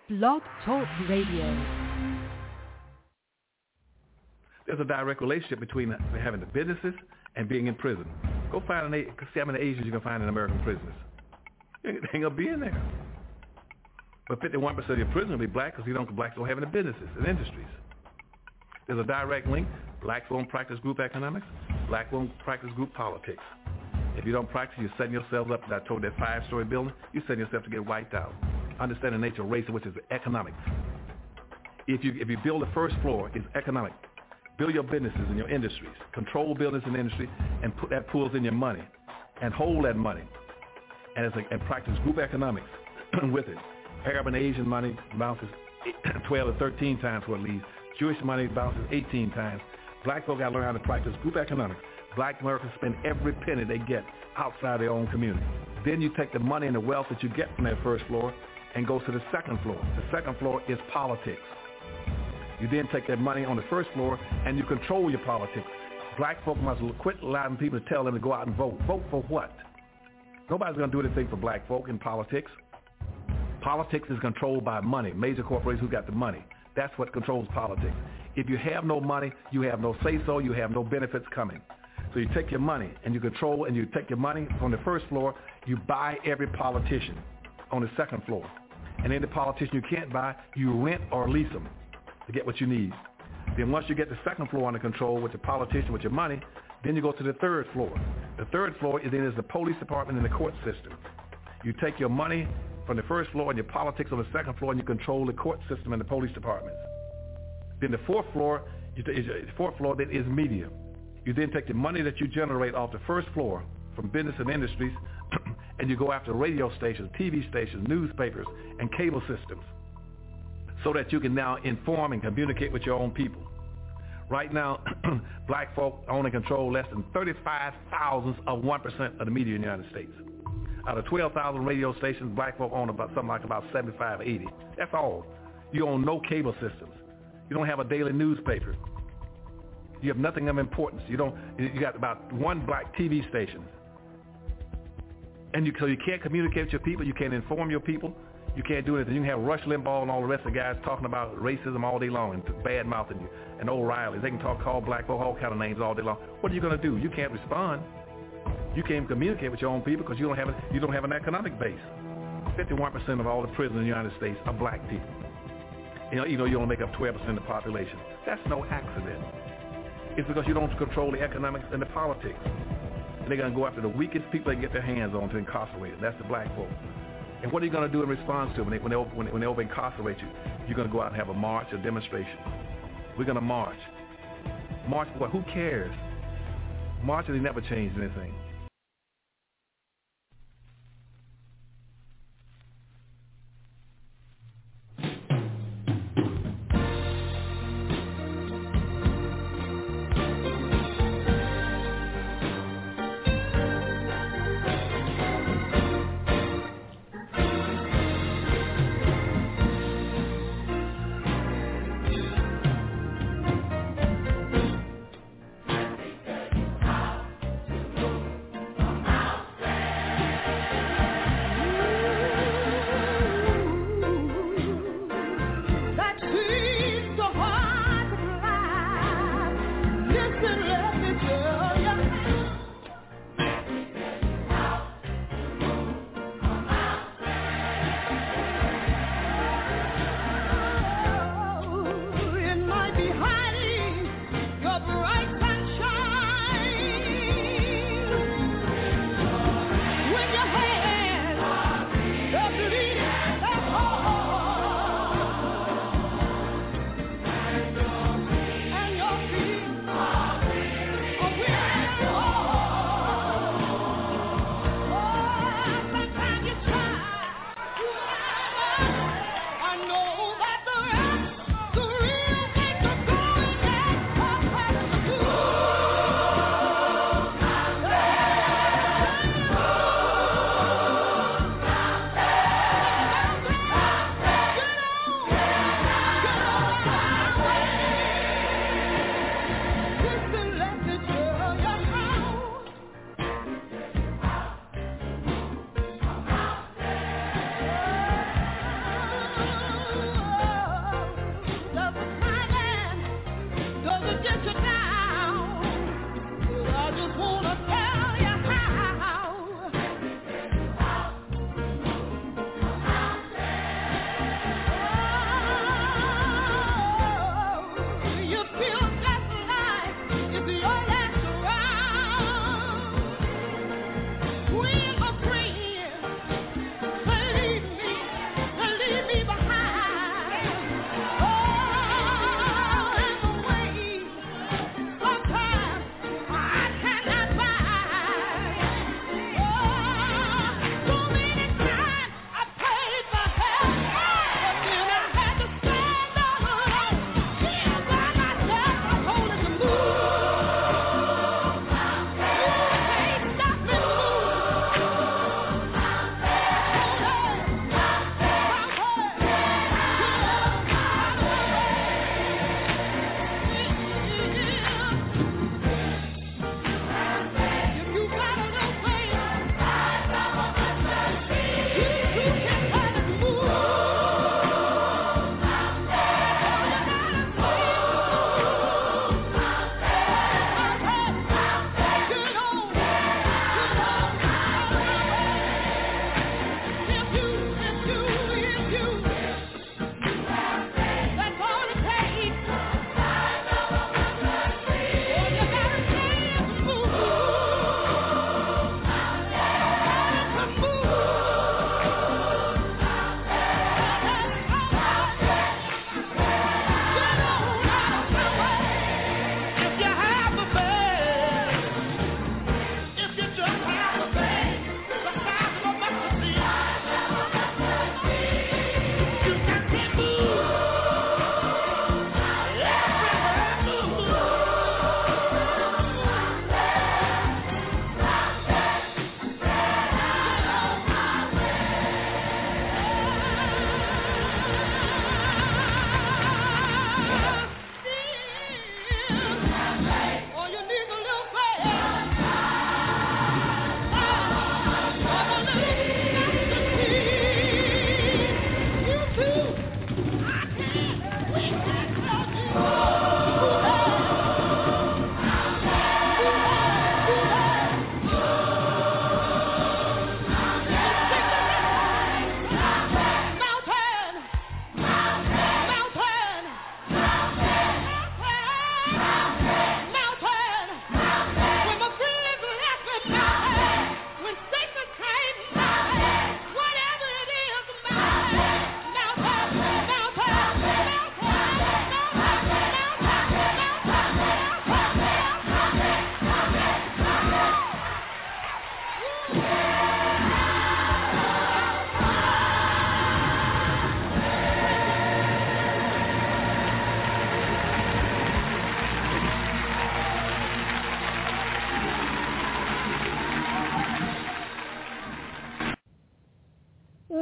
Blog Talk Radio. There's a direct relationship between having the businesses and being in prison. Go find see how many Asians you can find in American prisons. They ain't gonna be in there. But 51% of your prisoners will be black because blacks don't have any businesses and industries. There's a direct link. Blacks won't practice group economics. Blacks won't practice group politics. If you don't practice, you're setting yourself up. I told that 5-story building, you're setting yourself to get wiped out. Understand the nature of race, which is economics. If you build the first floor, it's economic. Build your businesses and your industries. Control business and industry, and put that pulls in your money, and hold that money, and practice group economics with it. Arab and Asian money bounces 12 to 13 times what it leaves. Jewish money bounces 18 times. Black folk got to learn how to practice group economics. Black Americans spend every penny they get outside their own community. Then you take the money and the wealth that you get from that first floor and go to the second floor. The second floor is politics. You then take that money on the first floor and you control your politics. Black folk must quit allowing people to tell them to go out and vote. Vote for what? Nobody's going to do anything for black folk in politics. Politics is controlled by money. Major corporations who got the money. That's what controls politics. If you have no money, you have no say-so, you have no benefits coming. So you take your money and you control, and you take your money from the first floor, you buy every politician on the second floor. And any politician you can't buy, you rent or lease them to get what you need. Then once you get the second floor under control with the politician, with your money, then you go to the third floor. The third floor is the police department and the court system. You take your money from the first floor and your politics on the second floor, and you control the court system and the police departments. Then the fourth floor then is media. You then take the money that you generate off the first floor from business and industries, and you go after radio stations, TV stations, newspapers, and cable systems, so that you can now inform and communicate with your own people. Right now, black folk own and control less than 35 thousandths of 1% of the media in the United States. Out of 12,000 radio stations, black folk own about 75, 80. That's all. You own no cable systems. You don't have a daily newspaper. You have nothing of importance. You got about one black TV station. And so you can't communicate with your people. You can't inform your people. You can't do anything. You can have Rush Limbaugh and all the rest of the guys talking about racism all day long and bad-mouthing you, and O'Reilly. They can call black folk all kind of names all day long. What are you going to do? You can't respond. You can't communicate with your own people because you don't have an economic base. 51% of all the prisoners in the United States are black people. You only make up 12% of the population. That's no accident. It's because you don't control the economics and the politics. And they're going to go after the weakest people they can get their hands on to incarcerate them. That's the black folk. And what are you going to do in response to them when they over-incarcerate you? You're going to go out and have a march, a demonstration. We're going to march. March for what? Who cares? Marching, they never changed anything.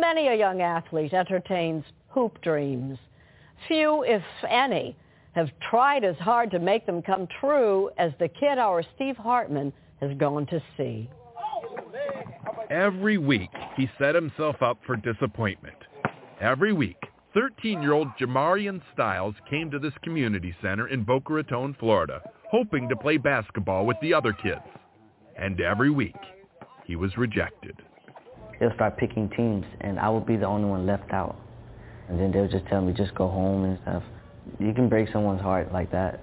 Many a young athlete entertains hoop dreams. Few, if any, have tried as hard to make them come true as the kid our Steve Hartman has gone to see. Every week, he set himself up for disappointment. Every week, 13-year-old Jamarian Styles came to this community center in Boca Raton, Florida, hoping to play basketball with the other kids. And every week, he was rejected. They'll start picking teams, and I would be the only one left out. And then they'll just tell me, just go home and stuff. You can break someone's heart like that.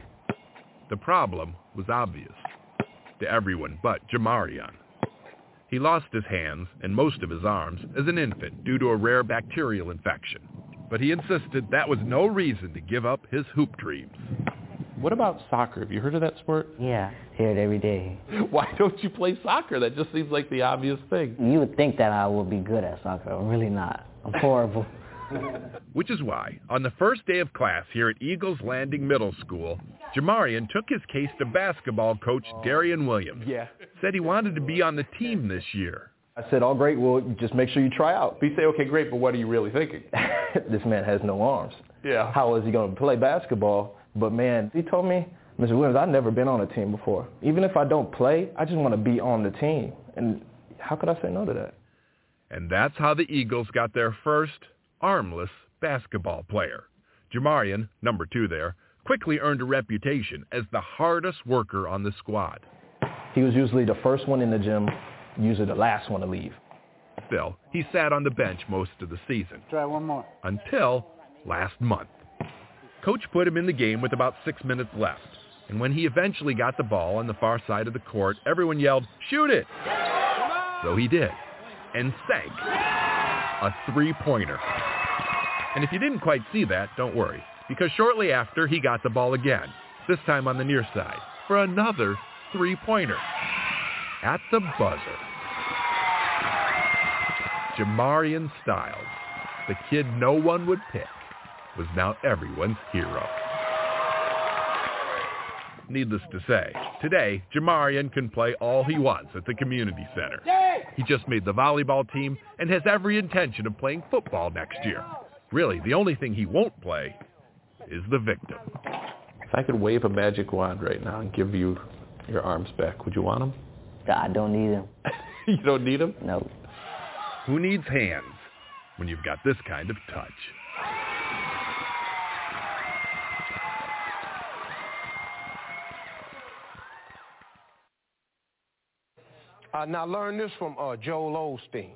The problem was obvious to everyone but Jamarian. He lost his hands and most of his arms as an infant due to a rare bacterial infection. But he insisted that was no reason to give up his hoop dreams. What about soccer? Have you heard of that sport? Yeah, hear it every day. Why don't you play soccer? That just seems like the obvious thing. You would think that I would be good at soccer. I'm really not. I'm horrible. Which is why, on the first day of class here at Eagles Landing Middle School, Jamarian took his case to basketball coach Darian Williams. Yeah. Said he wanted to be on the team this year. I said, oh, great, well, just make sure you try out. But you say, okay, great, but what are you really thinking? This man has no arms. Yeah. How is he going to play basketball? But, man, he told me, Mr. Williams, I've never been on a team before. Even if I don't play, I just want to be on the team. And how could I say no to that? And that's how the Eagles got their first armless basketball player. Jamarian, number 2 there, quickly earned a reputation as the hardest worker on the squad. He was usually the first one in the gym, usually the last one to leave. Still, he sat on the bench most of the season. Try one more. Until last month. Coach put him in the game with about 6 minutes left. And when he eventually got the ball on the far side of the court, everyone yelled, "Shoot it!" So he did. And sank a three-pointer. And if you didn't quite see that, don't worry, because shortly after he got the ball again, this time on the near side, for another three-pointer. At the buzzer. Jamarian Styles, the kid no one would pick, was now everyone's hero. Needless to say, today, Jamarian can play all he wants at the community center. He just made the volleyball team and has every intention of playing football next year. Really, the only thing he won't play is the victim. If I could wave a magic wand right now and give you your arms back, would you want them? I don't need them. You don't need them? No. Who needs hands when you've got this kind of touch? Now learn this from Joel Osteen.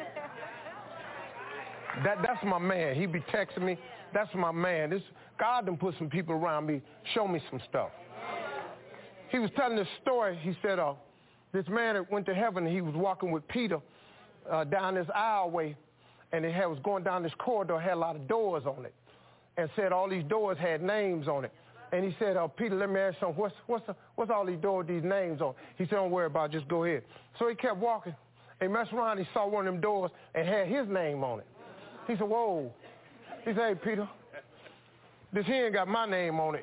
That's my man. He be texting me. That's my man. God done put some people around me, show me some stuff. He was telling this story. He said this man that went to heaven, he was walking with Peter down this aisleway, and it was going down this corridor, had a lot of doors on it, and said all these doors had names on it. And he said, Peter, let me ask you something. What's all these doors, these names on? He said, don't worry about it, just go ahead. So he kept walking. He messed around, he saw one of them doors and had his name on it. He said, whoa. He said, hey, Peter, this here ain't got my name on it.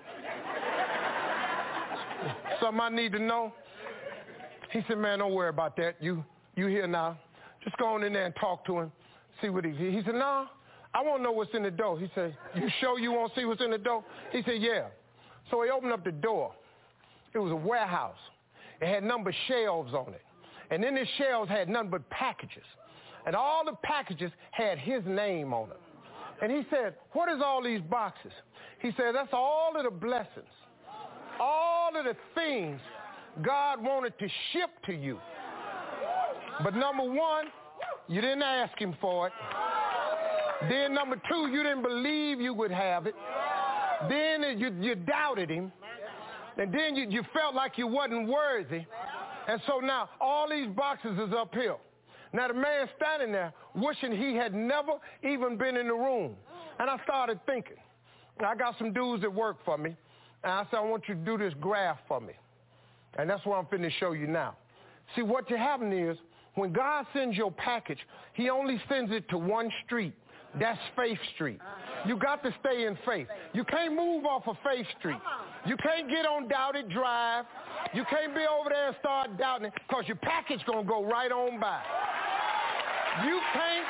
Something I need to know? He said, man, don't worry about that. You here now. Just go on in there and talk to him, see what he said, no, I want to know what's in the door. He said, you sure you want to see what's in the door? He said, yeah. So he opened up the door. It was a warehouse. It had number shelves on it. And then the shelves had nothing but packages. And all the packages had his name on them. And he said, what is all these boxes? He said, that's all of the blessings, all of the things God wanted to ship to you. But number one, you didn't ask him for it. Then number two, you didn't believe you would have it. Then you doubted him. And then you felt like you wasn't worthy. And so now all these boxes is uphill. Now the man standing there wishing he had never even been in the room. And I started thinking, I got some dudes that work for me. And I said, I want you to do this graph for me. And that's what I'm finna show you now. See, what you having is, when God sends your package, he only sends it to one street. That's Faith Street. You got to stay in faith. You can't move off of Faith Street. You can't get on Doubted Drive. You can't be over there and start doubting it, because your package going to go right on by. You can't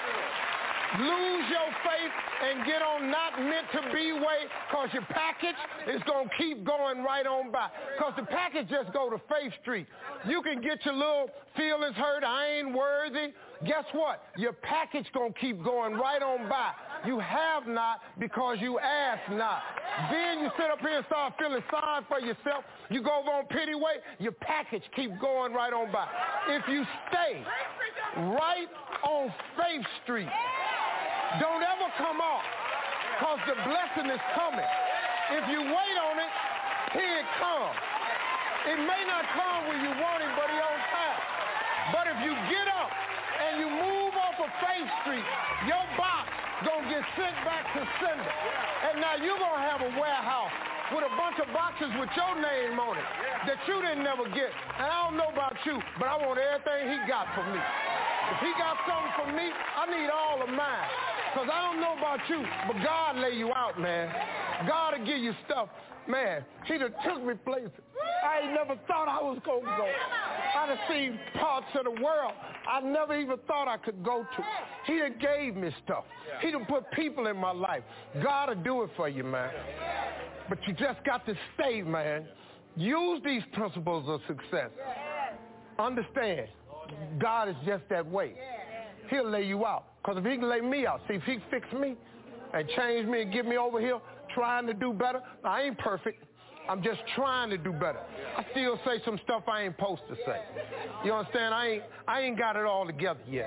Lose your faith and get on not meant to be way, because your package is going to keep going right on by. Because the package just go to Faith Street. You can get your little feelings hurt, I ain't worthy. Guess what? Your package going to keep going right on by. You have not because you ask not. Then you sit up here and start feeling sorry for yourself. You go over on pity way, your package keep going right on by. If you stay right on Faith Street, don't ever come off, because the blessing is coming. If you wait on it, here it comes. It may not come when you want it, but it's on time. But if you get up and you move off of Faith Street, your box gonna get sent back to sender. And now you're gonna have a warehouse with a bunch of boxes with your name on it that you didn't never get. And I don't know about you, but I want everything he got for me. If he got something for me, I need all of mine. Because I don't know about you, but God lay you out, man. God will give you stuff. Man, he done took me places I ain't never thought I was going to go. I done seen parts of the world I never even thought I could go to. He done gave me stuff. He done put people in my life. God will do it for you, man. But you just got to stay, man. Use these principles of success. Understand, God is just that way. He'll lay you out. Because if he can lay me out, see, if he fix me and change me and get me over here trying to do better, I ain't perfect. I'm just trying to do better. I still say some stuff I ain't supposed to say. You understand? I ain't got it all together yet.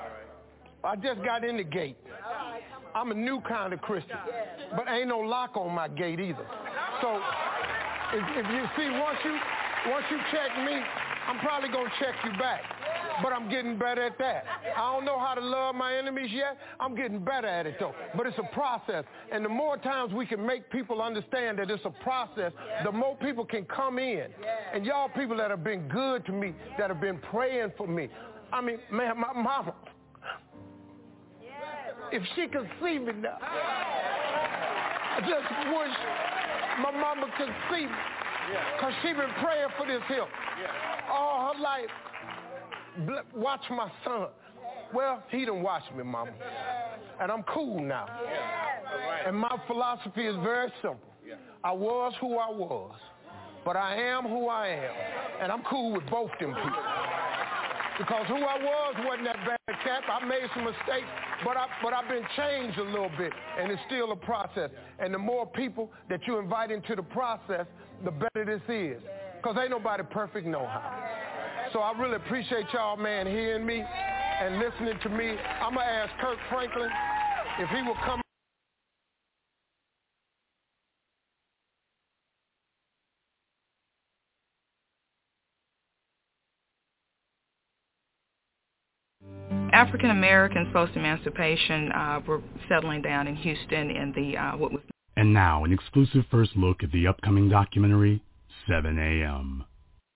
I just got in the gate. I'm a new kind of Christian, but ain't no lock on my gate either. So if you see, once you check me, I'm probably going to check you back. But I'm getting better at that. I don't know how to love my enemies yet. I'm getting better at it, though. But it's a process. And the more times we can make people understand that it's a process, the more people can come in. And y'all people that have been good to me, that have been praying for me. I mean, man, my mama, if she could see me now, I just wish my mama could see me. Because she been praying for this here all her life. Watch my son. Well, he done watched me, mama. And I'm cool now. And my philosophy is very simple. I was who I was, but I am who I am. And I'm cool with both them people. Because who I was wasn't that bad cat. I made some mistakes, but I've been changed a little bit, and it's still a process. And the more people that you invite into the process, the better this is. Because ain't nobody perfect no how. So I really appreciate y'all, man, hearing me and listening to me. I'm going to ask Kirk Franklin if he will come. African Americans post-emancipation were settling down in Houston in the what was. And now, an exclusive first look at the upcoming documentary, 7 a.m.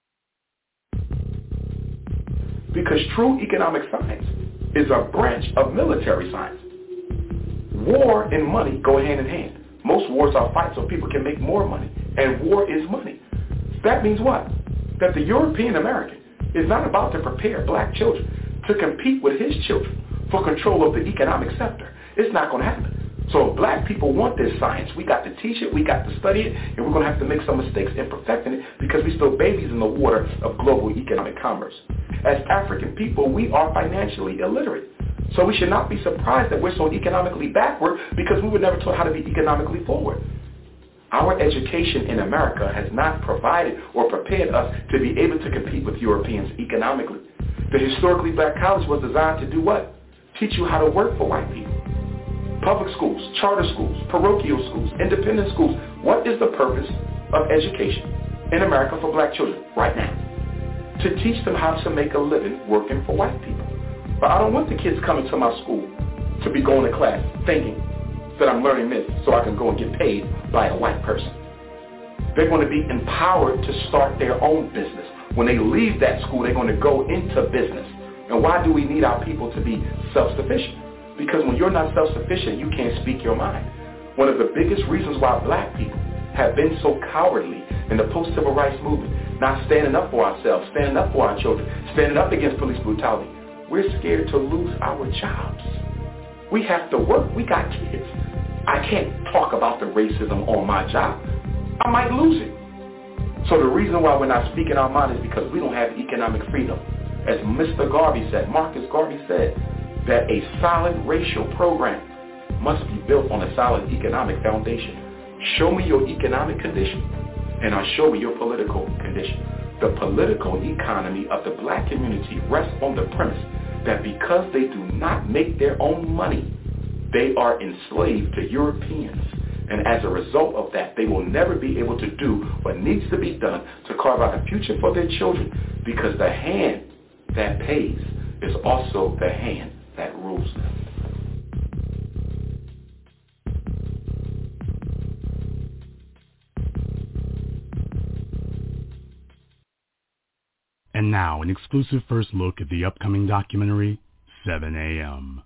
Because true economic science is a branch of military science. War and money go hand in hand. Most wars are fights so people can make more money, and war is money. That means what? That the European American is not about to prepare black children to compete with his children for control of the economic sector. It's not going to happen. So if black people want this science, we got to teach it, we got to study it, and we're going to have to make some mistakes in perfecting it because we're still babies in the water of global economic commerce. As African people, we are financially illiterate. So we should not be surprised that we're so economically backward because we were never taught how to be economically forward. Our education in America has not provided or prepared us to be able to compete with Europeans economically. The historically black college was designed to do what? Teach you how to work for white people. Public schools, charter schools, parochial schools, independent schools. What is the purpose of education in America for black children right now? To teach them how to make a living working for white people. But I don't want the kids coming to my school to be going to class thinking that I'm learning this so I can go and get paid by a white person. They're going to be empowered to start their own business. When they leave that school, they're going to go into business. And why do we need our people to be self-sufficient? Because when you're not self-sufficient, you can't speak your mind. One of the biggest reasons why black people have been so cowardly in the post-civil rights movement, not standing up for ourselves, standing up for our children, standing up against police brutality, we're scared to lose our jobs. We have to work. We got kids. I can't talk about the racism on my job. I might lose it. So the reason why we're not speaking our mind is because we don't have economic freedom. As Mr. Garvey said, Marcus Garvey said, that a solid racial program must be built on a solid economic foundation. Show me your economic condition, and I'll show you your political condition. The political economy of the black community rests on the premise that because they do not make their own money, they are enslaved to Europeans. And as a result of that, they will never be able to do what needs to be done to carve out a future for their children, because the hand that pays is also the hand that rules them. And now, an exclusive first look at the upcoming documentary, 7 a.m.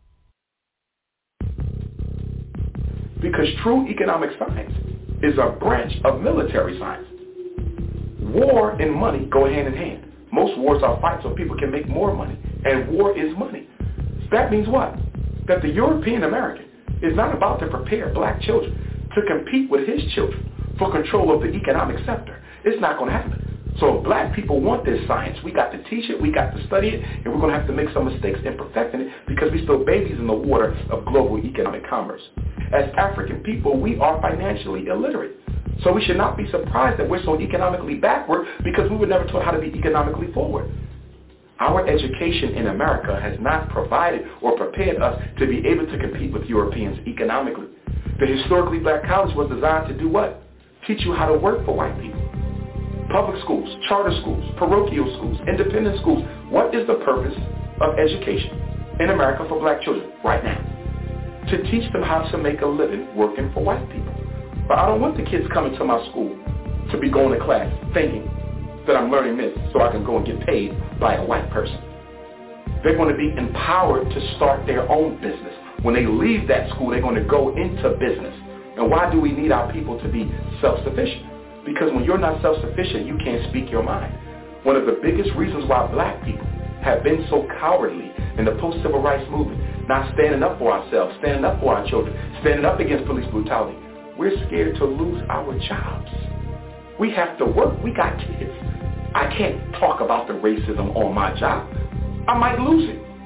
Because true economic science is a branch of military science. War and money go hand in hand. Most wars are fights so people can make more money, and war is money. That means what? That the European American is not about to prepare black children to compete with his children for control of the economic sector. It's not going to happen. So if black people want this science, we got to teach it, we got to study it, and we're going to have to make some mistakes in perfecting it because we're still babies in the water of global economic commerce. As African people, we are financially illiterate. So we should not be surprised that we're so economically backward because we were never taught how to be economically forward. Our education in America has not provided or prepared us to be able to compete with Europeans economically. The historically black college was designed to do what? Teach you how to work for white people. Public schools, charter schools, parochial schools, independent schools. What is the purpose of education in America for black children right now? To teach them how to make a living working for white people. But I don't want the kids coming to my school to be going to class thinking that I'm learning this so I can go and get paid by a white person. They're going to be empowered to start their own business. When they leave that school, they're going to go into business. And why do we need our people to be self-sufficient? Because when you're not self-sufficient, you can't speak your mind. One of the biggest reasons why black people have been so cowardly in the post-civil rights movement, not standing up for ourselves, standing up for our children, standing up against police brutality, we're scared to lose our jobs. We have to work. We got kids. I can't talk about the racism on my job. I might lose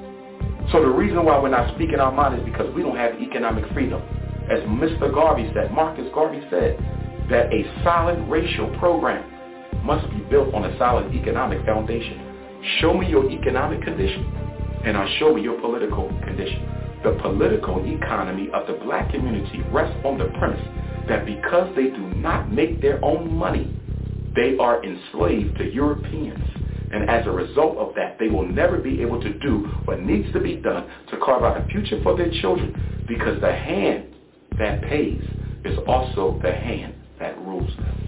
it. So the reason why we're not speaking our mind is because we don't have economic freedom. As Mr. Garvey said, Marcus Garvey said, that a solid racial program must be built on a solid economic foundation. Show me your economic condition, and I'll show you your political condition. The political economy of the black community rests on the premise that because they do not make their own money, they are enslaved to Europeans. And as a result of that, they will never be able to do what needs to be done to carve out a future for their children, because the hand that pays is also the hand that rules them.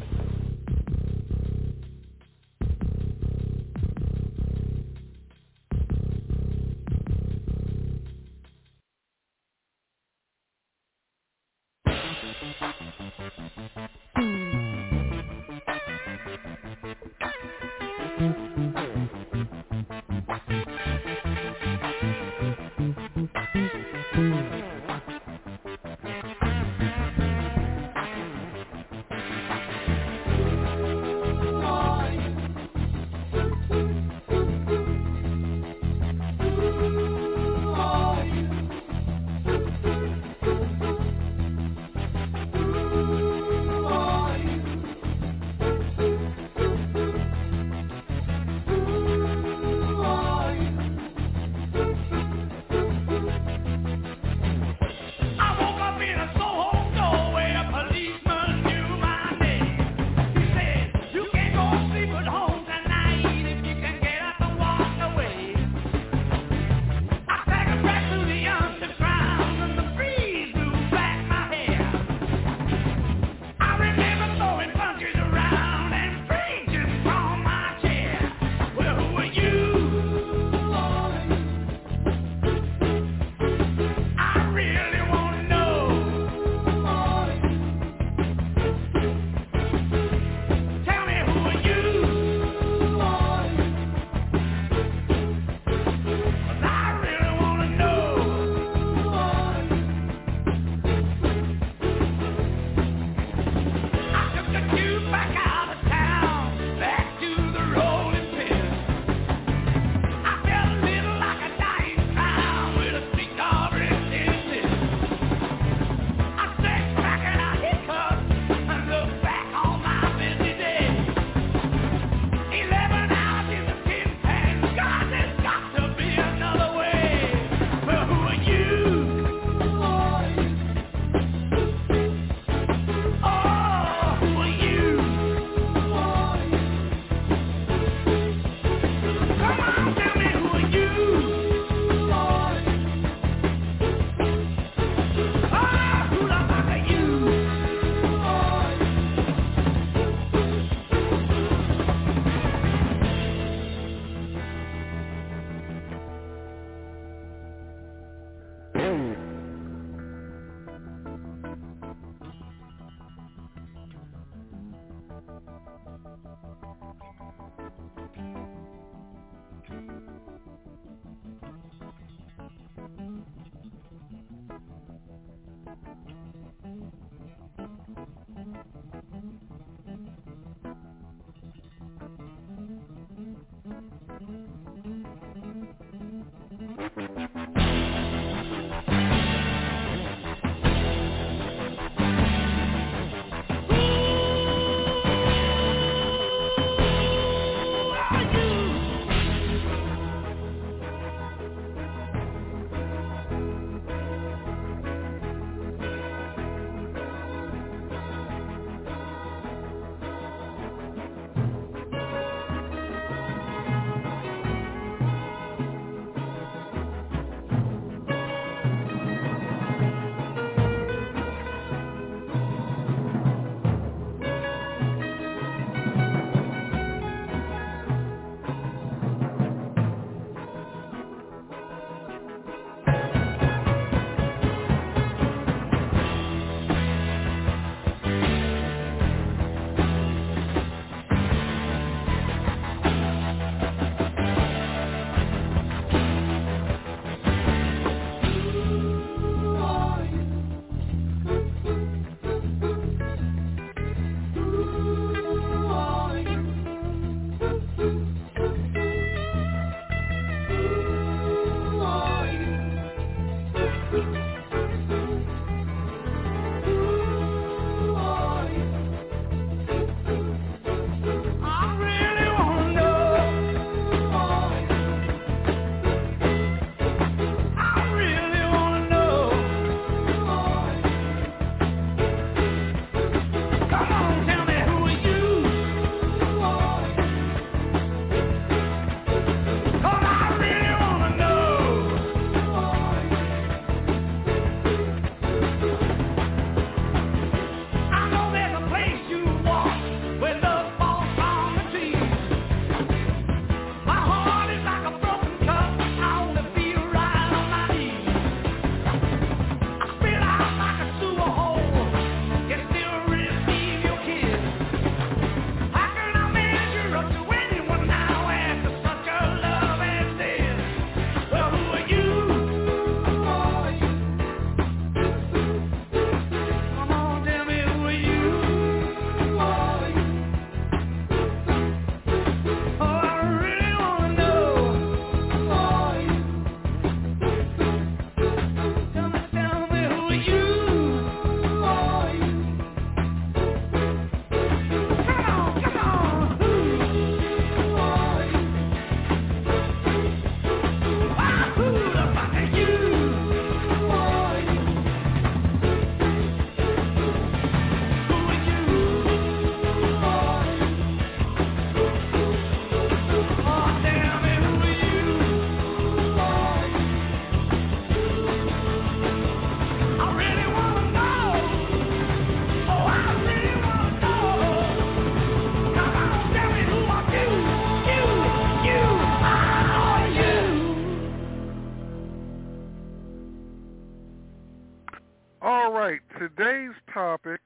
All right, today's topic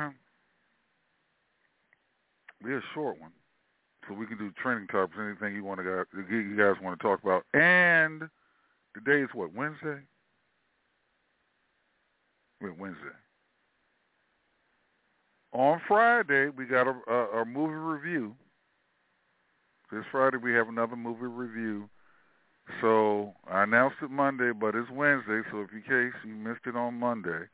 be a short one, so we can do trending topics, anything you guys want to talk about. And today is what, Wednesday? Wednesday. On Friday, we got a movie review. This Friday, we have another movie review. So I announced it Monday, but it's Wednesday, so in case you missed it on Monday,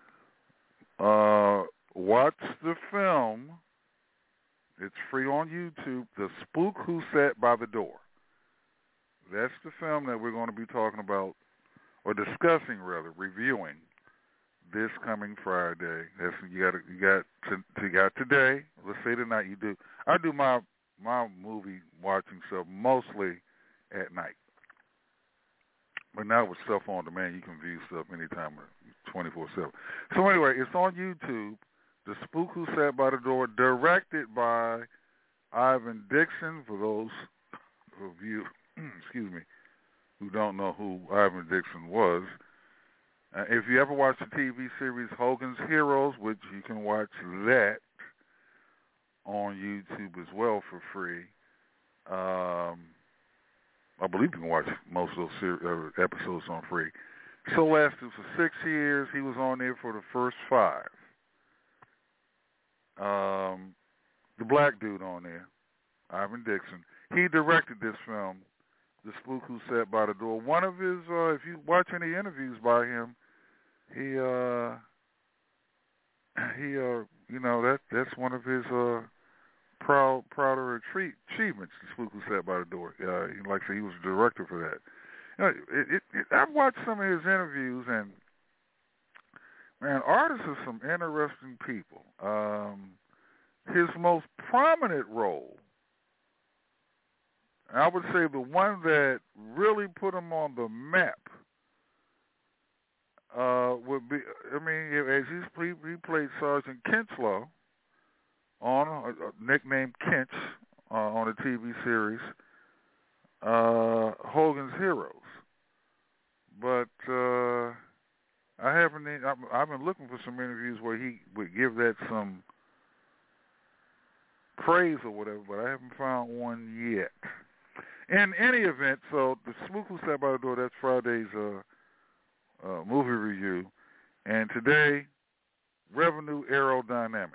watch the film. It's free on YouTube, The Spook Who Sat by the Door. That's the film that we're going to be talking about, or discussing rather, reviewing this coming Friday. That's you got today. Let's say tonight you do. I do my movie watching stuff mostly at night. But now with stuff on demand, you can view stuff anytime, 24/7. So anyway, it's on YouTube. The Spook Who Sat by the Door, directed by Ivan Dixon. For those of you, excuse me, who don't know who Ivan Dixon was, if you ever watched the TV series Hogan's Heroes, which you can watch that on YouTube as well for free. I believe you can watch most of those episodes on free. So lasted for 6 years. He was on there for the first 5. The black dude on there, Ivan Dixon, he directed this film, The Spook Who Sat by the Door. One of his, if you watch any interviews by him, that's one of his prouder achievements, The Spook Who Sat by the Door. Like I said, he was the director for that. I've watched some of his interviews, and man, artists are some interesting people. His most prominent role, I would say the one that really put him on the map, would be, as he played Sergeant Kinchlow on nicknamed Kinch on a TV series, Hogan's Heroes. But I've been looking for some interviews where he would give that some praise or whatever, but I haven't found one yet. In any event, so The Spook Who Sat by the Door, that's Friday's movie review. And today, Revenue Aerodynamics.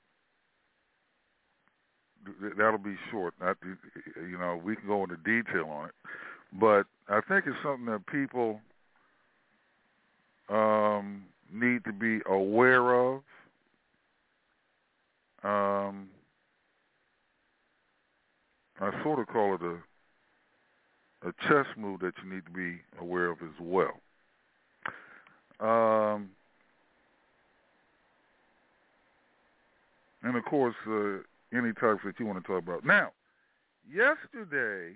That'll be short. We can go into detail on it. But I think it's something that people need to be aware of. I sort of call it a chess move that you need to be aware of as well. And of course, any topics that you want to talk about. Now, yesterday,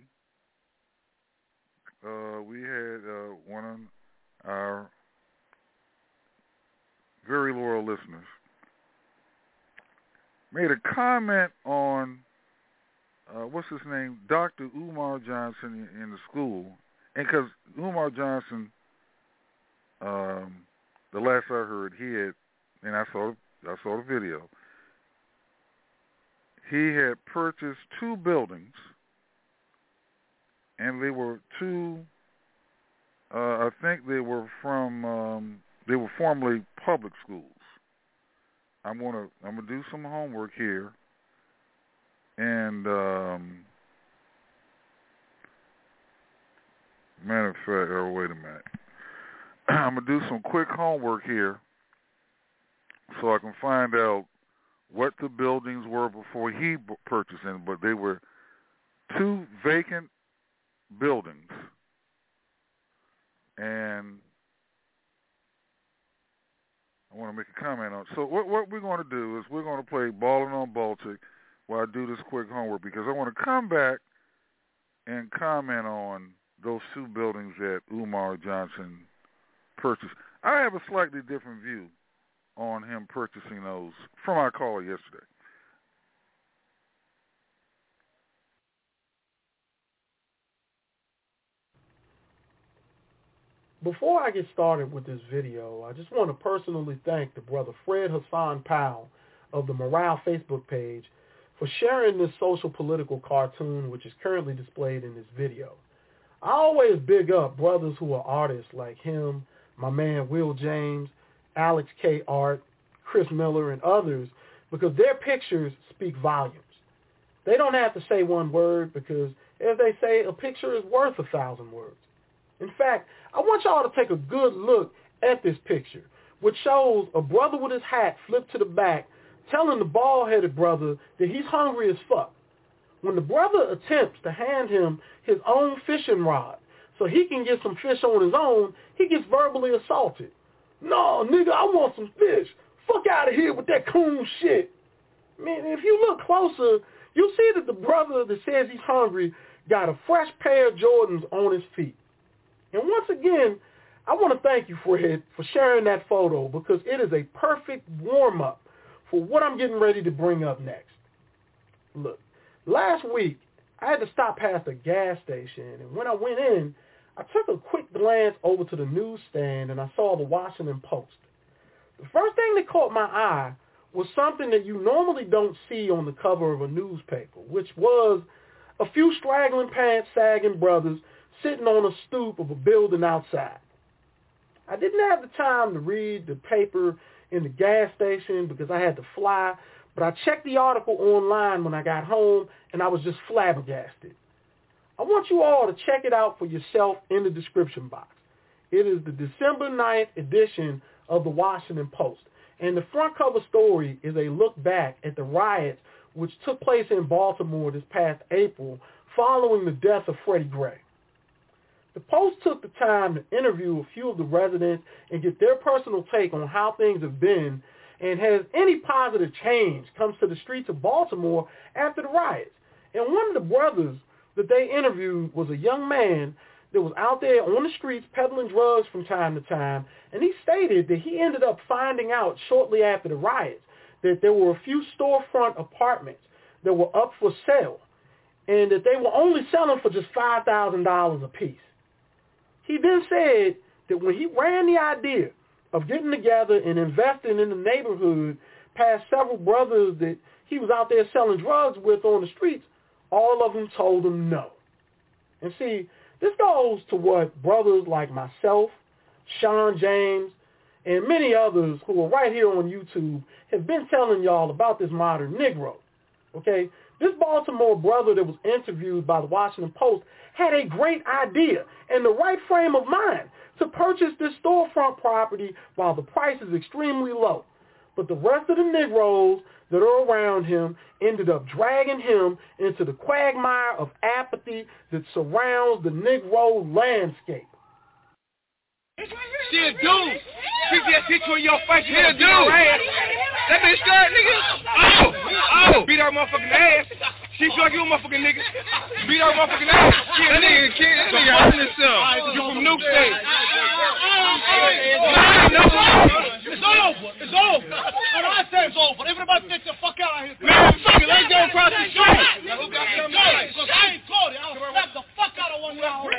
we had one of our very loyal listeners made a comment on, what's his name, Dr. Umar Johnson in the school. And because Umar Johnson, the last I heard, he had, and I saw the video, he had purchased 2 buildings, and they were 2, I think they were formerly public schools. I'm gonna do some homework here, and matter of fact, wait a minute. I'm gonna do some quick homework here, so I can find out what the buildings were before he purchased them. But they were 2 vacant buildings, and I want to make a comment on it. So what we're going to do is we're going to play Ballin' on Baltic while I do this quick homework, because I want to come back and comment on those 2 buildings that Umar Johnson purchased. I have a slightly different view on him purchasing those from our caller yesterday. Before I get started with this video, I just want to personally thank the brother Fred Hassan Powell of the Morale Facebook page for sharing this social political cartoon, which is currently displayed in this video. I always big up brothers who are artists like him, my man Will James, Alex K. Art, Chris Miller, and others, because their pictures speak volumes. They don't have to say one word because, as they say, a picture is worth 1,000 words. In fact, I want y'all to take a good look at this picture, which shows a brother with his hat flipped to the back telling the bald-headed brother that he's hungry as fuck. When the brother attempts to hand him his own fishing rod so he can get some fish on his own, he gets verbally assaulted. No, nigga, I want some fish. Fuck out of here with that coon shit. Man, if you look closer, you'll see that the brother that says he's hungry got a fresh pair of Jordans on his feet. And once again, I want to thank you, Fred, for sharing that photo because it is a perfect warm-up for what I'm getting ready to bring up next. Look, last week, I had to stop past a gas station, and when I went in, I took a quick glance over to the newsstand, and I saw the Washington Post. The first thing that caught my eye was something that you normally don't see on the cover of a newspaper, which was a few straggling pants sagging brothers sitting on a stoop of a building outside. I didn't have the time to read the paper in the gas station because I had to fly, but I checked the article online when I got home, and I was just flabbergasted. I want you all to check it out for yourself in the description box. It is the December 9th edition of the Washington Post, and the front cover story is a look back at the riots which took place in Baltimore this past April following the death of Freddie Gray. The Post took the time to interview a few of the residents and get their personal take on how things have been and has any positive change comes to the streets of Baltimore after the riots. And one of the brothers that they interviewed was a young man that was out there on the streets peddling drugs from time to time, and he stated that he ended up finding out shortly after the riots that there were a few storefront apartments that were up for sale and that they were only selling for just $5,000 a piece. He then said that when he ran the idea of getting together and investing in the neighborhood past several brothers that he was out there selling drugs with on the streets, all of them told him no. And see, this goes to what brothers like myself, Sean James, and many others who are right here on YouTube have been telling y'all about this modern Negro. Okay? This Baltimore brother that was interviewed by the Washington Post had a great idea and the right frame of mind to purchase this storefront property while the price is extremely low. But the rest of the Negroes that are around him ended up dragging him into the quagmire of apathy that surrounds the Negro landscape. She a dude. She just hit you in your face. She a dude. That bitch scared, nigga. Oh. Beat her motherfucking ass. She feel like you a motherfucking nigga. Beat her motherfucking ass. That nigga kid. That nigga hurt himself. You from Nuke State. It's over. It's over. When I say it's over, everybody get the fuck out of here. Man, fuck it. Let's go across the street. Because I ain't told it. I'll slap the fuck out of one now.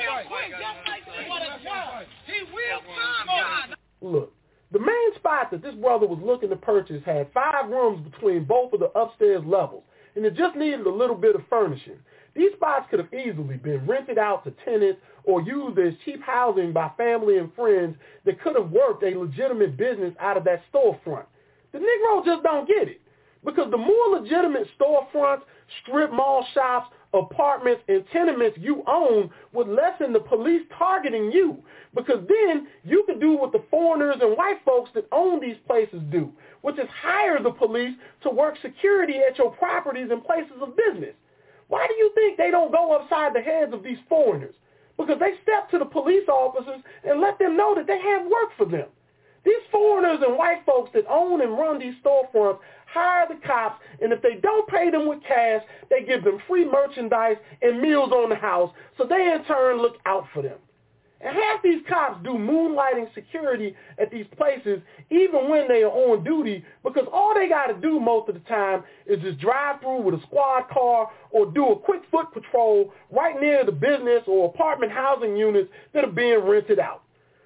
He will come. Look, the main spot that this brother was looking to purchase had 5 rooms between both of the upstairs levels, and it just needed a little bit of furnishing. These spots could have easily been rented out to tenants or used as cheap housing by family and friends that could have worked a legitimate business out of that storefront. The Negro just don't get it, because the more legitimate storefronts, strip mall shops, apartments, and tenements you own would lessen the police targeting you, because then you can do what the foreigners and white folks that own these places do, which is hire the police to work security at your properties and places of business. Why do you think they don't go upside the heads of these foreigners? Because they step to the police officers and let them know that they have work for them. These foreigners and white folks that own and run these storefronts hire the cops, and if they don't pay them with cash, they give them free merchandise and meals on the house, so they in turn look out for them. And half these cops do moonlighting security at these places even when they are on duty, because all they got to do most of the time is just drive through with a squad car or do a quick foot patrol right near the business or apartment housing units that are being rented out.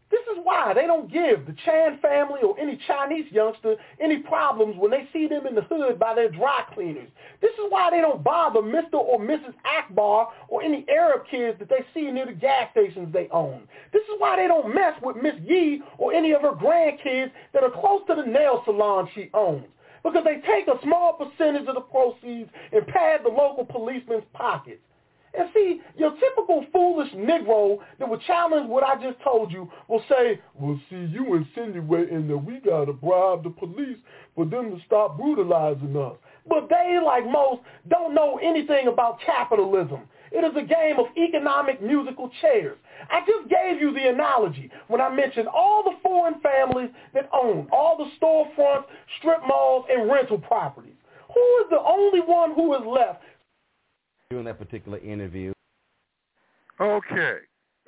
This is why they don't give the Chan family or any Chinese youngster any problems when they see them in the hood by their dry cleaners. This is why they don't bother Mr. or Mrs. Akbar or any Arab kids that they see near the gas stations they own. This is why they don't mess with Miss Yee or any of her grandkids that are close to the nail salon she owns. Because they take a small percentage of the proceeds and pad the local policeman's pockets. And see, your typical foolish Negro that would challenge what I just told you will say, well, see, you insinuating that we got to bribe the police for them to stop brutalizing us. But they, like most, don't know anything about capitalism. It is a game of economic musical chairs. I just gave you the analogy when I mentioned all the foreign families that own all the storefronts, strip malls, and rental properties. Who is the only one who is left? During that particular interview. Okay.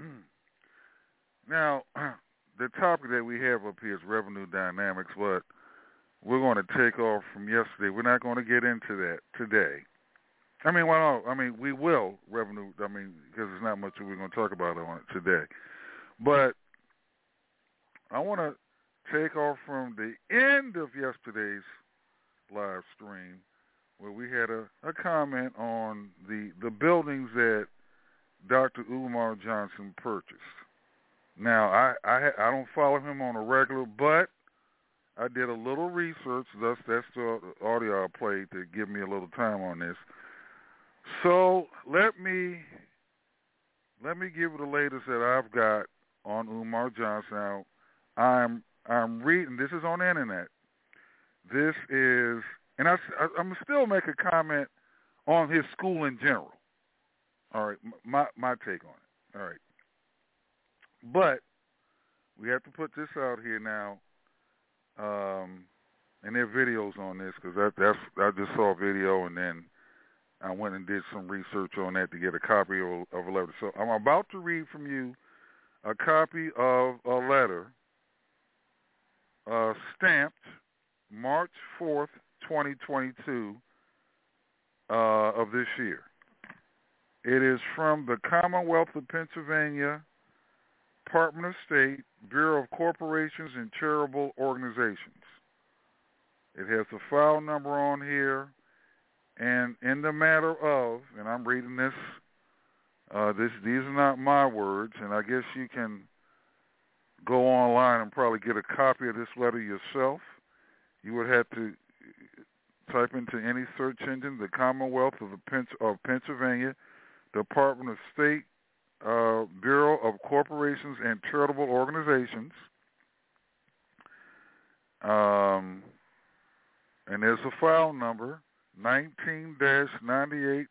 Now, the topic that we have up here is revenue dynamics, but we're going to take off from yesterday. We're not going to get into that today. We will revenue, because there's not much we're going to talk about on it today. But I want to take off from the end of yesterday's live stream where we had a comment on the buildings that Dr. Umar Johnson purchased. Now, I don't follow him on a regular, but I did a little research. Thus, that's the audio I played to give me a little time on this. So let me give you the latest that I've got on Umar Johnson. Now, I'm reading. This is on the internet. This is, and I'm still make a comment on his school in general. All right, my take on it. All right, but we have to put this out here now. And there are videos on this because I just saw a video and then I went and did some research on that to get a copy of a letter. So I'm about to read from you a copy of a letter stamped March 4th, 2022 of this year. It is from the Commonwealth of Pennsylvania Department of State, Bureau of Corporations and Charitable Organizations. It has the file number on here, and in the matter of, and I'm reading this, these are not my words, and I guess you can go online and probably get a copy of this letter yourself. You would have to type into any search engine, the Commonwealth of Pennsylvania Department of State, Bureau of Corporations and Charitable Organizations. And there's a file number, 19-98-009-129.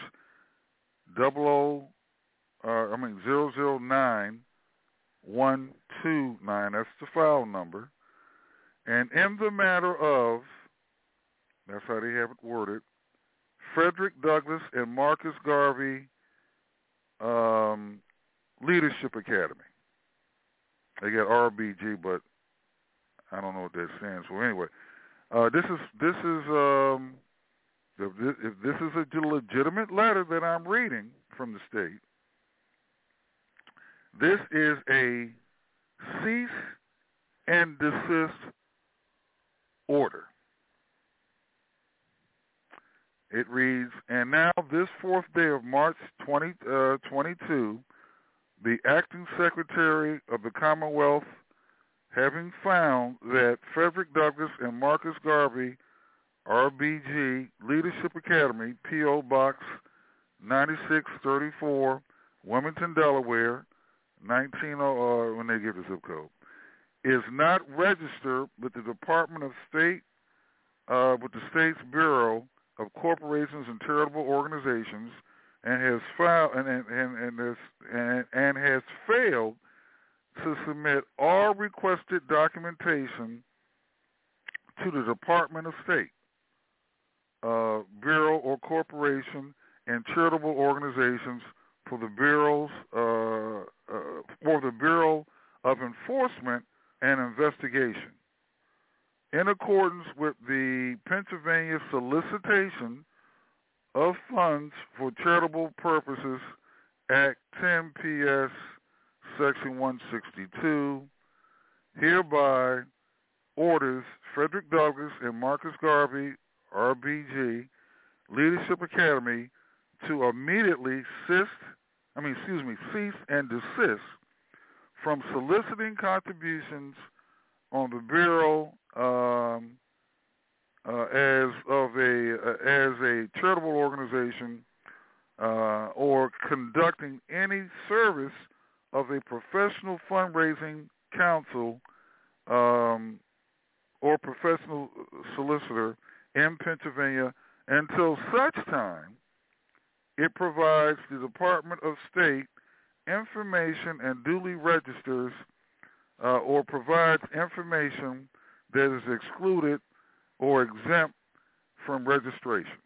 That's the file number. And in the matter of, that's how they have it worded, Frederick Douglass and Marcus Garvey Leadership Academy. They got RBG, but I don't know what that stands for. Anyway, this is a legitimate letter that I'm reading from the state. This is a cease and desist order. It reads, and now this fourth day of March 2022, the acting secretary of the Commonwealth, having found that Frederick Douglass and Marcus Garvey, RBG Leadership Academy, P.O. Box 9634, Wilmington, Delaware, when they give the zip code, is not registered with the Department of State, with the state's Bureau of Corporations and Charitable Organizations, and has filed and has failed to submit all requested documentation to the Department of State, Bureau or Corporation and Charitable Organizations for the Bureau of Enforcement and Investigation. In accordance with the Pennsylvania Solicitation of Funds for Charitable Purposes Act 10 PS Section 162, hereby orders Frederick Douglass and Marcus Garvey, RBG, Leadership Academy to immediately cease and desist from soliciting contributions on the Bureau as a charitable organization or conducting any service of a professional fundraising council or professional solicitor in Pennsylvania until such time it provides the Department of State information and duly registers or provides information that is excluded or exempt from registration.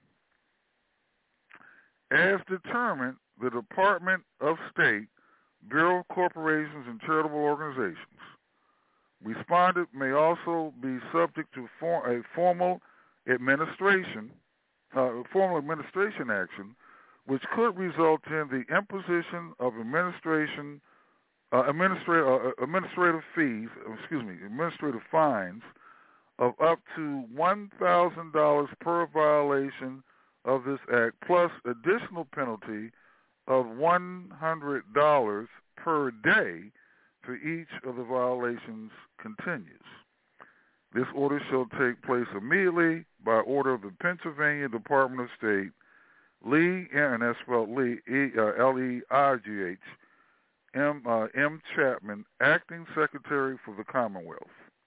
As determined, the Department of State, Bureau of Corporations and Charitable Organizations. Respondent may also be subject to a formal administration action, which could result in the imposition of administrative fines of up to $1,000 per violation of this act, plus additional penalty of $100 per day for each of the violations continues. This order shall take place immediately by order of the Pennsylvania Department of State, Lee, and that's spelled Lee, L-E-I-G-H, M. Chapman, Acting Secretary for the Commonwealth.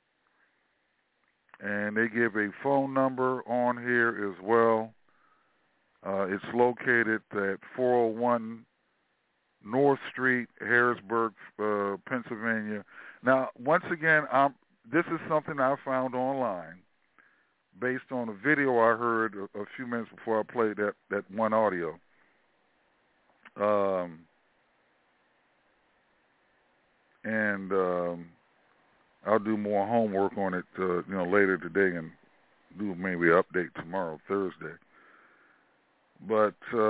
And they give a phone number on here as well. It's located at 401 North Street, Harrisburg, Pennsylvania. Now, once again, this is something I found online based on a video I heard a few minutes before I played that one audio. I'll do more homework on it, later today and do maybe an update tomorrow, Thursday. But,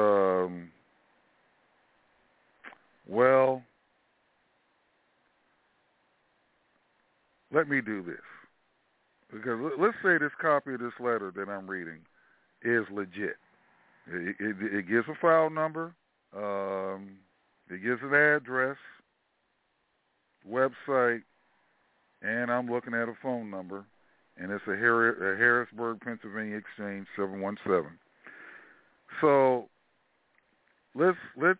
let me do this. Because let's say this copy of this letter that I'm reading is legit. It gives a file number. It gives an address, website, and I'm looking at a phone number, and it's a Harrisburg, Pennsylvania Exchange 717. So let's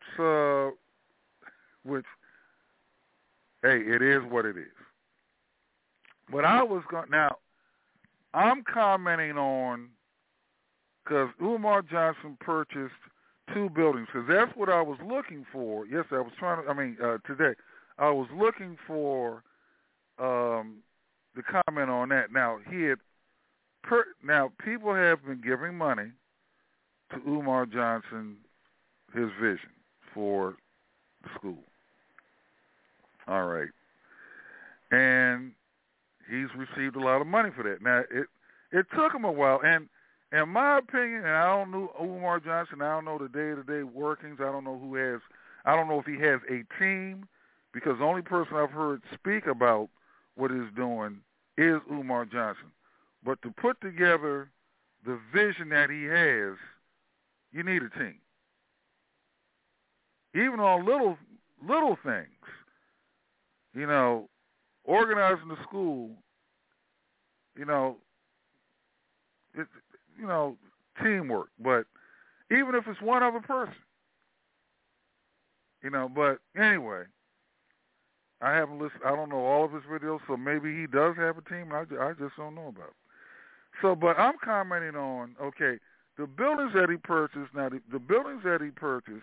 it is what it is. But now I'm commenting on, because Umar Johnson purchased 2 buildings, because that's what I was looking for. Yes, I was today. I was looking for the comment on that. Now, now people have been giving money to Umar Johnson, his vision for the school. All right. And he's received a lot of money for that. Now, it took him a while, and in my opinion, and I don't know Umar Johnson, I don't know the day-to-day workings, I don't know if he has a team, because the only person I've heard speak about what he's doing is Umar Johnson. But to put together the vision that he has, you need a team. Even on little things, organizing the school, it's, teamwork. But even if it's one other person, but anyway, I haven't listened. I don't know all of his videos, so maybe he does have a team. I just don't know about it. So, but I'm commenting on, okay, the buildings that he purchased. Now, the buildings that he purchased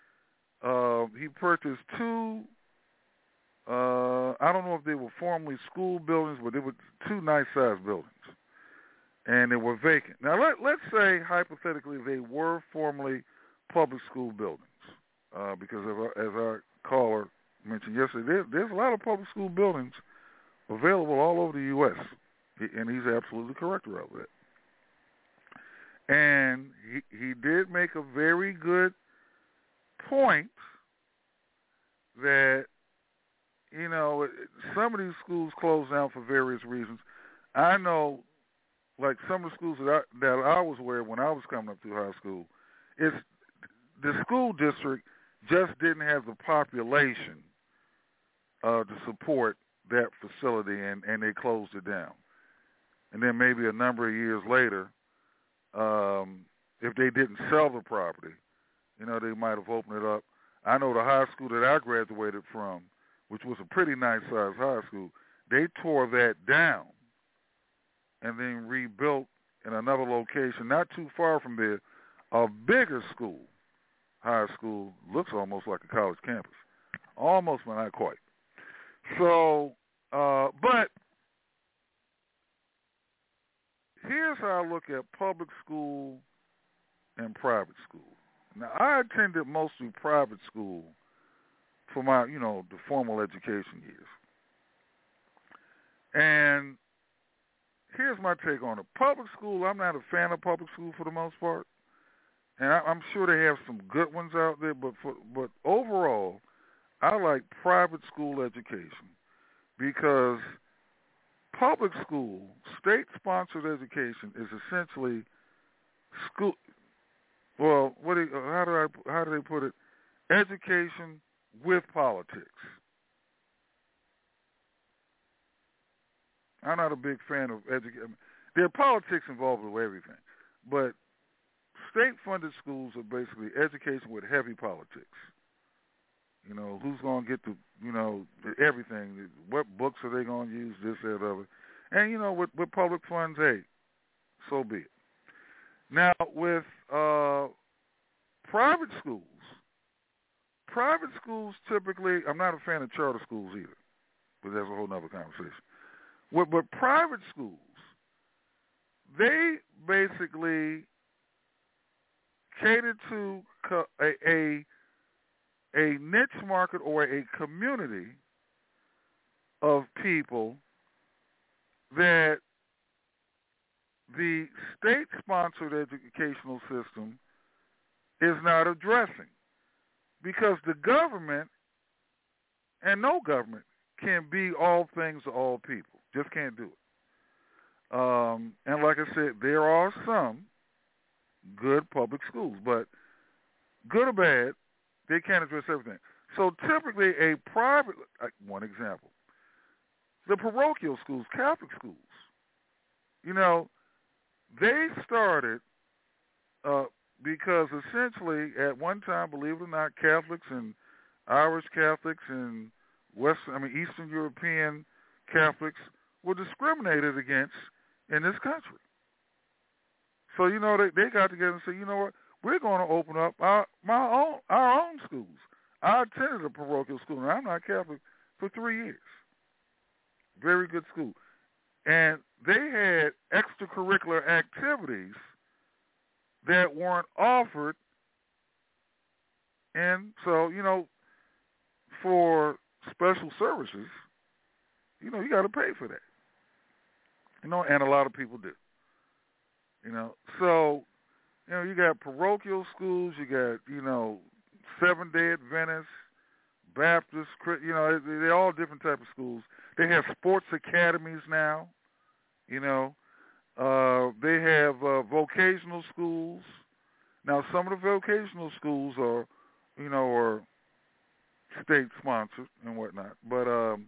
2. I don't know if they were formerly school buildings, but they were 2 nice-sized buildings, and they were vacant. Now, let's say, hypothetically, they were formerly public school buildings, because as our caller mentioned yesterday, there's a lot of public school buildings available all over the U.S., and he's absolutely correct about that. And he did make a very good point that you know, some of these schools closed down for various reasons. I know, like some of the schools that I was aware of when I was coming up through high school, it's the school district just didn't have the population to support that facility, and they closed it down. And then maybe a number of years later, if they didn't sell the property, you know, they might have opened it up. I know the high school that I graduated from, which was a pretty nice-sized high school, they tore that down and then rebuilt in another location not too far from there, a bigger school, high school, looks almost like a college campus. Almost, but not quite. So, but here's how I look at public school and private school. Now, I attended mostly private school for my, you know, the formal education years. And here's my take on it. Public school, I'm not a fan of public school for the most part. And I'm sure they have some good ones out there, but overall, I like private school education because public school, state-sponsored education is essentially school. Well, how do they put it? Education with politics. I'm not a big fan of education. There are politics involved with everything, but state-funded schools are basically education with heavy politics. You know, who's going to get the, you know, everything? What books are they going to use? This, that, other. And, you know, with public funds, hey, so be it. Now, with private schools typically, I'm not a fan of charter schools either, but that's a whole other conversation. But private schools, they basically cater to a niche market or a community of people that the state-sponsored educational system is not addressing, because the government and no government can be all things to all people. Just can't do it. And like I said, there are some good public schools, but good or bad, they can't address everything. So typically a private, one example, the parochial schools, Catholic schools, you know, they started because essentially at one time, believe it or not, Catholics and Irish Catholics and Eastern European Catholics were discriminated against in this country. So, you know, they got together and said, you know what, we're going to open up our own schools. I attended a parochial school, and I'm not Catholic, for 3 years. Very good school. And they had extracurricular activities that weren't offered. And so, you know, for special services, you know, you got to pay for that. You know, and a lot of people do. You know, so, you know, you got parochial schools, you got, you know, Seventh-day Adventists, Baptists, you know, they're all different types of schools. They have sports academies now, you know. They have vocational schools. Now, some of the vocational schools are, you know, are state-sponsored and whatnot. But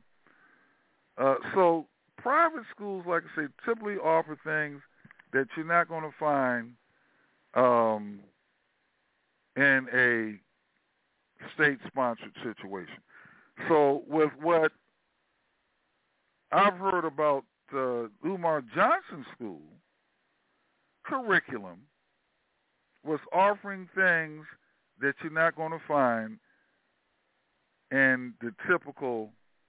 so private schools, like I say, typically offer things that you're not going to find in a state-sponsored situation. So with what I've heard about Umar Johnson School curriculum was offering things that you're not going to find in the typical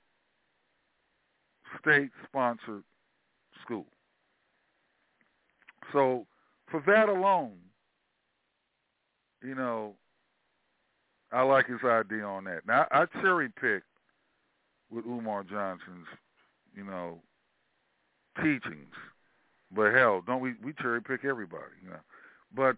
state-sponsored school. So for that alone, you know, I like his idea on that. Now, I cherry-picked with Umar Johnson's, you know, teachings. But hell, don't we cherry-pick everybody, you know. But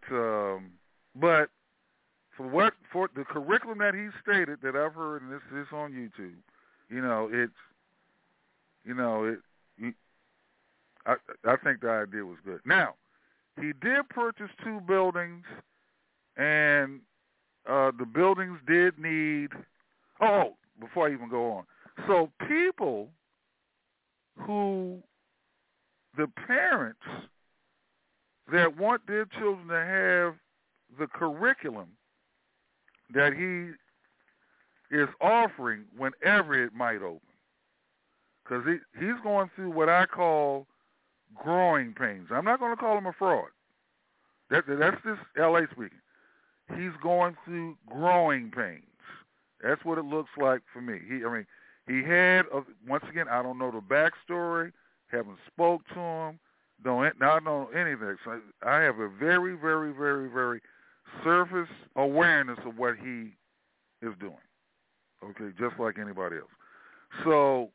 for the curriculum that he stated that I've heard, and this is on YouTube, I think the idea was good. Now, he did purchase 2 buildings, and the buildings did need. Oh, before I even go on, so people who, the parents that want their children to have the curriculum that he is offering whenever it might open, because he's going through what I call growing pains. I'm not going to call him a fraud. That's just L.A. speaking. He's going through growing pains. That's what it looks like for me. He had, once again, I don't know the backstory, haven't spoke to him, don't know anything. So I have a very, very, very, very surface awareness of what he is doing. Okay, just like anybody else. So,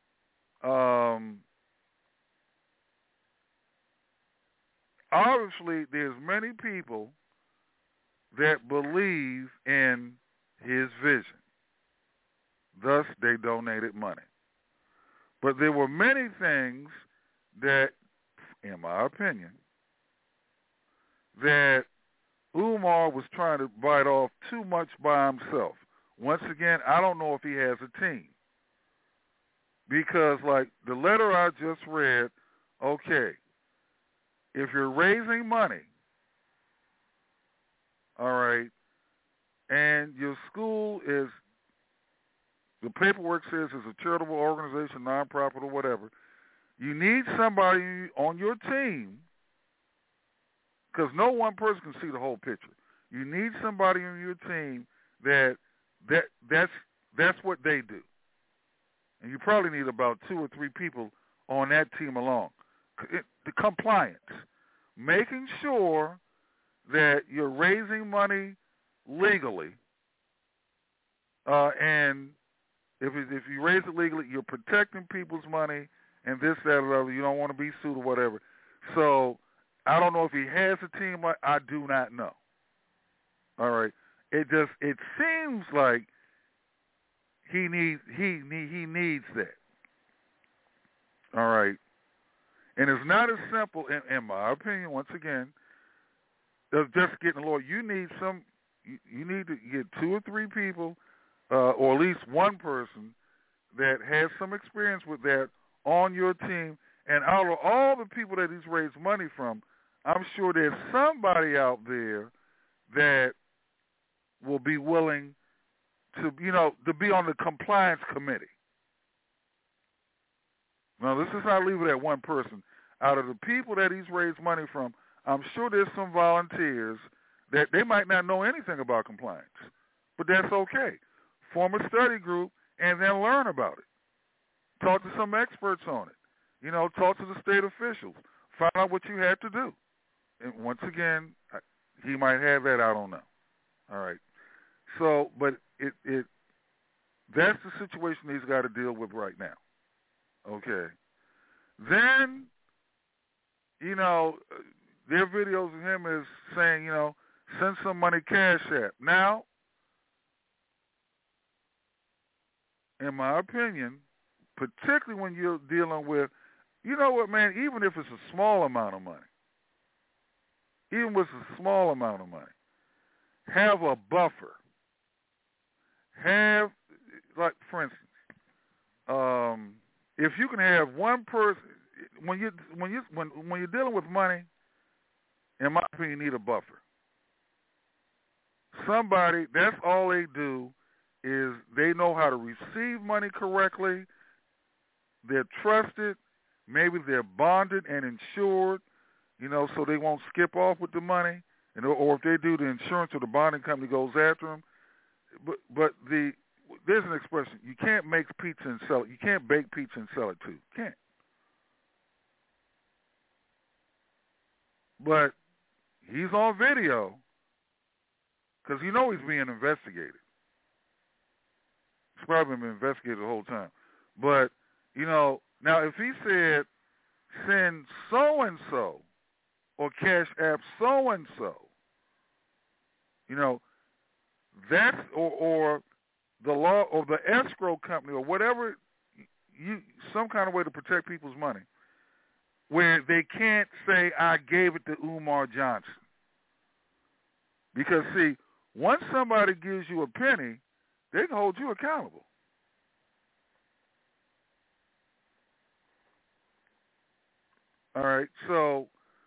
obviously, there's many people that believe in his vision. Thus, they donated money. But there were many things that, in my opinion, that Umar was trying to bite off too much by himself. Once again, I don't know if he has a team. Because, like the letter I just read, okay, if you're raising money, all right, and your school is, the paperwork says it's a charitable organization, nonprofit, or whatever, you need somebody on your team, because no one person can see the whole picture. You need somebody on your team that's what they do. And you probably need about 2 or 3 people on that team alone. The compliance, making sure that you're raising money legally, and if you raise it legally, you're protecting people's money and this, that, or other. You don't want to be sued or whatever. So I don't know if he has a team. I do not know. All right. It seems like he needs that. All right. And it's not as simple, in my opinion, once again, as just getting a lawyer. You need to get 2 or 3 people, or at least one person that has some experience with that on your team. And out of all the people that he's raised money from, I'm sure there's somebody out there that will be willing to be on the compliance committee. Now, this is not leave it at one person. Out of the people that he's raised money from, I'm sure there's some volunteers that they might not know anything about compliance, but that's okay. Form a study group and then learn about it. Talk to some experts on it. Talk to the state officials. Find out what you had to do. And once again, he might have that. I don't know. All right. So, but that's the situation he's got to deal with right now. Okay. Then, their videos of him is saying, send some money Cash App. Now, in my opinion, particularly when you're dealing with, you know what, man, even if it's a small amount of money, have a buffer. Have, like, for instance, if you can have one person, when you're dealing with money, in my opinion, you need a buffer. Somebody, that's all they do is they know how to receive money correctly. They're trusted. Maybe they're bonded and insured, so they won't skip off with the money. Or if they do, the insurance or the bonding company goes after them. But there's an expression: you can't make pizza and sell it. You can't bake pizza and sell it too. Can't. But he's on video because he's being investigated. He's probably been investigated the whole time. But now if he said send so and so or Cash App so and so, that's or the law or the escrow company or whatever, some kind of way to protect people's money, where they can't say, I gave it to Umar Johnson. Because, see, once somebody gives you a penny, they can hold you accountable. All right, so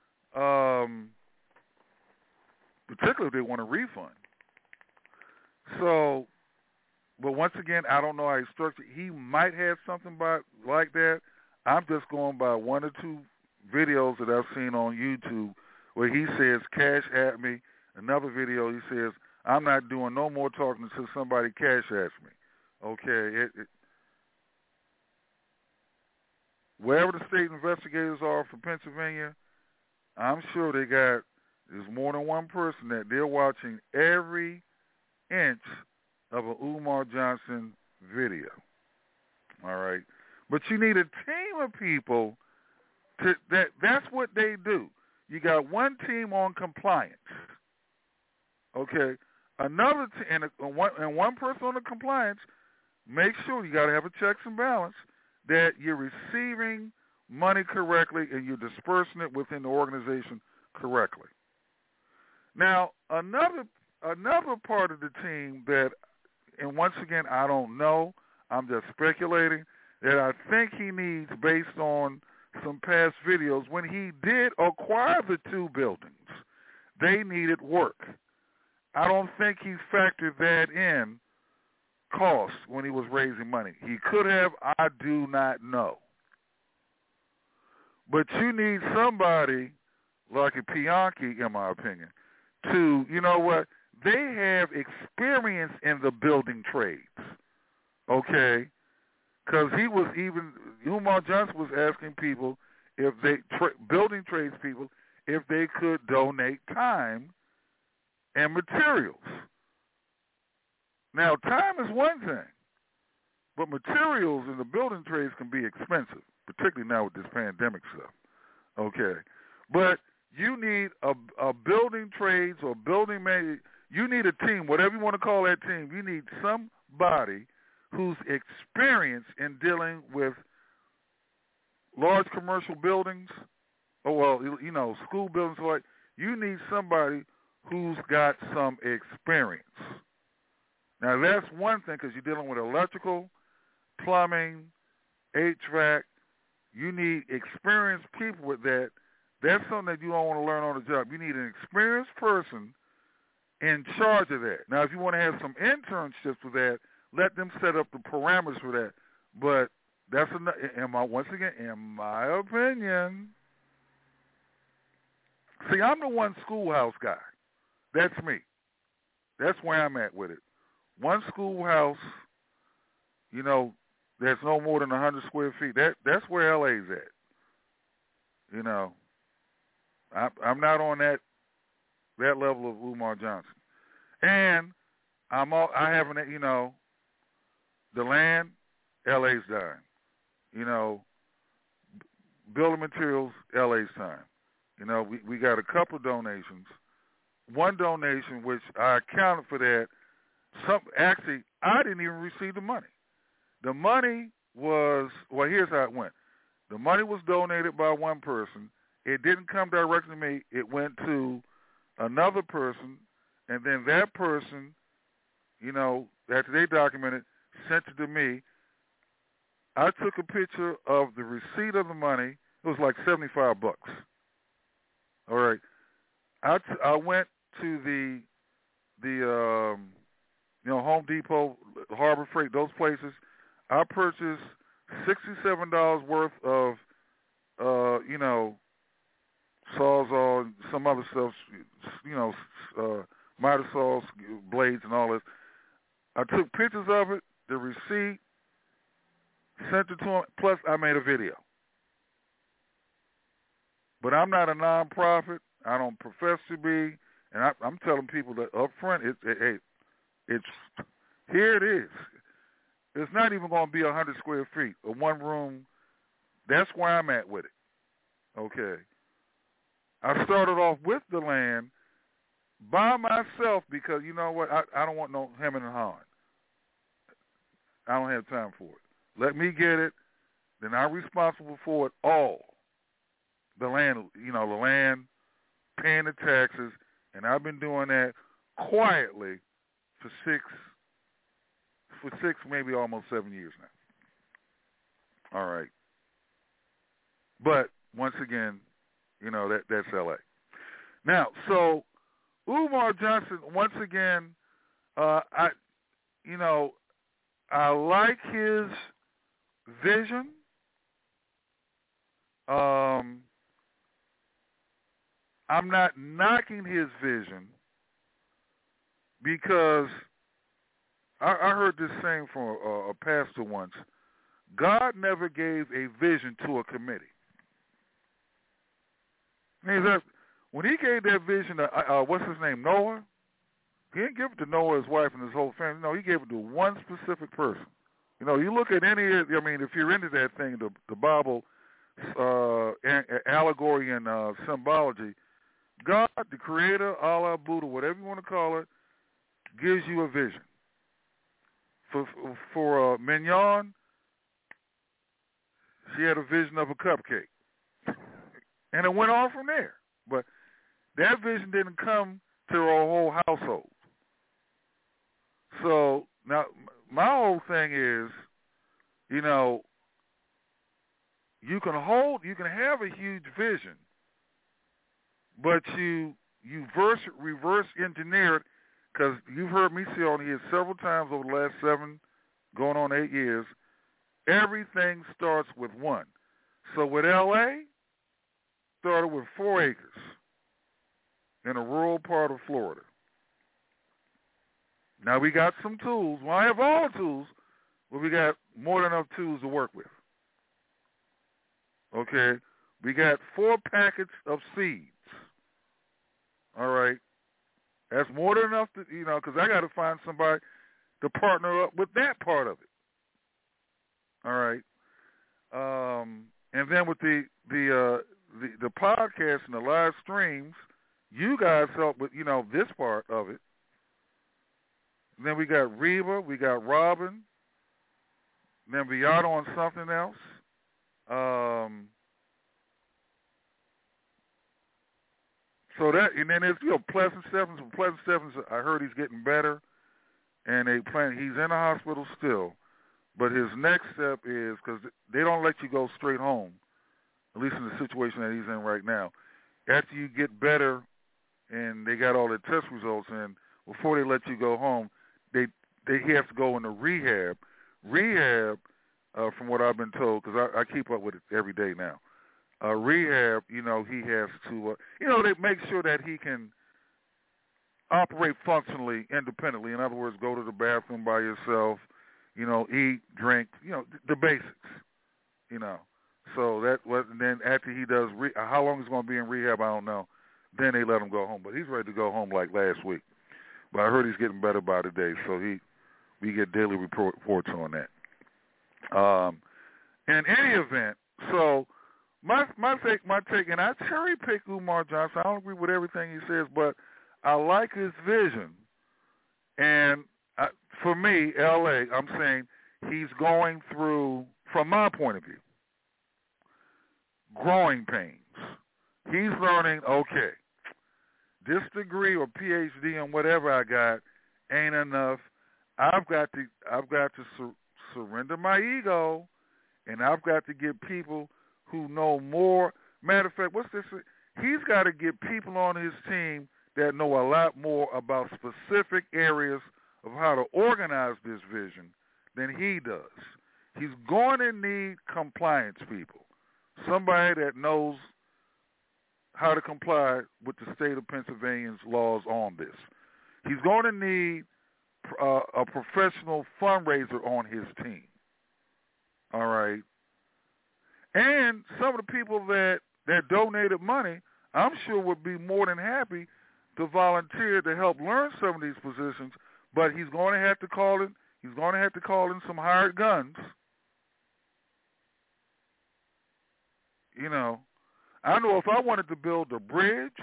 particularly if they want a refund. So, but once again, I don't know how he's structured. He might have something like that. I'm just going by one or two videos that I've seen on YouTube where he says, cash at me. Another video, he says, I'm not doing no more talking until somebody cash at me. Okay. Wherever the state investigators are from Pennsylvania, I'm sure there's more than one person that they're watching every inch of an Umar Johnson video. All right. But you need a team of people that's what they do. You got one team on compliance. Okay. Another and one person on the compliance, make sure you got to have a checks and balance that you're receiving money correctly and you're dispersing it within the organization correctly. Now, another part of the team that, and once again, I don't know, I'm just speculating, that I think he needs based on some past videos, when he did acquire the two buildings, they needed work. I don't think he factored that in cost when he was raising money. He could have, I do not know. But you need somebody like a Bianchi, in my opinion, to, you know what, they have experience in the building trades, okay? Because Umar Johnson was asking people if building trades people, if they could donate time and materials. Now, time is one thing, but materials in the building trades can be expensive, particularly now with this pandemic stuff. Okay. But you need a building trades or you need a team, whatever you want to call that team. You need somebody who's experienced in dealing with large commercial buildings, school buildings. Like, you need somebody who's got some experience. Now, that's one thing, because you're dealing with electrical, plumbing, HVAC. You need experienced people with that. That's something that you don't want to learn on the job. You need an experienced person in charge of that. Now, if you want to have some internships with that, let them set up the parameters for that. But that's once again, in my opinion. See, I'm the one schoolhouse guy. That's me. That's where I'm at with it. One schoolhouse, that's no more than 100 square feet. That's where LA's at. I'm not on that level of Umar Johnson. And I haven't, the land, LA's dying. Building materials, LA's time. We got a couple of donations. One donation, which I accounted for that. Actually, I didn't even receive the money. The money was, here's how it went. The money was donated by one person. It didn't come directly to me. It went to another person, and then that person, after they documented, sent it to me. I took a picture of the receipt of the money. It was like $75. All right. I went to the Home Depot, Harbor Freight, those places. I purchased $67 worth of, Sawzall and some other stuff, miter saws, blades, and all this. I took pictures of it, the receipt, sent it to him, plus I made a video. But I'm not a nonprofit. I don't profess to be. And I'm telling people that up front, it's here it is. It's not even going to be 100 square feet, a one room. That's where I'm at with it. Okay. I started off with the land by myself because, you know what, I don't want no hemming and hawing. I don't have time for it. Let me get it, then I'm responsible for it all. The land, the land, paying the taxes, and I've been doing that quietly for six, maybe almost 7 years now. All right. But once again, that's LA. Now, so Umar Johnson, once again, I like his vision. I'm not knocking his vision because I heard this saying from a pastor once. God never gave a vision to a committee. When he gave that vision to, what's his name, Noah, he didn't give it to Noah, his wife, and his whole family. No, he gave it to one specific person. You look at if you're into that thing, the Bible, allegory and symbology, God, the creator, Allah, Buddha, whatever you want to call it, gives you a vision. For Mignon, she had a vision of a cupcake. And it went on from there. But that vision didn't come to her whole household. So now my whole thing is, you can have a huge vision, but you reverse engineer it, because you've heard me say on here several times over the last 7, going on 8 years, everything starts with one. So with L.A., started with 4 acres in a rural part of Florida. Now we got some tools. Well, I have all the tools, but we got more than enough tools to work with. Okay? We got 4 packets of seeds. All right? That's more than enough to, because I got to find somebody to partner up with that part of it. All right? And then with the podcast and the live streams, you guys help with, this part of it. And then we got Reba, we got Robin, then Beato on something else. So that, and then it's, Pleasant Stevens. Pleasant Stevens, I heard he's getting better, and he's in the hospital still. But his next step is, because they don't let you go straight home, at least in the situation that he's in right now. After you get better and they got all the test results in, before they let you go home, he has to go into rehab. Rehab, from what I've been told, because I keep up with it every day now. Rehab, he has to, they make sure that he can operate functionally, independently. In other words, go to the bathroom by yourself, eat, drink, the basics, So that was, and then after he does, how long he's going to be in rehab, I don't know. Then they let him go home. But he's ready to go home like last week. But I heard he's getting better by the day, so we get daily reports on that. In any event, so my take, and I cherry pick Umar Johnson. I don't agree with everything he says, but I like his vision. And for me, L.A., I'm saying he's going through, from my point of view, growing pains. He's learning, okay, this degree or PhD and whatever I got ain't enough. I've got to surrender my ego, and I've got to get people who know more. Matter of fact, what's this? He's got to get people on his team that know a lot more about specific areas of how to organize this vision than he does. He's going to need compliance people, somebody that knows how to comply with the state of Pennsylvania's laws on this. He's going to need a professional fundraiser on his team. All right. And some of the people that donated money, I'm sure would be more than happy to volunteer to help learn some of these positions, but he's going to have to call in. He's going to have to call in some hired guns. I know if I wanted to build a bridge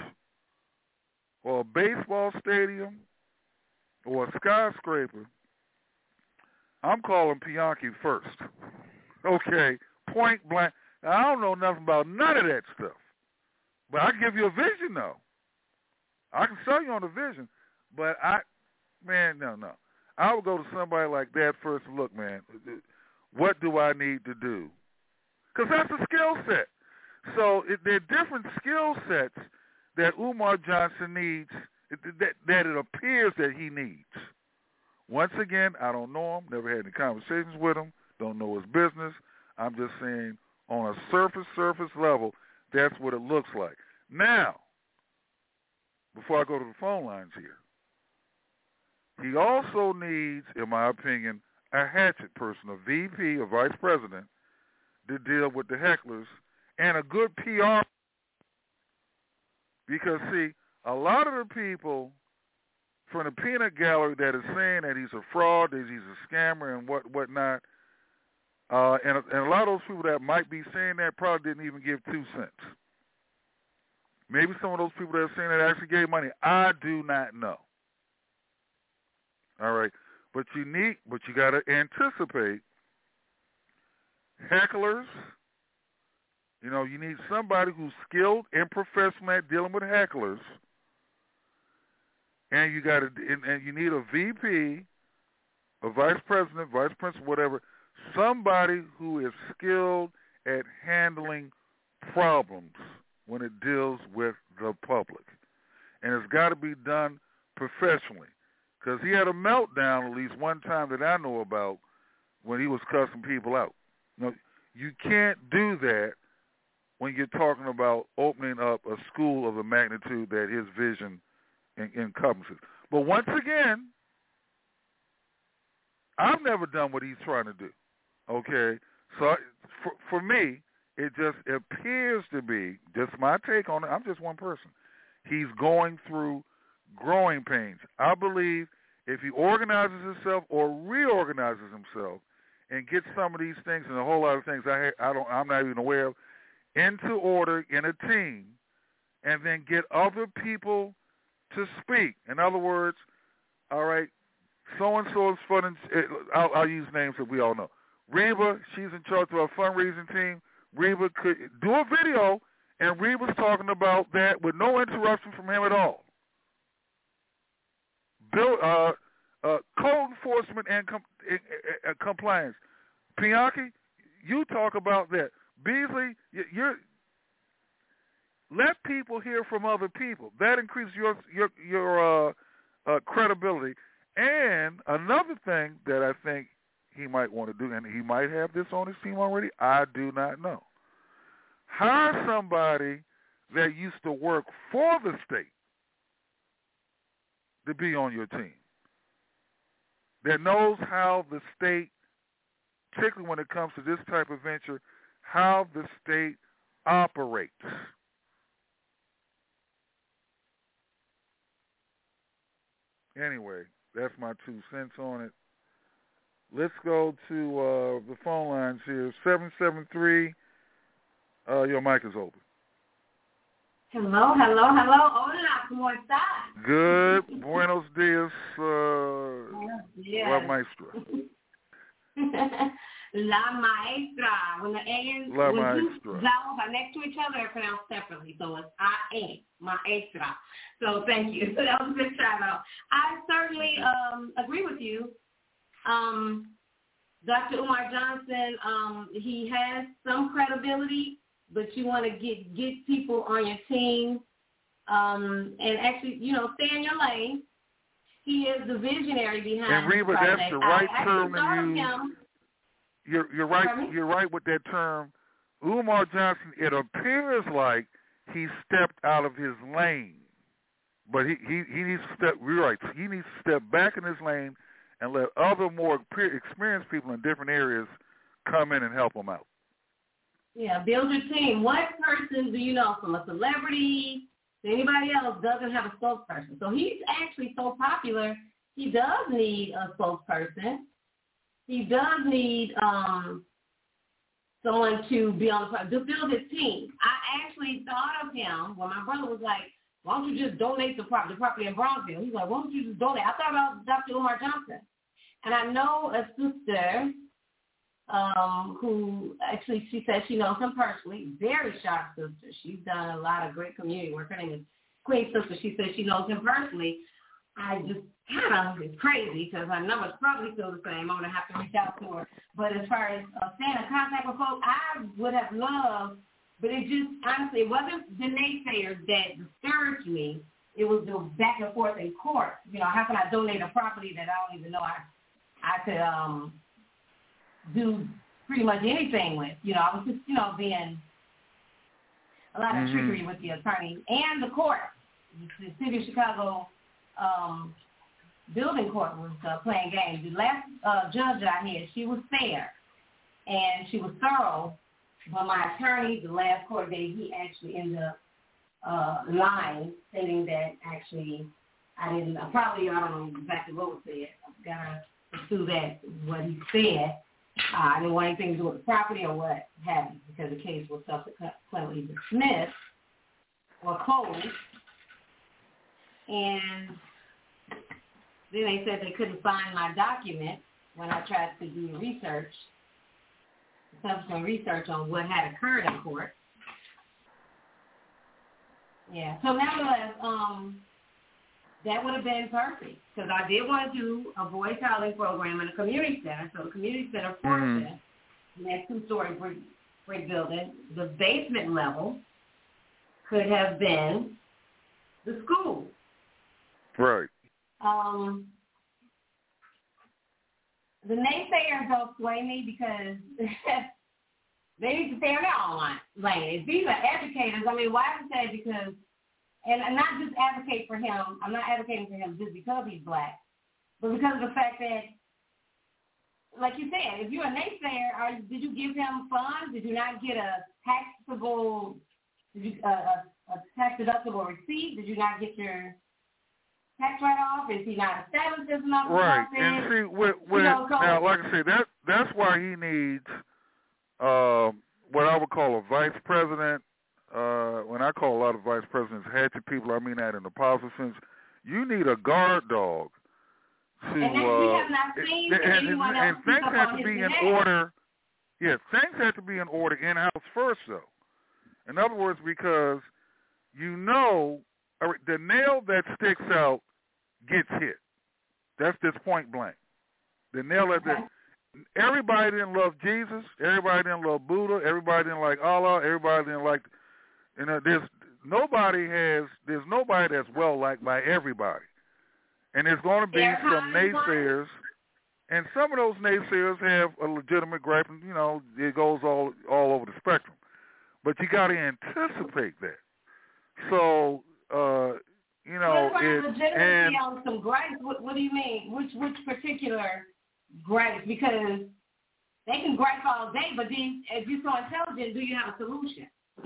or a baseball stadium or a skyscraper, I'm calling Bianchi first. Okay, point blank. Now, I don't know nothing about none of that stuff. But I can give you a vision, though. I can sell you on the vision. But no. I would go to somebody like that first and look, man, what do I need to do? Because that's a skill set. So there are different skill sets that Umar Johnson needs, that it appears that he needs. Once again, I don't know him, never had any conversations with him, don't know his business. I'm just saying on a surface level, that's what it looks like. Now, before I go to the phone lines here, he also needs, in my opinion, a hatchet person, a VP, a vice president, to deal with the hecklers, and a good PR. Because, see, a lot of the people from the peanut gallery that is saying that he's a fraud, that he's a scammer and whatnot, and a lot of those people that might be saying that probably didn't even give 2 cents. Maybe some of those people that are saying that actually gave money. I do not know. All right, but you got to anticipate hecklers. You know, you need somebody who's skilled and professional at dealing with hecklers, and you need a VP, a vice president, vice principal, whatever, somebody who is skilled at handling problems when it deals with the public, and it's got to be done professionally. Because he had a meltdown at least one time that I know about when he was cussing people out. You know, you can't do that when you're talking about opening up a school of the magnitude that his vision encompasses. But once again, I've never done what he's trying to do. Okay? So for me, it just appears to be, just my take on it, I'm just one person. He's going through growing pains. I believe if he organizes himself or reorganizes himself and gets some of these things and a whole lot of things I'm not even aware of into order in a team, and then get other people to speak. In other words, all right, so-and-so is funding, I'll use names that we all know. Reba, she's in charge of our fundraising team. Reba could do a video, and Reba's talking about that with no interruption from him at all. Code enforcement and compliance. Bianchi, you talk about that. Beasley, let people hear from other people. That increases your credibility. And another thing that I think he might want to do, and he might have this on his team already, I do not know. Hire somebody that used to work for the state to be on your team, that knows how the state, particularly when it comes to this type of venture, how the state operates. Anyway, that's my 2 cents on it. Let's go to the phone lines here. 773, your mic is open. Hello. Hola, ¿cómo estás? Good. Buenos dias, La Maestra. La Maestra. When the A La when Maestra. two vowels are next to each other, they're pronounced separately. So it's I-A, Maestra. So thank you. So that was a good shout out. I certainly agree with you. Dr. Umar Johnson, he has some credibility, but you want to get people on your team and actually, stay in your lane. He is the visionary behind and Reba, that's the right term to use. You're right. Pardon? You're right with that term. Umar Johnson, it appears like he stepped out of his lane, but he needs to step. You're right. He needs to step back in his lane and let other more experienced people in different areas come in and help him out. Yeah, build your team. What person do you know from a celebrity to anybody else doesn't have a spokesperson? So he's actually so popular, he does need a spokesperson. He does need someone to be on to build his team. I actually thought of him when my brother was like, why don't you just donate the property in Bronzeville? He's like, why don't you just donate? I thought about Dr. Umar Johnson. And I know a sister who actually, she said she knows him personally, very sharp sister. She's done a lot of great community work. Her name is Queen Sister. She said she knows him personally. I just kind of, it's crazy because her number's probably still the same. I'm going to have to reach out to her. But as far as staying in contact with folks, I would have loved, but it just, honestly, it wasn't the naysayers that disturbed me. It was the back and forth in court. You know, how can I donate a property that I don't even know I could do pretty much anything with? You know, I was just, you know, being a lot of trickery with the attorney and the court. The City of Chicago building court was playing games. The last judge I had, she was fair and she was thorough, but my attorney, the last court date, he actually ended up lying, stating that actually I don't know exactly what was said. I've got to pursue that, what he said. I didn't want anything to do with the property or what have you, because the case was subsequently dismissed or closed. And then they said they couldn't find my document when I tried to do subsequent research on what had occurred in court. Yeah, so nevertheless, that would have been perfect because I did want to do a voice housing program in a community center. So the community center portion, that two-story brick building, the basement level could have been the school. Right. The naysayers don't sway me because they need to stay on their own lane. If these are educators, I mean, why I say because, and not just advocate for him, I'm not advocating for him just because he's black, but because of the fact that, like you said, if you're a naysayer, did you give him funds? Did you not get a tax-deductible receipt? Did you not get your tax write-off? Is he not established as enough? Right, and see, now, like I said, that's why he needs what I would call a vice president. When I call a lot of vice presidents hatchet people, I mean that in the positive sense. You need a guard dog to, and we have not seen anyone else and things have to be in order. Yeah, things have to be in order in-house first, though. In other words, because you know the nail that sticks out gets hit. That's just point blank. The nail that everybody didn't love Jesus. Everybody didn't love Buddha. Everybody didn't like Allah. Everybody didn't like. You know, there's nobody that's well liked by everybody, and there's going to be some naysayers, and some of those naysayers have a legitimate gripe, and you know it goes all over the spectrum. But you got to anticipate that. So you know, legitimacy on some gripes. What do you mean? Which particular gripes? Because they can gripe all day, but then if you're so intelligent, do you have a solution?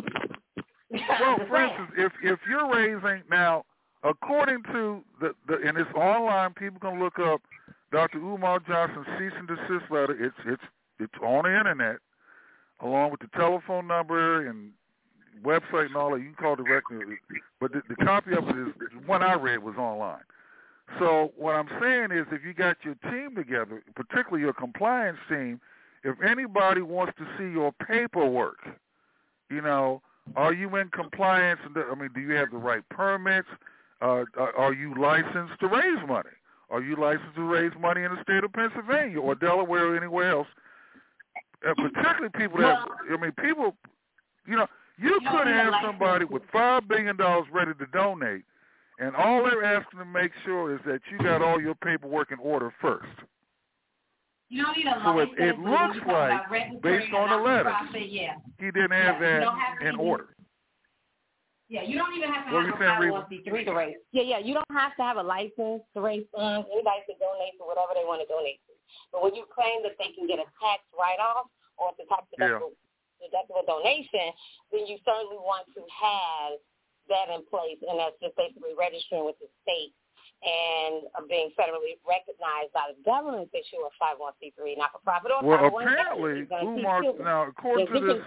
Well, for instance, if you're raising now, according to the and it's online, people can look up Dr. Umar Johnson's cease and desist letter. It's on the internet, along with the telephone number and website and all that. You can call directly, but the copy of it is the one I read was online. So what I'm saying is, if you got your team together, particularly your compliance team, if anybody wants to see your paperwork, you know. Are you in compliance? I mean, do you have the right permits? Are you licensed to raise money? Are you licensed to raise money in the state of Pennsylvania or Delaware or anywhere else? Particularly people that, I mean, people, you know, you could have somebody with $5 billion ready to donate, and all they're asking to make sure is that you got all your paperwork in order first. You don't need a so license. It looks like, based on the letter, he didn't have that in order. Yeah, you don't even have to have a 501c3 to raise. Yeah, you don't have to have a license to raise funds. Anybody can donate to whatever they want to donate to. But when you claim that they can get a tax write-off or it's a tax deductible donation, then you certainly want to have that in place, and that's just basically registering with the state and being federally recognized by the government that you're a 501c3, not-for-profit, or well, apparently, Umar, now, according to this,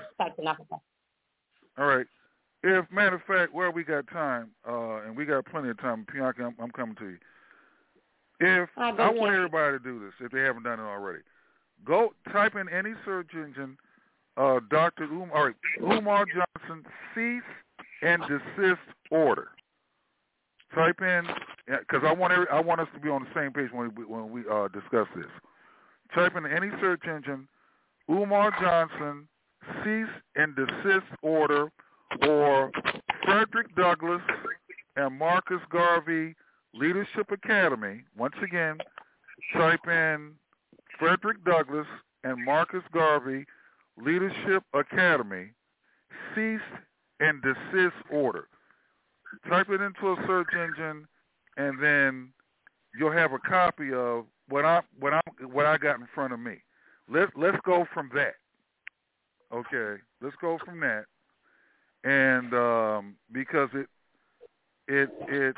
all right, if, matter of fact, well, we got time, and we got plenty of time, Bianca, I'm coming to you. If I want everybody to do this, if they haven't done it already, go type in any search engine, Dr. Umar Johnson cease and desist order. Type in, because I want us to be on the same page when we discuss this. Type in any search engine, Umar Johnson cease and desist order, or Frederick Douglass and Marcus Garvey Leadership Academy. Once again, type in Frederick Douglass and Marcus Garvey Leadership Academy cease and desist order. Type it into a search engine, and then you'll have a copy of what I got in front of me. Let's go from that. Okay, let's go from that, and because it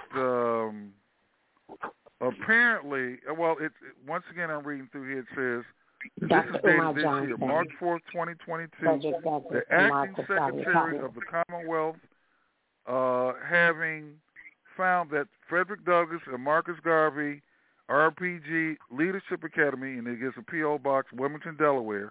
apparently, once again I'm reading through here. It says this is dated this year, March 4th, 2022. The acting Secretary of the Commonwealth, having found that Frederick Douglass and Marcus Garvey RPG Leadership Academy, and it gives a P.O. Box, Wilmington, Delaware,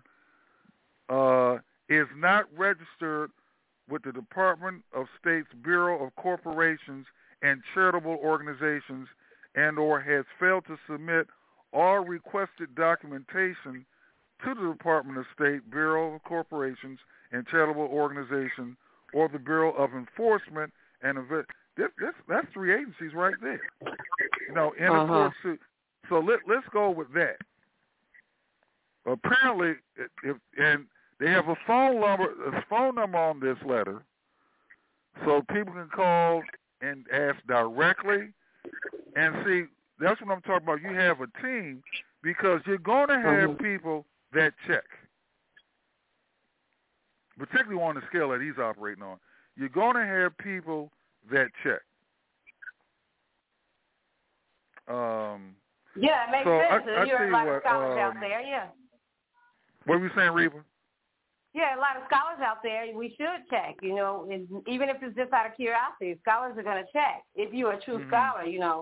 is not registered with the Department of State's Bureau of Corporations and Charitable Organizations, and or has failed to submit all requested documentation to the Department of State, Bureau of Corporations and Charitable Organizations, or the Bureau of Enforcement and that's three agencies right there. In a court suit. So let's go with that. Apparently, and they have a phone number on this letter, so people can call and ask directly. And see, that's what I'm talking about. You have a team, because you're going to have people that check, particularly on the scale that he's operating on. You're going to have people that check. Yeah, it makes sense. You're a lot of scholars out there, yeah. What were you saying, Reba? Yeah, a lot of scholars out there. We should check, even if it's just out of curiosity. Scholars are going to check if you're a true scholar,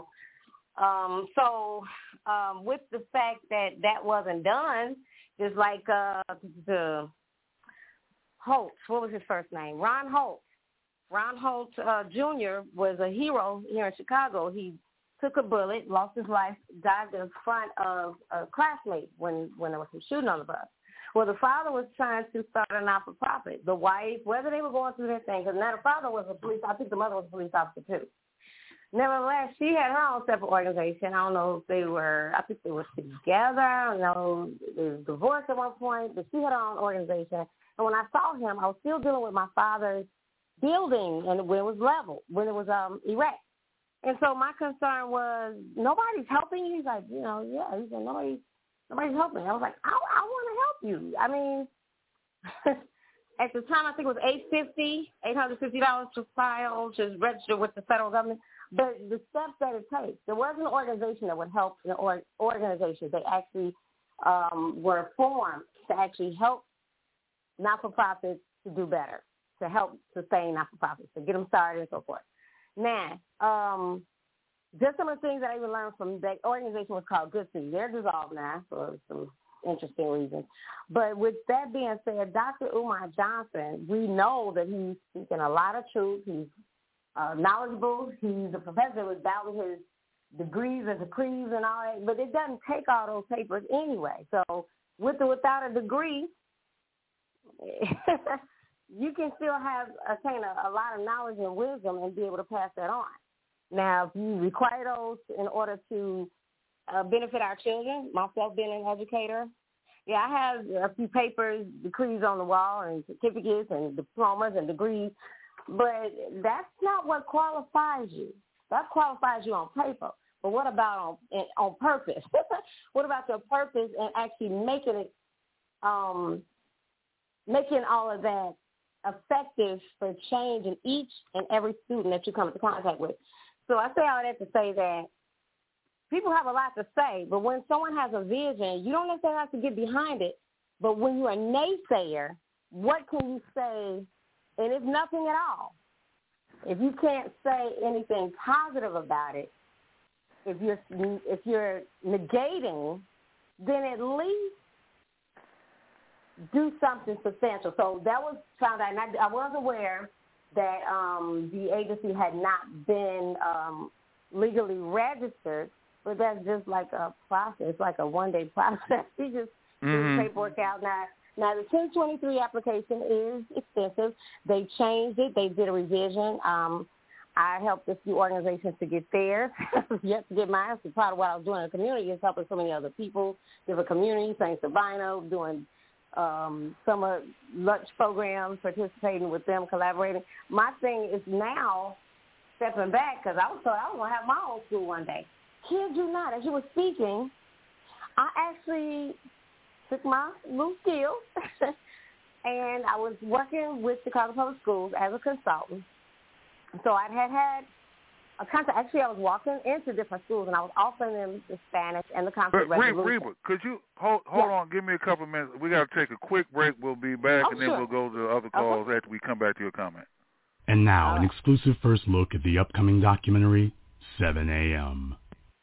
with the fact that wasn't done, just like the Holtz, what was his first name? Ron Holtz. Ron Holtz Jr. was a hero here in Chicago. He took a bullet, lost his life, died in front of a classmate when there was some shooting on the bus. Well, the father was trying to start a not-for-profit. The wife, whether they were going through their thing, because now the father was a police, I think the mother was a police officer too. Nevertheless, she had her own separate organization. I don't know if I think they were together. I know they were divorced at one point, but she had her own organization. And when I saw him, I was still dealing with my father's building, and when it was level, when it was erect. And so my concern was, nobody's helping you? He's like, he said, nobody's helping. I was like, I want to help you. I mean, at the time, I think it was $850 to file, to register with the federal government. But the steps that it takes, there was an organization that would help the organization. They actually were formed to actually help not-for-profits to do better, to help sustain not-for-profits, to get them started and so forth. Now, just some of the things that I even learned from that organization was called Good City. They're dissolved now for some interesting reasons. But with that being said, Dr. Umar Johnson, we know that he's speaking a lot of truth. He's knowledgeable. He's a professor without his degrees and decrees and all that. But it doesn't take all those papers anyway. So with or without a degree, you can still attain a lot of knowledge and wisdom and be able to pass that on. Now, if you require those in order to benefit our children, myself being an educator, I have a few papers, decrees on the wall, and certificates and diplomas and degrees, but that's not what qualifies you. That qualifies you on paper. But what about on purpose? What about your purpose and actually making all of that effective for change in each and every student that you come into contact with? So I say all that to say that people have a lot to say, but when someone has a vision, you don't necessarily have to get behind it. But when you're a naysayer, what can you say? And it's nothing at all. If you can't say anything positive about it, if you're negating, then at least do something substantial. So that was found out, and I was aware that the agency had not been legally registered, but that's just like a process, like a one-day process. You just do the paperwork out. Now the 1023 application is extensive. They changed it. They did a revision. I helped a few organizations to get theirs. Yet to get mine. So part of what I was doing in the community is helping so many other people, different communities, St. Sabino, doing summer lunch programs, participating with them, collaborating. My thing is now stepping back, because I was told I was going to have my own school one day. Kid you not. As you were speaking, I actually took my little skills and I was working with Chicago Public Schools as a consultant. So I had a contact. Actually, I was walking into different schools and I was offering them the Spanish and the conflict resolution. Reba, could you hold on? Give me a couple of minutes. We got to take a quick break. We'll be back, and then we'll go to the other calls after we come back to your comment. And now, an exclusive first look at the upcoming documentary, 7 a.m.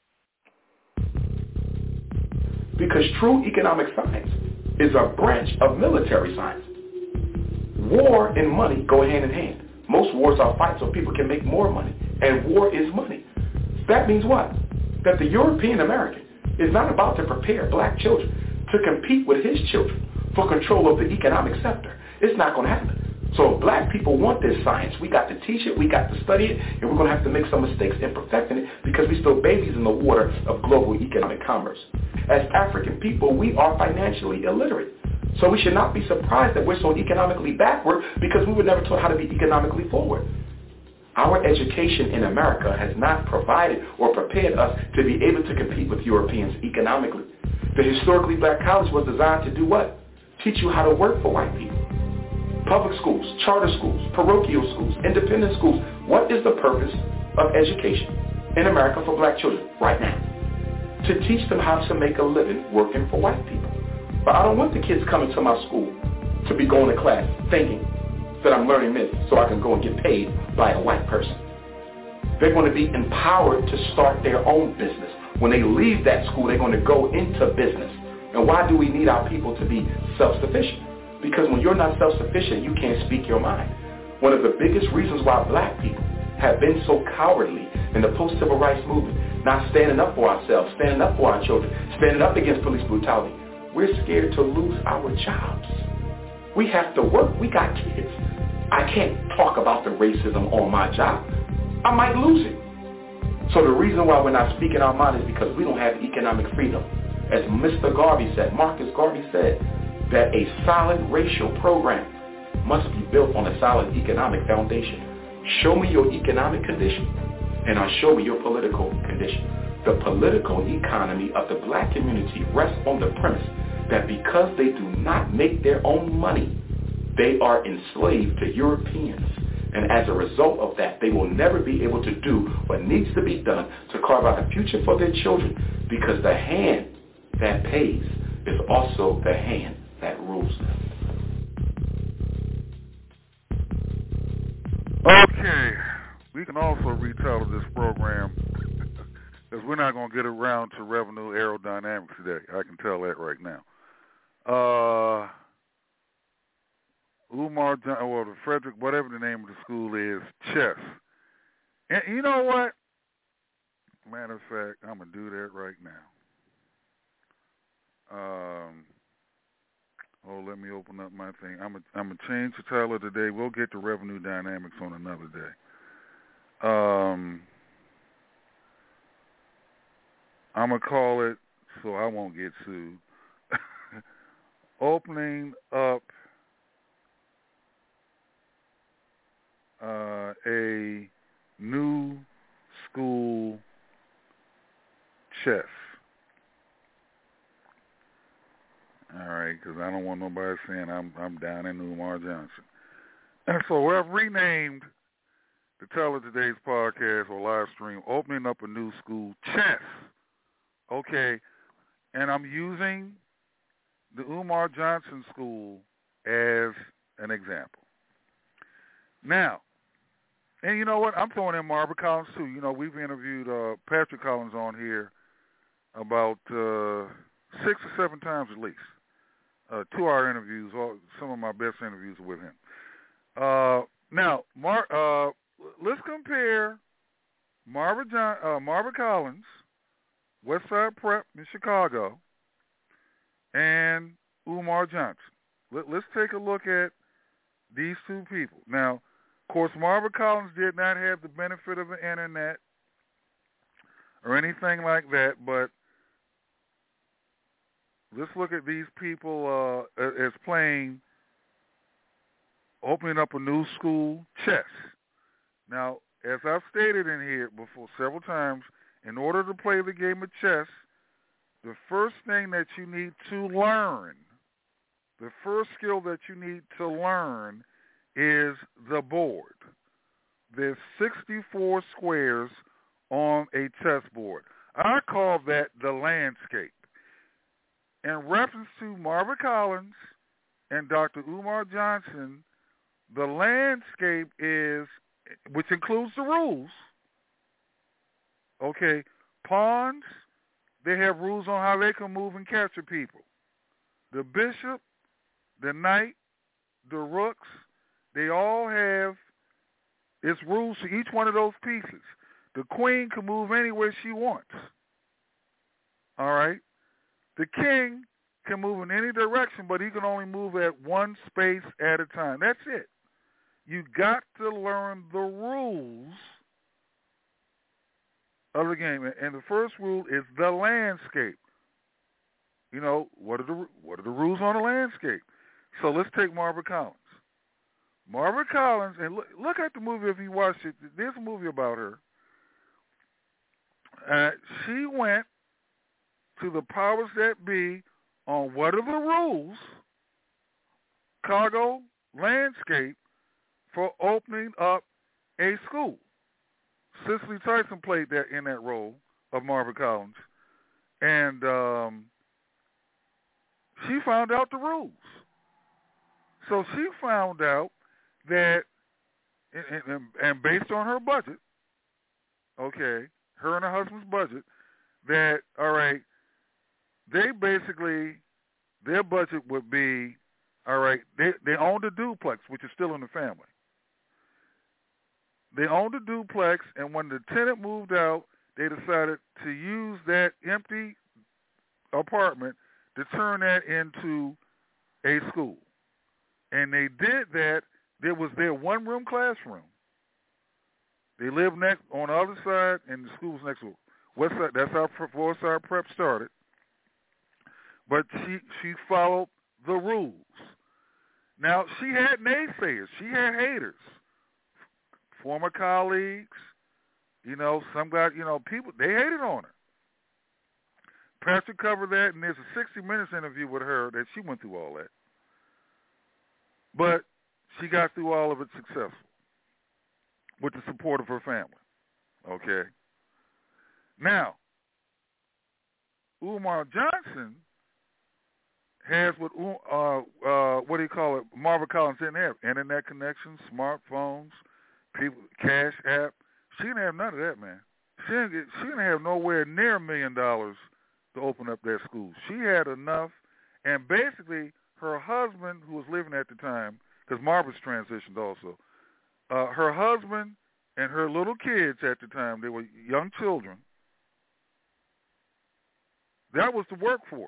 Because true economic science is a branch of military science. War and money go hand in hand. Most wars are fights so people can make more money, and war is money. That means what? That the European American is not about to prepare black children to compete with his children for control of the economic sector. It's not going to happen. So if black people want this science, we got to teach it, we got to study it, and we're going to have to make some mistakes in perfecting it because we're still babies in the water of global economic commerce. As African people, we are financially illiterate. So we should not be surprised that we're so economically backward because we were never taught how to be economically forward. Our education in America has not provided or prepared us to be able to compete with Europeans economically. The historically black college was designed to do what? Teach you how to work for white people. Public schools, charter schools, parochial schools, independent schools. What is the purpose of education in America for black children right now? To teach them how to make a living working for white people. But I don't want the kids coming to my school to be going to class thinking that I'm learning this so I can go and get paid by a white person. They're going to be empowered to start their own business. When they leave that school, they're going to go into business. And why do we need our people to be self-sufficient? Because when you're not self-sufficient, you can't speak your mind. One of the biggest reasons why black people have been so cowardly in the post-civil rights movement, not standing up for ourselves, standing up for our children, standing up against police brutality, we're scared to lose our jobs. We have to work. We got kids. I can't talk about the racism on my job. I might lose it. So the reason why we're not speaking our mind is because we don't have economic freedom. As Mr. Garvey said, Marcus Garvey said, that a solid racial program must be built on a solid economic foundation. Show me your economic condition, and I'll show you your political condition. The political economy of the black community rests on the premise that because they do not make their own money, they are enslaved to Europeans. And as a result of that, they will never be able to do what needs to be done to carve out a future for their children, because the hand that pays is also the hand that rules them. Okay, we can also retitle this program because we're not going to get around to revenue aerodynamics today. I can tell that right now. Umar, well, Frederick, whatever the name of the school is, chess. And you know what? Matter of fact, I'm going to do that right now. Let me open up my thing. I'm gonna change the title of today. We'll get to revenue dynamics on another day. I'm gonna call it, so I won't get sued, opening up a new school chess. All right, because I don't want nobody saying I'm down in Umar Johnson. And so I've renamed the title of today's podcast or live stream, Opening Up a New School Chess. Okay, and I'm using the Umar Johnson School as an example. Now, And you know what? I'm throwing in Marva Collins, too. You know, we've interviewed Patrick Collins on here about 6 or 7 times at least. 2-hour interviews, some of my best interviews with him. Now, let's compare Marva Collins, Westside Prep in Chicago, and Umar Johnson. Let's take a look at these two people. Now, of course, Marva Collins did not have the benefit of the internet or anything like that, but let's look at these people as opening up a new school, chess. Now, as I've stated in here before several times, in order to play the game of chess, the first thing that you need to learn, the first skill that you need to learn is the board. There's 64 squares on a chessboard. I call that the landscape. In reference to Marva Collins and Dr. Umar Johnson, the landscape is, which includes the rules, okay, pawns, they have rules on how they can move and capture people. The bishop, the knight, the rooks, they all have its rules for each one of those pieces. The queen can move anywhere she wants. All right? The king can move in any direction, but he can only move at one space at a time. That's it. You got to learn the rules of the game, and the first rule is the landscape. You know, what are the rules on the landscape? So let's take Marva Collins. Marva Collins, and look at the movie if you watch it. There's a movie about her. She went to the powers that be on what are the rules, Chicago landscape, for opening up a school. Cicely Tyson played that in that role of Marva Collins. And she found out the rules. So she found out that, and based on her budget, okay, her and her husband's budget, that, all right, they basically, their budget would be, all right, they owned a duplex, which is still in the family. They owned a duplex, and when the tenant moved out, they decided to use that empty apartment to turn that into a school. And they did that. There was their one-room classroom. They lived next on the other side, and the school was next door. Westside, that's how Westside Prep started. But she followed the rules. Now, she had naysayers. She had haters. Former colleagues, you know, some guys, you know, people, they hated on her. Patrick covered that, and there's a 60 Minutes interview with her that she went through all that. But she got through all of it successful with the support of her family. Okay? Now, Umar Johnson has what do you call it? Marva Collins didn't have. Internet connections, smartphones, people, Cash App. She didn't have none of that, man. She didn't have nowhere near $1 million to open up that school. She had enough, and basically her husband, who was living at the time, because Marva's transitioned also, her husband and her little kids at the time, they were young children, that was the workforce.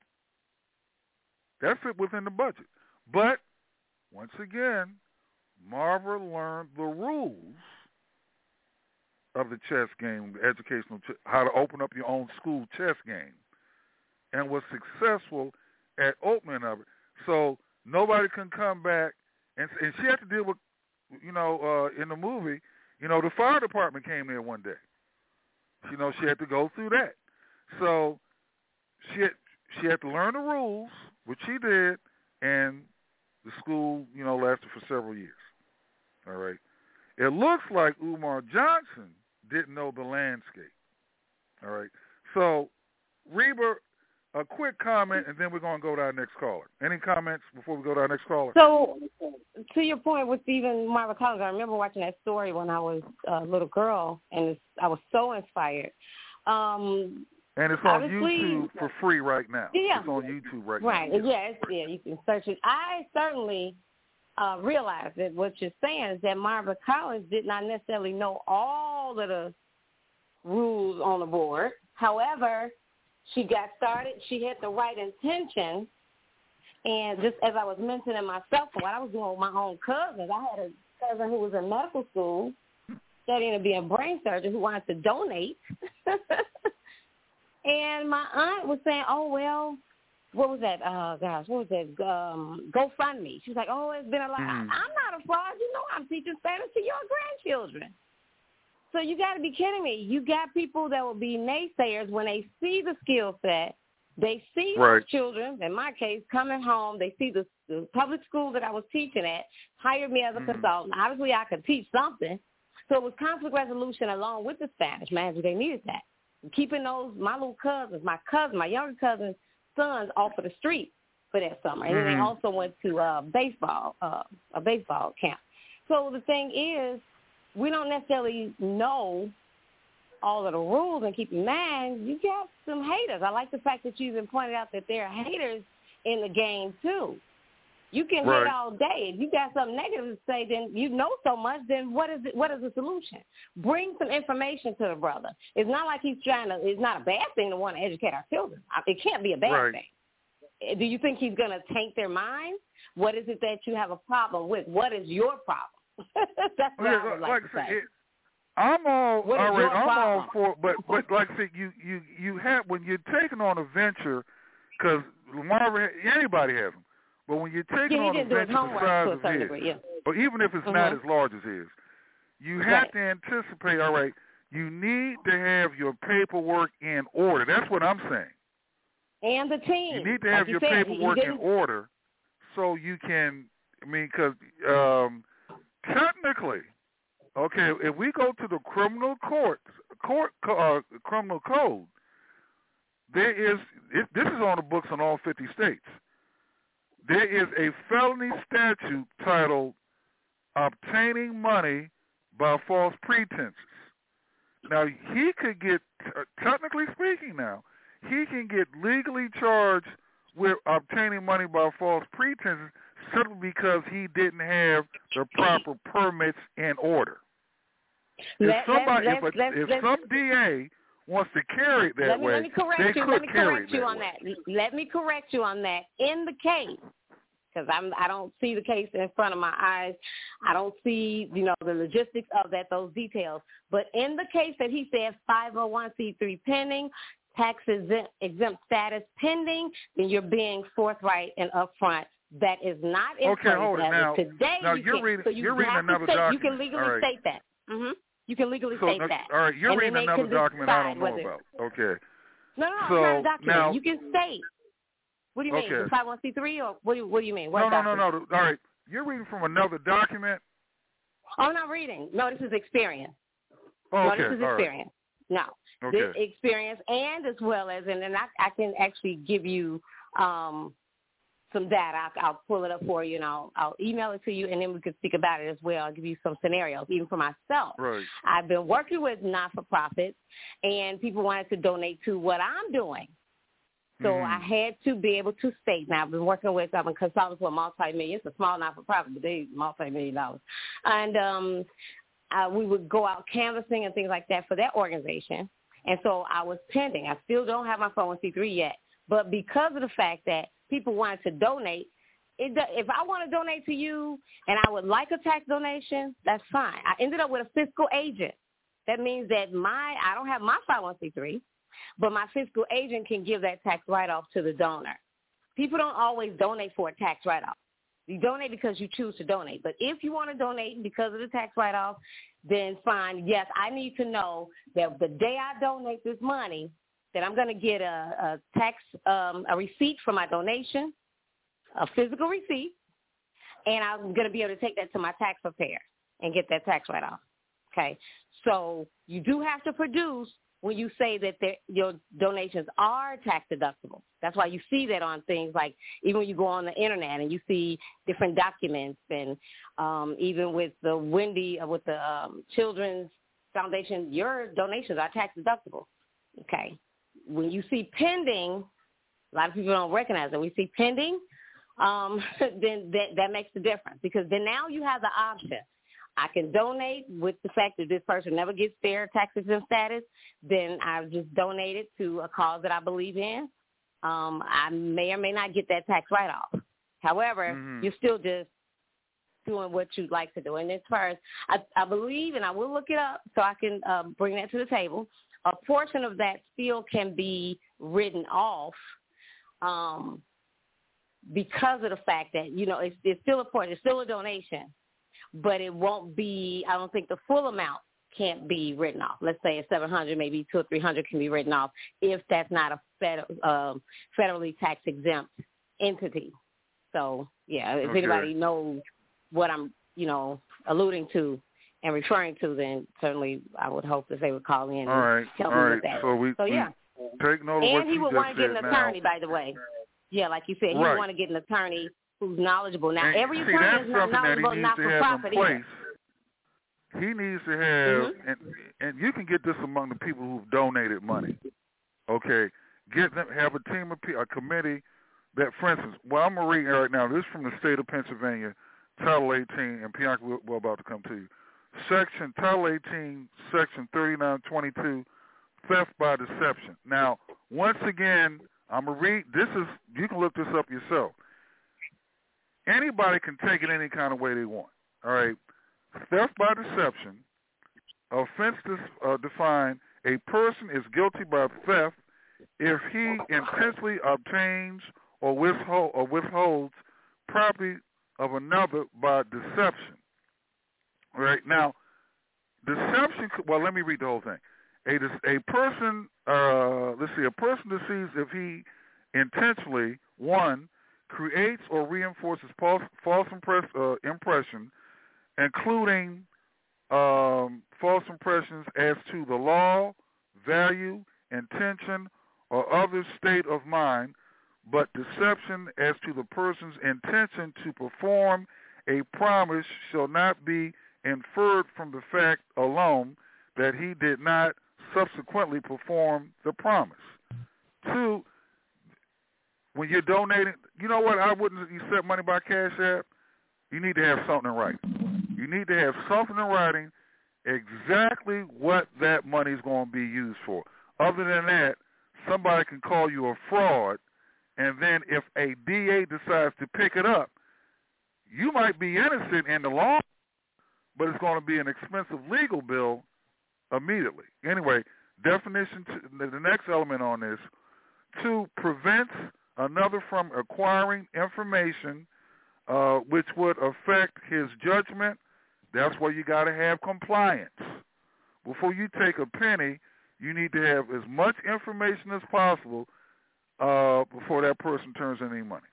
That fit within the budget. But, once again, Marva learned the rules of the chess game, the educational, how to open up your own school chess game, and was successful at opening of it. So nobody can come back, and she had to deal with, you know, in the movie, you know, the fire department came there one day. You know, she had to go through that. So she had to learn the rules, which she did, and the school, you know, lasted for several years. All right. It looks like Umar Johnson didn't know the landscape. All right. So, Reba, a quick comment, and then we're going to go to our next caller. Any comments before we go to our next caller? So, to your point with Stephen Marva Collins, I remember watching that story when I was a little girl, and I was so inspired. And it's on YouTube for free right now. Yeah. It's on YouTube right now. Right. Yeah, you can search it. I certainly realize that what you're saying is that Marva Collins did not necessarily know all of the rules on the board. However, she got started. She had the right intention. And just as I was mentioning myself, what I was doing with my own cousins, I had a cousin who was in medical school studying to be a brain surgeon who wanted to donate. And my aunt was saying, oh, well, what was that? What was that? GoFundMe. She was like, oh, it's been a lot. I'm not a fraud. You know I'm teaching Spanish to your grandchildren. So you got to be kidding me. You got people that will be naysayers when they see the skill set. They see those children, in my case, coming home. They see the public school that I was teaching at, hired me as a consultant. Obviously, I could teach something. So it was conflict resolution along with the Spanish manager. They needed that. Keeping my little cousins, my younger cousin's sons off of the street for that summer. And then they also went to a baseball camp. So the thing is, we don't necessarily know all of the rules, and keep in mind, you got some haters. I like the fact that you even pointed out that there are haters in the game, too. You can hate all day. If you got something negative to say, then you know so much, then what is the solution? Bring some information to the brother. It's not like it's not a bad thing to want to educate our children. It can't be a bad thing. Do you think he's going to taint their minds? What is it that you have a problem with? What is your problem? That's what I would like to say. I'm all for, but like I said, you have, when you're taking on a venture, because anybody has them, but when you're taking on a venture the size of his, or even if it's not as large as his, you have to anticipate, all right, you need to have your paperwork in order. That's what I'm saying. And the team. You need to have your paperwork in order so you can, because technically, okay, if we go to the criminal criminal code, this is on the books in all 50 states. There is a felony statute titled obtaining money by false pretenses. Now, he could get, technically speaking now, he can get legally charged with obtaining money by false pretenses simply because he didn't have the proper permits in order. If some DA wants to carry it that way, let me correct you on that. Let me correct you on that. In the case, because I don't see the case in front of my eyes, I don't see the logistics of that, those details. But in the case that he said 501c3 pending, tax exempt status pending, then you're being forthright and upfront. That is not in place hold it. Now, today. Now you're reading another document. You can legally state that. You can legally state that. All right, you're reading another document I don't know about. Okay. No, it's not a document. Now, you can state. What do you mean? The 501c3 or what do you mean? No. All right. You're reading from another document? Oh, I'm not reading. No, this is experience. Oh, okay. No, this is experience. Right. No. Okay. This experience and as well as, and then I can actually give you some data. I'll pull it up for you, and I'll email it to you, and then we can speak about it as well. I'll give you some scenarios, even for myself. Right. I've been working with not-for-profits, and people wanted to donate to what I'm doing. So I had to be able to state. Now, I've been working with, I'm a consultant for multi-million. It's a small not-for-profit, but they multi-million dollars. And we would go out canvassing and things like that for that organization. And so I was pending. I still don't have my 501c3 yet. But because of the fact that people wanted to donate, if I want to donate to you and I would like a tax donation, that's fine. I ended up with a fiscal agent. That means that I don't have my 501c3, but my fiscal agent can give that tax write-off to the donor. People don't always donate for a tax write-off. You donate because you choose to donate. But if you want to donate because of the tax write-off, then fine. Yes, I need to know that the day I donate this money, that I'm going to get a tax, a receipt for my donation, a physical receipt, and I'm going to be able to take that to my tax preparer and get that tax write-off. Okay, so you do have to produce when you say that your donations are tax deductible. That's why you see that on things like even when you go on the internet and you see different documents, and even with the Children's Foundation, your donations are tax deductible. Okay, when you see pending, a lot of people don't recognize it. When you see pending, then that makes the difference, because then now you have the option. I can donate with the fact that this person never gets their tax-exempt status, then I just donate it to a cause that I believe in. I may or may not get that tax write-off. However, you're still just doing what you'd like to do. And as far as I believe, and I will look it up so I can bring that to the table, a portion of that still can be written off because of the fact that, it's still a portion, it's still a donation. But it won't be, I don't think the full amount can't be written off. Let's say it's $700, maybe $200 or $300 can be written off if that's not a federally tax-exempt entity. So, yeah, if anybody knows what I'm, alluding to and referring to, then certainly I would hope that they would call in and help me with that. So yeah. Take note of what you just said. And he would want to get an attorney, by the way. Yeah, like you said, he would want to get an attorney who's knowledgeable. Now, every attorney is not knowledgeable, not for profit either. He needs to have, and you can get this among the people who've donated money. Okay, get them, have a team of people, a committee that, for instance, I'm going to read right now. This is from the state of Pennsylvania, Title 18, and Bianca, we're about to come to you. Title 18, Section 3922, theft by deception. Now, once again, I'm going to read. You can look this up yourself. Anybody can take it any kind of way they want. All right. Theft by deception, offense defined, a person is guilty by theft if he intentionally obtains or withholds property of another by deception. All right. Now, deception, let me read the whole thing. A person deceives if he intentionally, 1, creates or reinforces false impression, including false impressions as to the law, value, intention, or other state of mind, but deception as to the person's intention to perform a promise shall not be inferred from the fact alone that he did not subsequently perform the promise. 2, when you're donating, you know what? I wouldn't accept money by Cash App. You need to have something in writing. You need to have something in writing exactly what that money is going to be used for. Other than that, somebody can call you a fraud, and then if a DA decides to pick it up, you might be innocent in the law, but it's going to be an expensive legal bill immediately. Anyway, definition, the next element on this, 2, prevents another from acquiring information which would affect his judgment. That's why you got to have compliance. Before you take a penny, you need to have as much information as possible before that person turns in any money.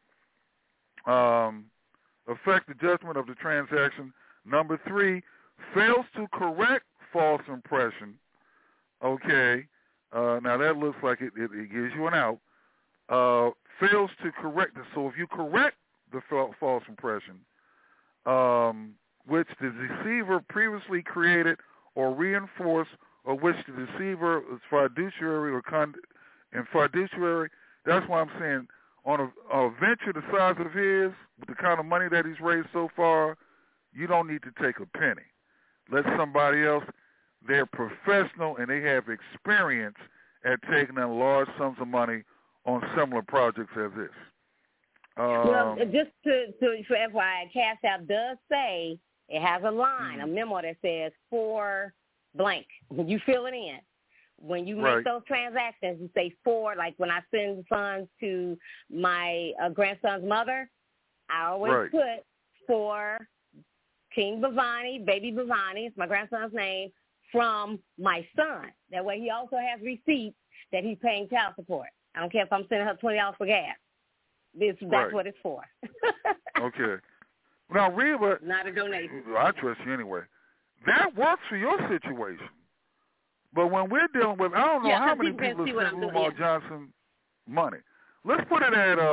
Affect the judgment of the transaction. Number 3, fails to correct false impression. Okay, now that looks like it gives you an out. Fails to correct it. So if you correct the false impression, which the deceiver previously created or reinforced, or which the deceiver is fiduciary and fiduciary, that's why I'm saying on a venture the size of his, with the kind of money that he's raised so far, you don't need to take a penny. Let somebody else, they're professional and they have experience at taking in large sums of money on similar projects as this. Well, just for FYI, Cash App does say, it has a line, a memo that says for blank. When you fill it in, when you make those transactions, you say for, like when I send funds to my grandson's mother, I always put for King Bhavani, baby Bhavani, it's my grandson's name, from my son. That way he also has receipts that he's paying child support. I don't care if I'm sending her $20 for gas. That's what it's for. Okay. Now, Reba, not a donation. I trust you anyway. that works for your situation. But when we're dealing with, I don't know how many people have sent Lamar Johnson money. Let's put it at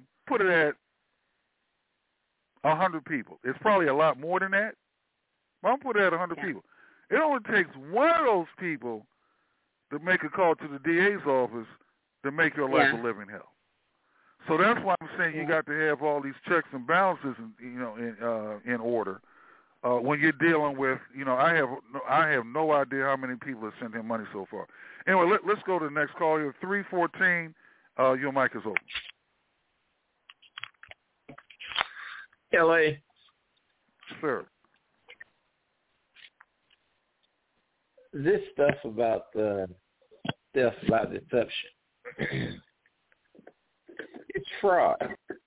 100 people. It's probably a lot more than that. But I'm put it at 100 people. It only takes one of those people to make a call to the DA's office to make your life a living hell. So that's why I'm saying you got to have all these checks and balances, in order. When you're dealing with, I have no idea how many people have sent him money so far. Anyway, let's go to the next call here. 314, your mic is open. L.A. Sir. This stuff about deception, it's fraud.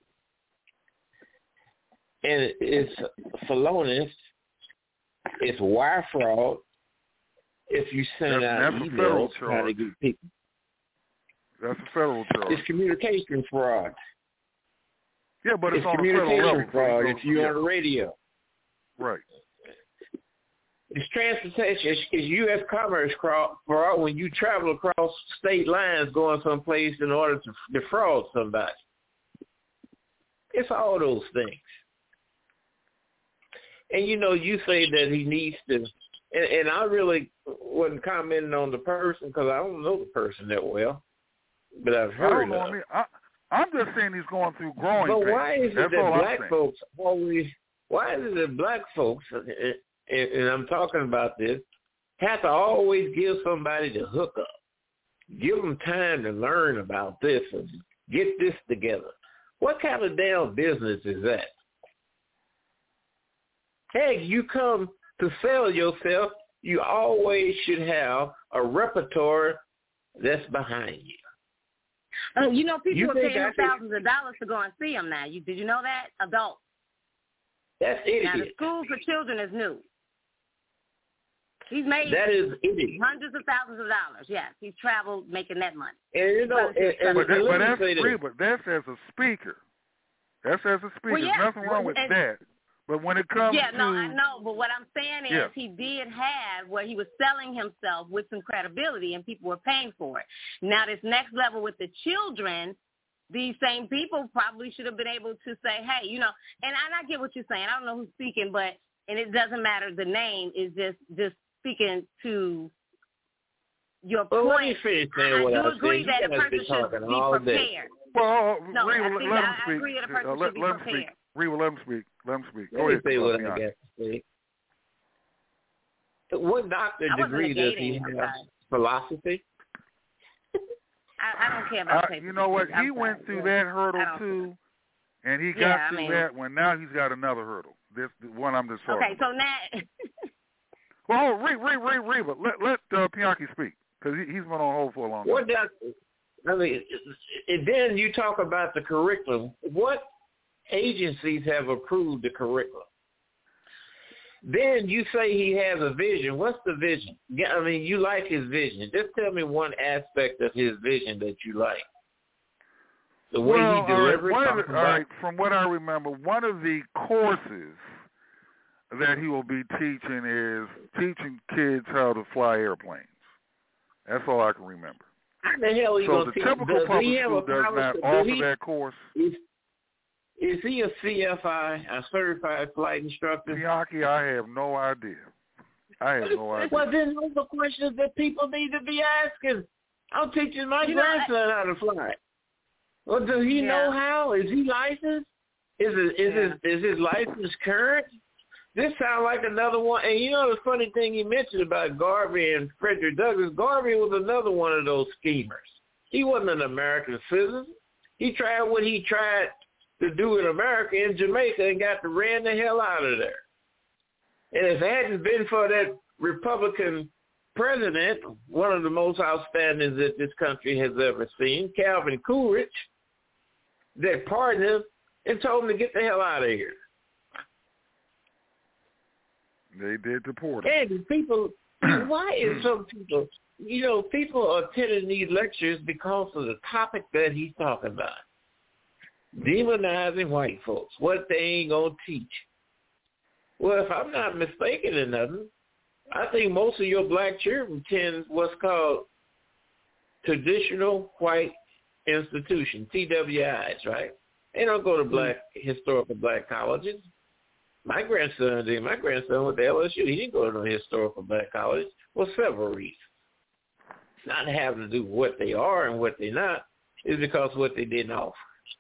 And it's felonious. It's wire fraud. If you send out emails trying to get people. That's a federal charge. It's communication fraud. Yeah, but it's on communication a federal level. fraud if you're on the radio. Right. It's transportation. It's U.S. commerce fraud when you travel across state lines going someplace in order to defraud somebody. It's all those things. And, you say that he needs to, and I really wasn't commenting on the person because I don't know the person that well, but I've heard of him. I'm just saying he's going through growing pains. But why is it that black folks and I'm talking about this, have to always give somebody the hookup? Give them time to learn about this and get this together. What kind of damn business is that? Hey, you come to sell yourself, you always should have a repertoire that's behind you. People are paying thousands of dollars to go and see him now. Did you know that? Adults. That's idiot. Now, the school for children is new. He's made hundreds of thousands of dollars. Yes, he's traveled making that money. And but that's as a speaker. That's as a speaker. There's nothing wrong with that. But when it comes I know. But what I'm saying is he did have where he was selling himself with some credibility and people were paying for it. Now this next level with the children, these same people probably should have been able to say, hey, and I get what you're saying. I don't know who's speaking, and it doesn't matter. The name is just speaking to your point. Let me finish I do agree that a person should be prepared. Well, no, I agree that a person should be prepared. Reba, let him speak. Go ahead. Say what I got to say. What doctor degree does he have? Philosophy? I don't care about you know what? He went through that hurdle too, and he got through that one. Now he's got another hurdle. This one I'm just talking about. So now... Well, Reba, let Pianki speak, because he's been on hold for a long time. And then you talk about the curriculum. What agencies have approved the curriculum? Then you say he has a vision. What's the vision? You like his vision. Just tell me one aspect of his vision that you like. The way he delivers. All right, from what I remember, one of the courses that he will be teaching is teaching kids how to fly airplanes. That's all I can remember. How the hell are you going to teach? So the typical public school does not offer that course. Is he a CFI, a certified flight instructor? Pianki, I have no idea. Well, then those are questions that people need to be asking. I'm teaching my grandson how to fly. Well, does he know how? Is he licensed? Is his license current? This sounds like another one. And the funny thing you mentioned about Garvey and Frederick Douglass, Garvey was another one of those schemers. He wasn't an American citizen. He tried what he tried to do in America in Jamaica and ran the hell out of there. And if it hadn't been for that Republican president, one of the most outstanding that this country has ever seen, Calvin Coolidge, that pardoned him and told him to get the hell out of here. They did deport him. And people, why is some people, people are attending these lectures because of the topic that he's talking about. Demonizing white folks, what they ain't going to teach. Well, if I'm not mistaken in nothing, I think most of your black children attend what's called traditional white institution, TWIs, right? They don't go to historical black colleges. My grandson did. My grandson went to LSU. He didn't go to a historical black college for several reasons. It's not having to do with what they are and what they're not. It's because of what they didn't offer.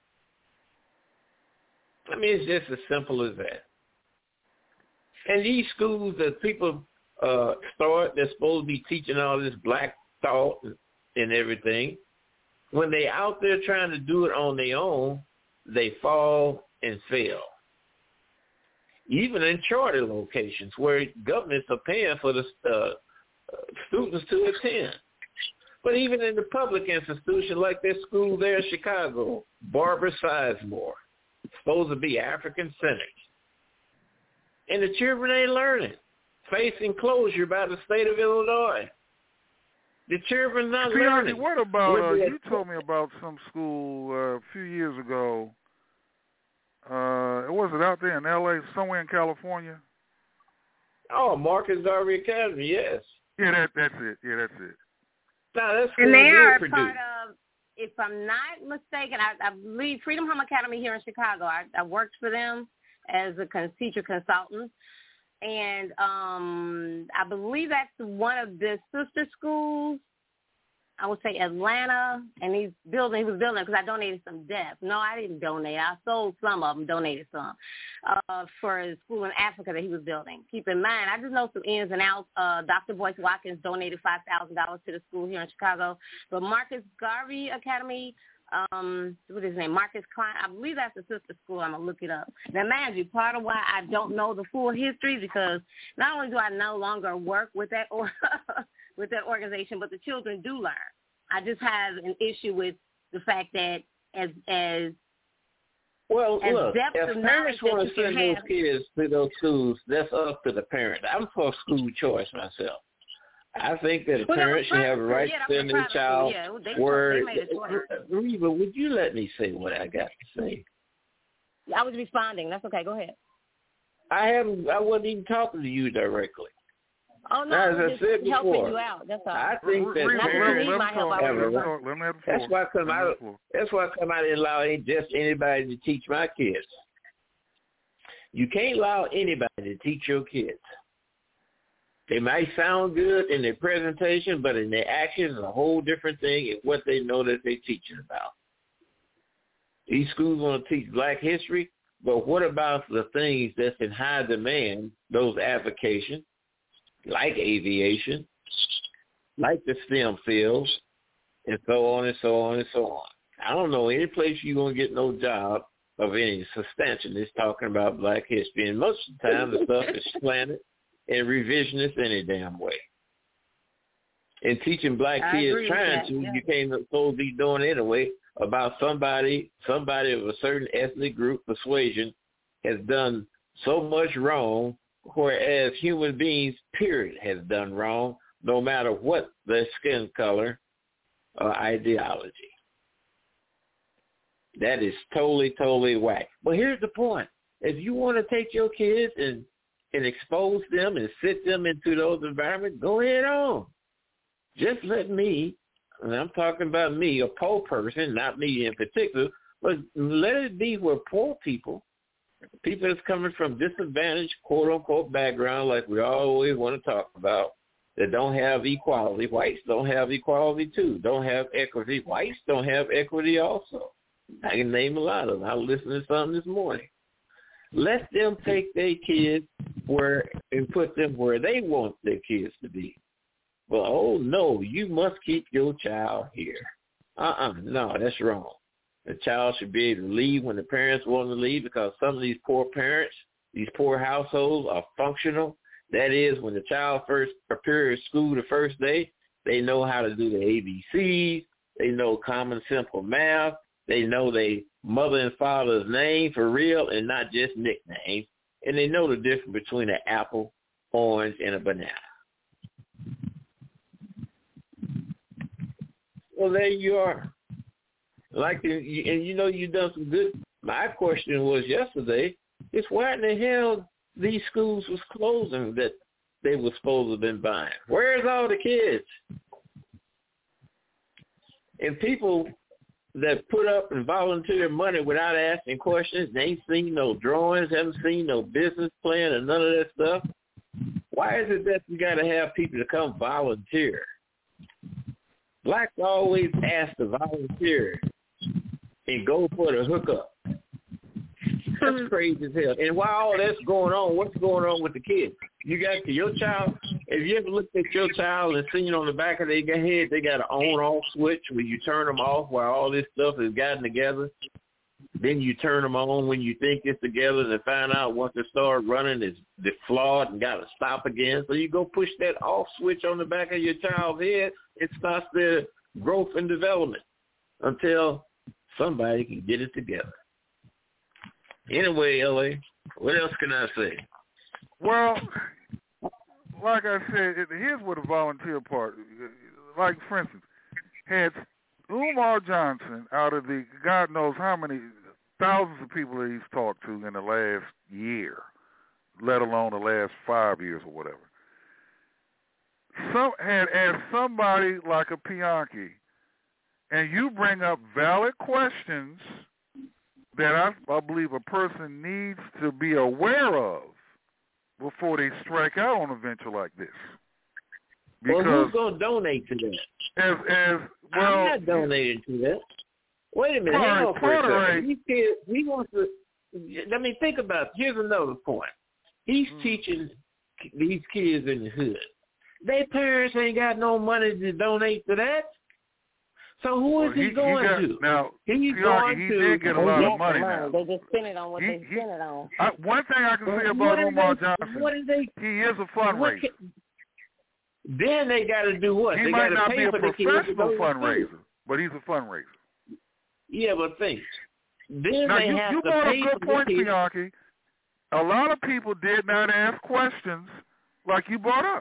I mean, it's just as simple as that. And these schools that people start, they're supposed to be teaching all this black thought and everything. When they're out there trying to do it on their own, they fall and fail. Even in charter locations where governments are paying for the students to attend. But even in the public institution like this school there in Chicago, Barbara Sizemore, supposed to be African-centered. And the children ain't learning. Facing closure by the state of Illinois. The children not learning. What about, you told me about some school a few years ago. Was it out there in L.A., somewhere in California? Oh, Marcus Garvey Academy, yes. Yeah, that's it. Yeah, that's it. No, that's and they are part of, if I'm not mistaken, I believe Freedom Home Academy here in Chicago. I worked for them as a teacher consultant. And I believe that's one of the sister schools. I would say Atlanta, and he was building because I donated some desks. No, I didn't donate. I sold some of them, donated some for a school in Africa that he was building. Keep in mind, I just know some ins and outs. Dr. Boyce Watkins donated $5,000 to the school here in Chicago. But Marcus Garvey Academy, what is his name? Marcus Klein. I believe that's the sister school. I'm going to look it up. Now, mind you, part of why I don't know the full history because not only do I no longer work with that with that organization, but the children do learn. I just have an issue with the fact that as look, depth if of parents want to send those have, kids to those schools, that's up to the parent. I'm for school choice myself. I think that a parent should have a right to send their child where. Reba, would you let me say what I got to say? I was responding. That's okay. Go ahead. I wasn't even talking to you directly. Oh no, as I said before, helping you out. That's all. I think that parents have a right. That's why I come out and allow just anybody to teach my kids. You can't allow anybody to teach your kids. They might sound good in their presentation, but in their actions, is a whole different thing and what they know that they're teaching about. These schools want to teach black history, but what about the things that's in high demand, those avocations, like aviation, like the STEM fields, and so on and so on and so on. I don't know any place you're going to get no job of any substantial that's talking about black history. And most of the time, the stuff is slanted and revisionist any damn way. And teaching black kids trying to, you can't supposed to be doing anyway about somebody of a certain ethnic group persuasion has done so much wrong, whereas human beings, period, has done wrong, no matter what their skin color or ideology. That is totally, totally whack. But here's the point. If you want to take your kids and expose them and sit them into those environments, go ahead on. Just let me, and I'm talking about me, a poor person, not me in particular, but let it be where poor people that's coming from disadvantaged, quote-unquote, background like we always want to talk about, that don't have equality. Whites don't have equality, too. Don't have equity. Whites don't have equity also. I can name a lot of them. I was listening to something this morning. Let them take their kids and put them where they want their kids to be. Well, oh, no, you must keep your child here. No, that's wrong. The child should be able to leave when the parents want to leave because some of these poor parents, these poor households are functional. That is, when the child first appears at school the first day, they know how to do the ABCs. They know common, simple math. They know their mother and father's name for real and not just nicknames. And they know the difference between an apple, orange, and a banana. Well, there you are. You've done some good. My question was yesterday is why in the hell these schools was closing that they were supposed to have been buying. Where's all the kids? And people that put up and volunteer money without asking questions, they ain't seen no drawings, haven't seen no business plan or none of that stuff. Why is it that you got to have people to come volunteer? Blacks always ask to volunteer and go for the hookup. That's crazy as hell. And while all that's going on, what's going on with the kids? You got your child. If you ever looked at your child and seen on the back of their head, they got an on-off switch where you turn them off while all this stuff is gotten together. Then you turn them on when you think it's together, and find out once it start running, it's flawed and got to stop again. So you go push that off switch on the back of your child's head, it starts their growth and development until somebody can get it together. Anyway, L.A., what else can I say? Well, like I said, here's what the volunteer part, like, for instance, had Umar Johnson out of the God knows how many thousands of people that he's talked to in the last year, let alone the last 5 years or whatever, had asked somebody like a Bianchi, and you bring up valid questions that I believe a person needs to be aware of before they strike out on a venture like this. Because well, who's going to donate to that? I'm not donating to that. Wait a minute, hang on for a second. These kids, he wants to, let me think about it. Here's another point. He's teaching these kids in the hood. Their parents ain't got no money to donate to that. So who is he going to? Now, he's going he to. did get a lot of money now. They just spend it on what they spend it on. One thing I can say about Umar Johnson, he is a fundraiser. Then they got to do what? He they might got not to be pay a for the professional fundraiser, but he's a fundraiser. Yeah, but think. Then now, they have you to brought pay a good for point, the kids. Bianchi. A lot of people did not ask questions like you brought up.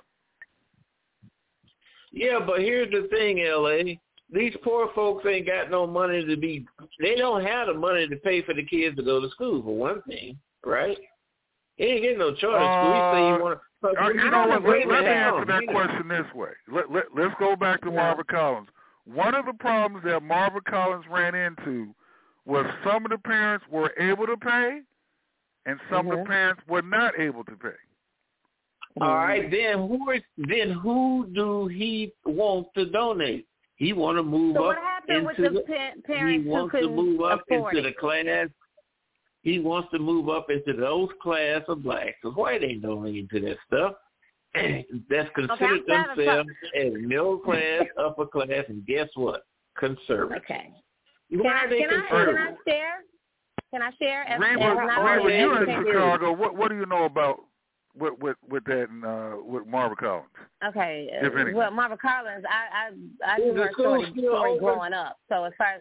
Yeah, but here's the thing, L.A. These poor folks ain't got no money to be – they don't have the money to pay for the kids to go to school, for one thing, right? He ain't getting no charter school. He say you want to – you know what? Let me answer that question this way. Let's go back to Marvin Collins. One of the problems that Marvin Collins ran into was some of the parents were able to pay and some of the parents were not able to pay. All right, then who do he want to donate? He want to move up into parents who couldn't afford the class. He wants to move up into those class of blacks. Because white ain't donating to that stuff. That's considered themselves as middle class, upper class, and guess what? Conservative. Okay. Why are they conservative? Can I share? Reba, you're in Chicago. What do you know about with that with Marvin Collins? Okay. Well, Marvin Collins, I knew her story growing up. So as far as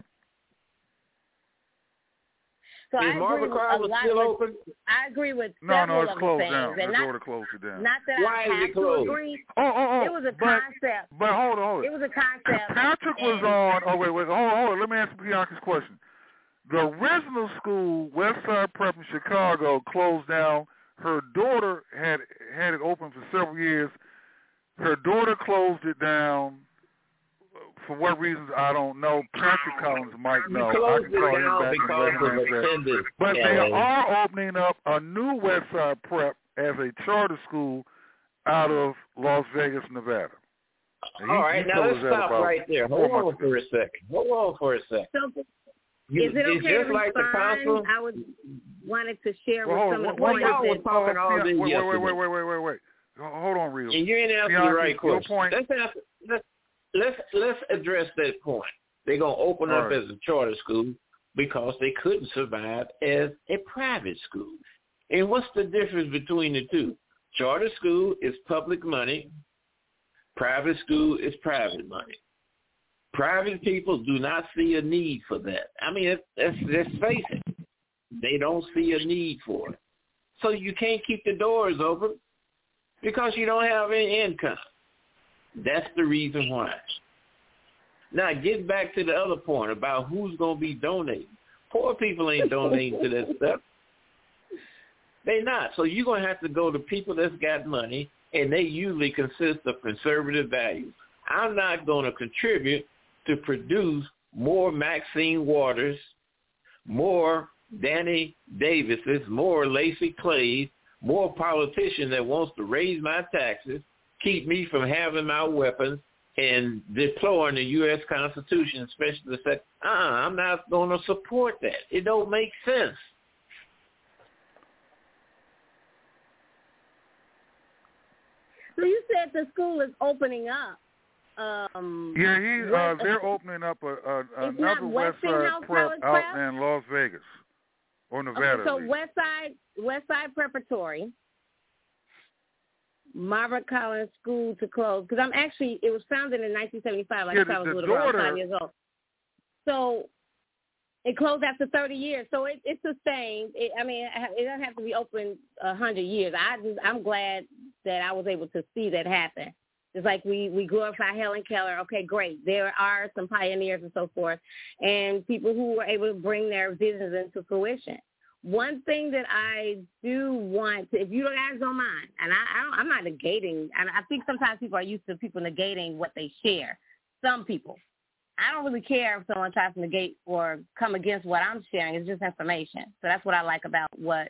is Marvin Collins still open? I agree with several of the things. Down. And not close it down. Not that Why I have to agree. It was a concept. But hold on. It was a concept. Patrick was on. Oh wait. Hold on. Let me answer Bianchi's question. The original school, Westside Prep in Chicago, closed down. Her daughter had it open for several years. Her daughter closed it down. For what reasons, I don't know. Patrick Collins might know. I can call him back and let him answer. But they are opening up a new Westside Prep as a charter school out of Las Vegas, Nevada. All right, now let's stop right there. Hold on for a second. So, is it okay to respond? I wanted to share with some of the points that talking all day yesterday. Wait. Hold on, Rita. And you ain't asking the right question. Let's address that point. They're going to open up as a charter school because they couldn't survive as a private school. And what's the difference between the two? Charter school is public money. Private school is private money. Private people do not see a need for that. I mean, let's face it. They don't see a need for it. So you can't keep the doors open because you don't have any income. That's the reason why. Now, get back to the other point about who's going to be donating. Poor people ain't donating to that stuff. They not. So you're going to have to go to people that's got money and they usually consist of conservative values. I'm not going to contribute to produce more Maxine Waters, more Danny Davises, more Lacey Clays, more politician that wants to raise my taxes, keep me from having my weapons, and deploring the U.S. Constitution, especially the second. I'm not going to support that. It don't make sense. So you said the school is opening up. They're opening up another West Side Prep out in Las Vegas or Nevada. Okay, so West Side Preparatory, Margaret Collins School to close, because it was founded in 1975. Like I was a little around 5 years old. So it closed after 30 years. So it's sustained. It doesn't have to be open 100 years. I'm glad that I was able to see that happen. It's like we glorify Helen Keller. Okay, great. There are some pioneers and so forth, and people who were able to bring their visions into fruition. One thing that I do want to, if you guys don't mind, and I'm not negating, and I think sometimes people are used to people negating what they share. Some people. I don't really care if someone tries to negate or come against what I'm sharing. It's just information. So that's what I like about what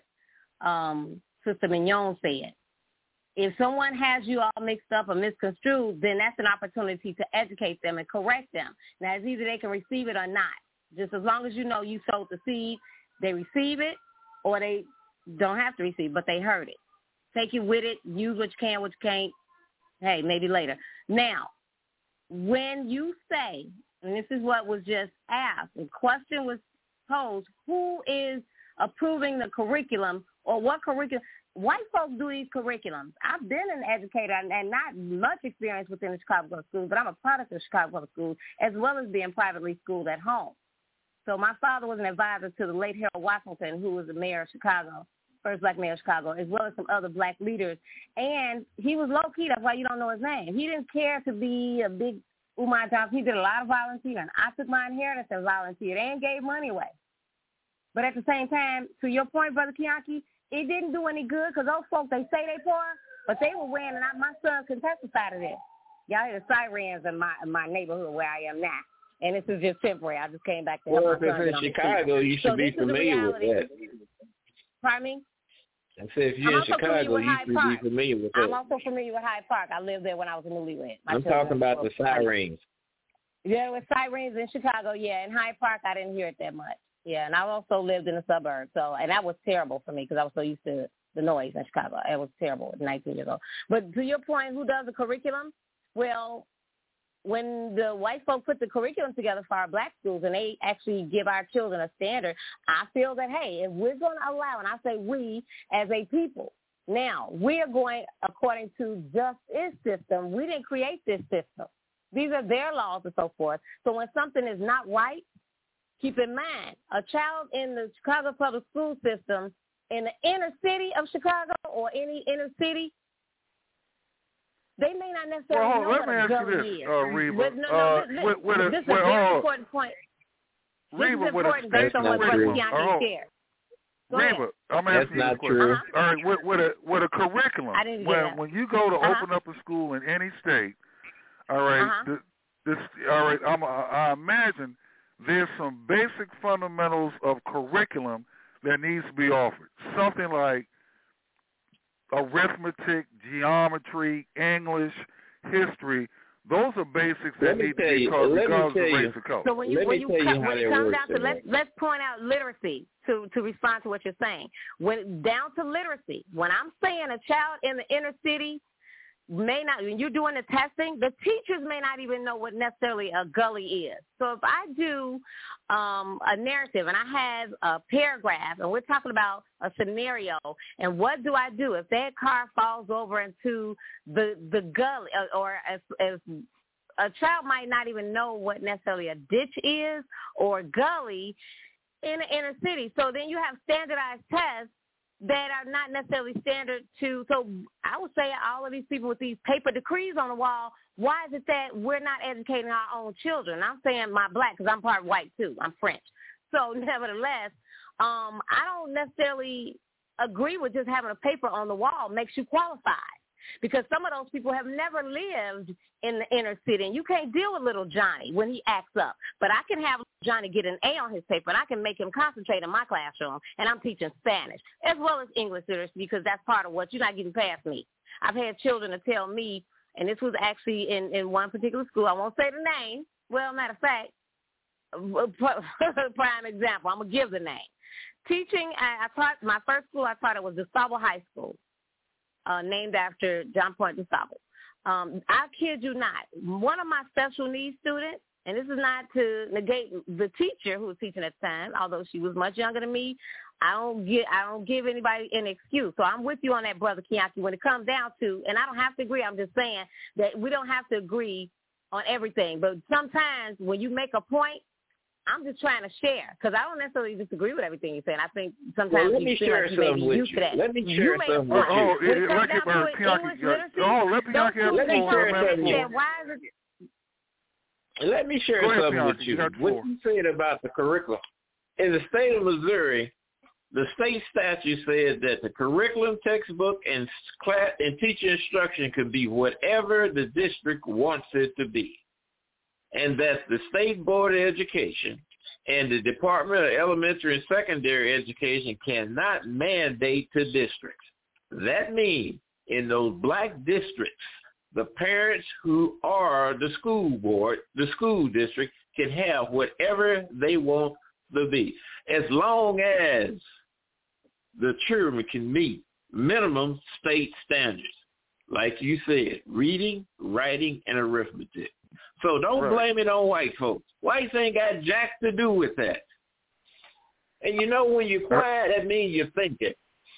Sister Mignon said. If someone has you all mixed up or misconstrued, then that's an opportunity to educate them and correct them. Now, it's either they can receive it or not. Just as long as you know you sowed the seed, they receive it, or they don't have to receive, but they heard it. Take it with it. Use what you can, what you can't. Hey, maybe later. Now, when you say, and this is what was just asked, the question was posed, who is approving the curriculum or what curriculum? White folks do these curriculums. I've been an educator and not much experience within the Chicago Public Schools, but I'm a product of Chicago Public Schools as well as being privately schooled at home. So my father was an advisor to the late Harold Washington, who was the mayor of Chicago, first black mayor of Chicago, as well as some other black leaders. And he was low-key. That's why you don't know his name. He didn't care to be a big Umar Johnson. He did a lot of volunteering. I took my inheritance and volunteered and gave money away. But at the same time, to your point, Brother Kianki, it didn't do any good because those folks, they say they poor, but they were wearing, and my son can testify to this. Y'all hear the sirens in my neighborhood where I am now. And this is just temporary. I just came back to help my son. Well, if it's in Chicago, you should be familiar with that. Pardon me? I said if you're in Chicago, you should be familiar with that. I'm also familiar with Hyde Park. I lived there when I was a newlywed. I'm talking about the sirens. Yeah, with sirens in Chicago, yeah. In Hyde Park, I didn't hear it that much. Yeah, and I also lived in the suburbs, and that was terrible for me because I was so used to the noise in Chicago. It was terrible at 19 years old. But to your point, who does the curriculum? Well, when the white folk put the curriculum together for our black schools and they actually give our children a standard, I feel that, hey, if we're going to allow, and I say we as a people, now we are going according to just its system. We didn't create this system. These are their laws and so forth. So when something is not right, keep in mind, a child in the Chicago public school system in the inner city of Chicago or any inner city, they may not necessarily know what a gully is. Reba, this is a very important point. This is important based on what Brother Kianki shared. Reba, I'm asking you a question. All right, with a curriculum, when you go to open up a school in any state, all right, I imagine there's some basic fundamentals of curriculum that needs to be offered. Something like arithmetic, geometry, English, history. Those are basics that need to be taught regardless of race or color. So when you come down to let's point out literacy to respond to what you're saying. When down to literacy, when I'm saying a child in the inner city may not, when you're doing the testing, the teachers may not even know what necessarily a gully is. So if I do a narrative and I have a paragraph and we're talking about a scenario and what do I do if that car falls over into the gully, or as a child might not even know what necessarily a ditch is or gully in the inner city. So then you have standardized tests that are not necessarily standard to, so I would say all of these people with these paper decrees on the wall, why is it that we're not educating our own children? I'm saying my black because I'm part white too. I'm French. So nevertheless, I don't necessarily agree with just having a paper on the wall makes you qualified. because some of those people have never lived in the inner city, and you can't deal with little Johnny when he acts up. But I can have Johnny get an A on his paper, and I can make him concentrate in my classroom, and I'm teaching Spanish as well as English literacy because that's part of what you're not getting past me. I've had children to tell me, and this was actually in one particular school. I won't say the name. Well, matter of fact, prime example, I'm going to give the name. Teaching, I taught, my first school I taught at was DeSable High School, named after John Point DeSable. I kid you not, one of my special needs students, and this is not to negate the teacher who was teaching at the time, although she was much younger than me. I don't give anybody an excuse. So I'm with you on that, Brother Kianki, when it comes down to, and I don't have to agree, I'm just saying that we don't have to agree on everything. But sometimes when you make a point, I'm just trying to share because I don't necessarily disagree with everything you're saying. I think sometimes you feel like you may be used to that. Let me share something with Let me share something with you. What you said about the curriculum. In the state of Missouri, the state statute says that the curriculum, textbook, and class and teacher instruction could be whatever the district wants it to be. And that the State Board of Education and the Department of Elementary and Secondary Education cannot mandate to districts. That means in those black districts, the parents who are the school board, the school district, can have whatever they want to be, as long as the children can meet minimum state standards, like you said, reading, writing, and arithmetic. So don't blame it on white folks. Whites ain't got jack to do with that. And you know when you're quiet, that means you're thinking.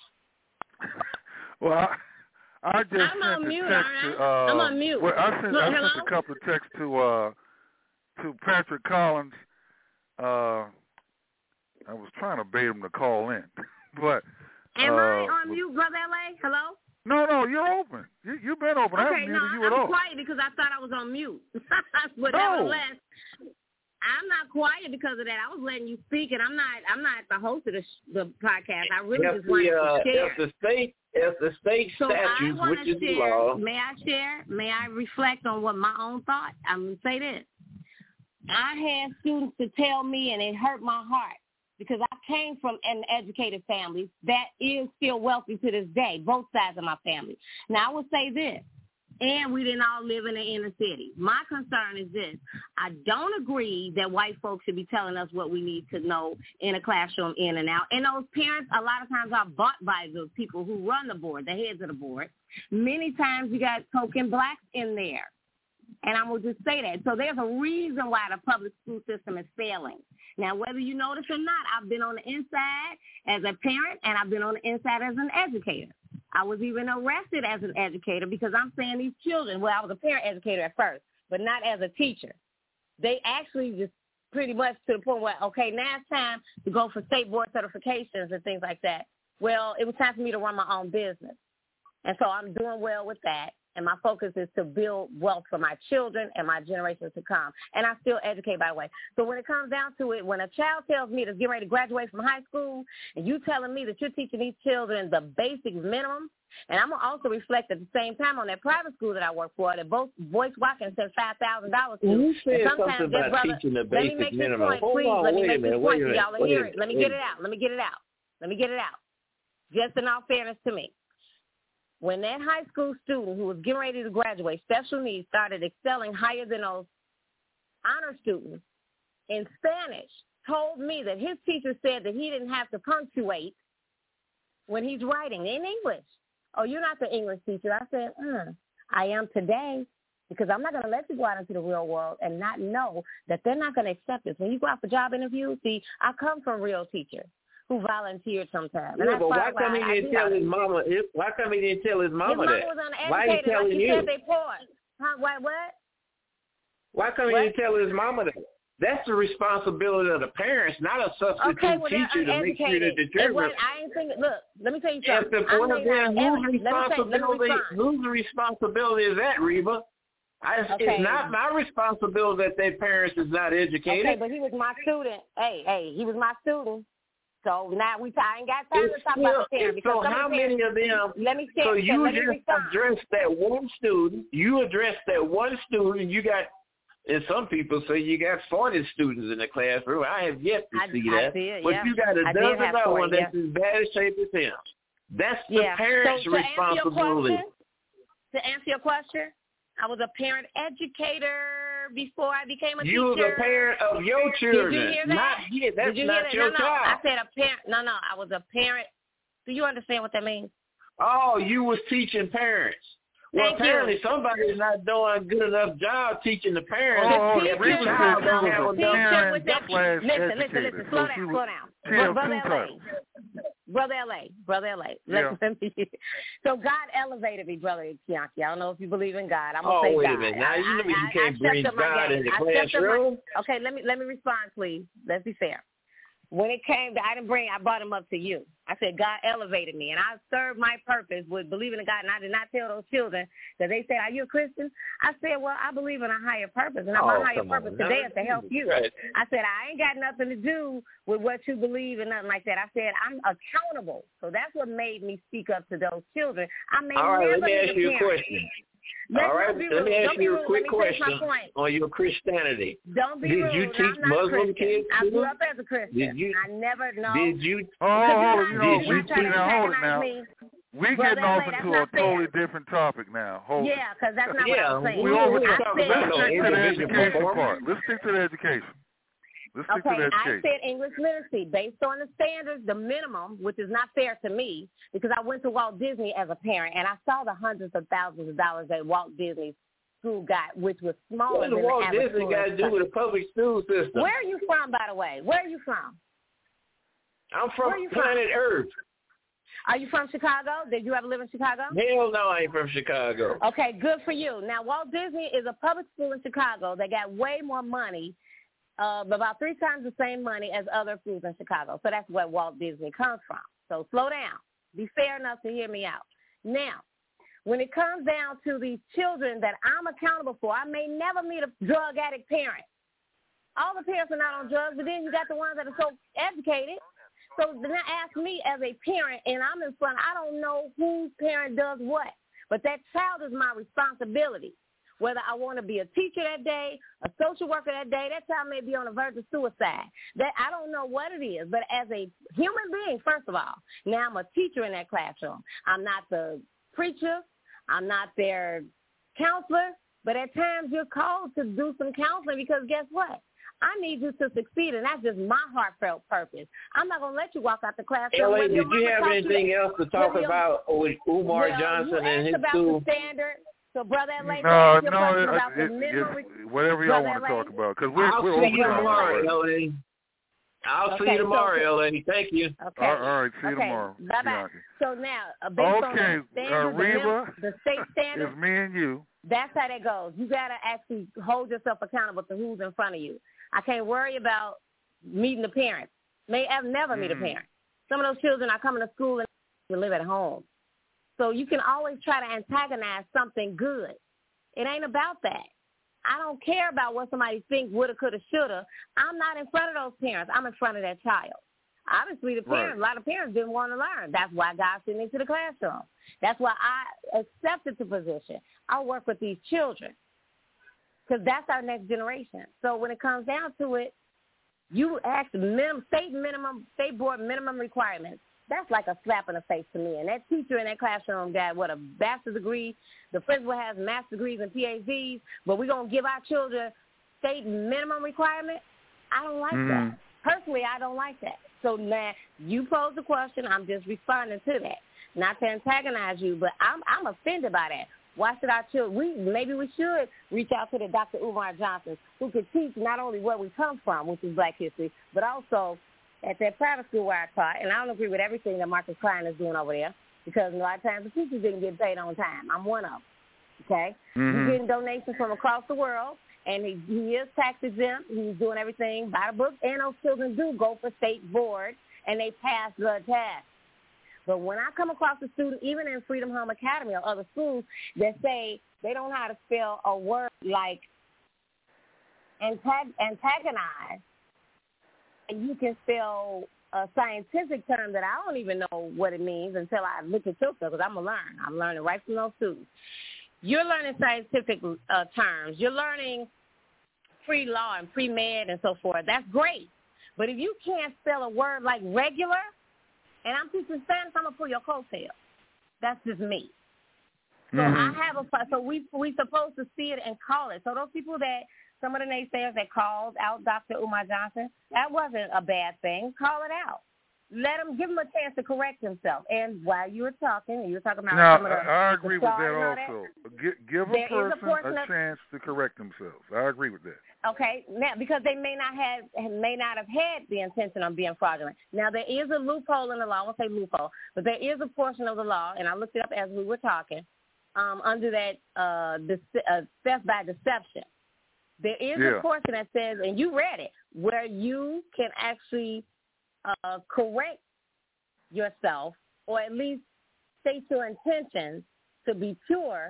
Well, I just I'm sent on mute, a text to. I'm on mute. Well, I sent a couple of texts to Patrick Collins. I was trying to bait him to call in, but. Am I on mute, Brother L.A.? Hello? No, you're open. You've been open. Okay, I haven't muted you at all. I'm quiet because I thought I was on mute. But nevertheless, I'm not quiet because of that. I was letting you speak, and I'm not the host of the podcast. I really just wanted to share. If the state statutes, which is the law. May I share? May I reflect on what my own thought? I'm going to say this. I had students to tell me, and it hurt my heart, because I came from an educated family that is still wealthy to this day, both sides of my family. Now, I would say this, and we didn't all live in the inner city. My concern is this. I don't agree that white folks should be telling us what we need to know in a classroom in and out. And those parents, a lot of times, are bought by the people who run the board, the heads of the board. Many times you got token blacks in there. And I'm going to just say that. So there's a reason why the public school system is failing. Now, whether you notice or not, I've been on the inside as a parent, and I've been on the inside as an educator. I was even arrested as an educator because I'm saying these children, well, I was a parent educator at first, but not as a teacher. They actually just pretty much to the point where, okay, now it's time to go for state board certifications and things like that. Well, it was time for me to run my own business. And so I'm doing well with that. And my focus is to build wealth for my children and my generations to come. And I still educate, by the way. So when it comes down to it, when a child tells me that's getting ready to graduate from high school, and you telling me that you're teaching these children the basic minimum, and I'm going to also reflect at the same time on that private school that I work for, that both Boyce Watkins sent $5,000 to. You said something about teaching the basic minimum. Hold on, let me make this point so y'all will hear it. Let me get it out. Just in all fairness to me. When that high school student who was getting ready to graduate, special needs, started excelling higher than those honor students in Spanish, told me that his teacher said that he didn't have to punctuate when he's writing in English. Oh, you're not the English teacher. I said, I am today, because I'm not going to let you go out into the real world and not know that they're not going to accept this. When you go out for job interviews, see, I come from real teachers who volunteered sometimes. Yeah, but why come he didn't tell his mama? Why come he didn't tell his mama that? His mama was uneducated. Why he telling like you? Said they poor. Huh? What? Why come he didn't tell his mama that? That's the responsibility of the parents, not a substitute teacher to make sure that the children. I ain't thinking. Look, let me tell you something. Whose responsibility is that, Reba? It's not my responsibility that their parents is not educated. Okay, but he was my student. Hey, he was my student. So now I ain't got time to talk about the parents. So how many of them? Let me So you just respond. addressed that one student. You addressed that one student. You got, and some people say you got 40 students in the classroom. I have yet to see that. But you got a dozen other ones that's as bad a shape as him. That's the parents' responsibility. To answer your question, I was a parent educator before I became a teacher. You was a parent of your children. Did you hear that? That's not your child. I said a parent. No, I was a parent. Do you understand what that means? Oh, you was teaching parents. Well, apparently somebody's not doing a good enough job teaching the parents. Reba said you was a parent / educator. Listen, slow down. Brother LA. So God elevated me, Brother Kianki. I don't know if you believe in God. I'm going to say God. Wait a minute. Now, you know you can't bring God in the classroom. Okay, let me respond, please. Let's be fair. When it came to, I brought him up to you. I said, God elevated me, and I served my purpose with believing in God, and I did not tell those children that they said, are you a Christian? I said, well, I believe in a higher purpose, and my higher purpose today is to help you. Right. I said, I ain't got nothing to do with what you believe and nothing like that. I said, I'm accountable. So that's what made me speak up to those children. I may All right, never let me ask you a question. All right, let me ask you a quick question on your Christianity. Don't be rude. Did you teach Muslim kids too? I grew up as a Christian. I never know. Did you? Hold it now. We're getting off into a totally different topic now. Yeah, because that's not what I was saying. Let's stick to the education. I said English literacy based on the standards, the minimum, which is not fair to me because I went to Walt Disney as a parent and I saw the hundreds of thousands of dollars that Walt Disney school got, which was smaller than the Walt average Disney got to do with a public school system? Where are you from, by the way? Where are you from? I'm from planet Earth. Are you from Chicago? Did you ever live in Chicago? Hell no, I ain't from Chicago. Okay, good for you. Now, Walt Disney is a public school in Chicago that got way more money, about 3 times the same money as other schools in Chicago. So that's where Walt Disney comes from. So slow down. Be fair enough to hear me out. Now, when it comes down to these children that I'm accountable for, I may never meet a drug addict parent. All the parents are not on drugs, but then you got the ones that are so educated. So then ask me as a parent, and I'm in front, I don't know whose parent does what. But that child is my responsibility. Whether I want to be a teacher that day, a social worker that day, that child may be on the verge of suicide. That I don't know what it is, but as a human being, first of all, now I'm a teacher in that classroom. I'm not the preacher. I'm not their counselor. But at times you're called to do some counseling because guess what? I need you to succeed, and that's just my heartfelt purpose. I'm not going to let you walk out the classroom. Ellie, did you have anything else to talk about with Umar Johnson and his school? The standard. So, Brother LA, whatever y'all want to talk about, because we're see you tomorrow, LA. I'll see you tomorrow, LA. Thank you. Okay. All right, see you tomorrow. Bye-bye. So now, based on the standards, Reba, the state standards, it's me and you. That's how that goes. You got to actually hold yourself accountable to who's in front of you. I can't worry about meeting the parents. I've never meet a parent. Some of those children are coming to school and live at home. So you can always try to antagonize something good. It ain't about that. I don't care about what somebody thinks, woulda, coulda, shoulda. I'm not in front of those parents. I'm in front of that child. Obviously, the parents, a lot of parents didn't want to learn. That's why God sent me to the classroom. That's why I accepted the position. I work with these children because that's our next generation. So when it comes down to it, you ask state board minimum requirements. That's like a slap in the face to me. And that teacher in that classroom got, a bachelor's degree. The principal has master's degrees and PhDs, but we're going to give our children state minimum requirement? I don't like that. Personally, I don't like that. So now you pose the question. I'm just responding to that. Not to antagonize you, but I'm offended by that. Why should our children, maybe we should reach out to the Dr. Umar Johnson, who could teach not only where we come from, which is Black history, but also at that private school where I taught, and I don't agree with everything that Marcus Klein is doing over there because a lot of times the teachers didn't get paid on time. I'm one of them, okay? He's getting donations from across the world, and he is tax exempt. He's doing everything by the book, and those children do go for state board, and they pass the test. But when I come across a student, even in Freedom Home Academy or other schools, that say they don't know how to spell a word like antagonize, and you can spell a scientific term that I don't even know what it means until I look at your stuff, because I'm going to learn. I'm learning right from those students. You're learning scientific terms. You're learning pre-law and pre-med and so forth. That's great. But if you can't spell a word like regular, and I'm teaching Spanish, I'm going to pull your coattail. That's just me. So I have so we supposed to see it and call it. So those people that, some of the naysayers that called out Dr. Umar Johnson, that wasn't a bad thing. Call it out. Give him a chance to correct himself. And while you were talking about now, some of the, I agree with that also. Give a person a chance to correct themselves. I agree with that. Okay, now because they may not have had the intention of being fraudulent. Now there is a loophole in the law. I won't say loophole, but there is a portion of the law, and I looked it up as we were talking. Under that theft by deception, there is a portion that says, and you read it, where you can actually correct yourself, or at least state your intentions to be pure,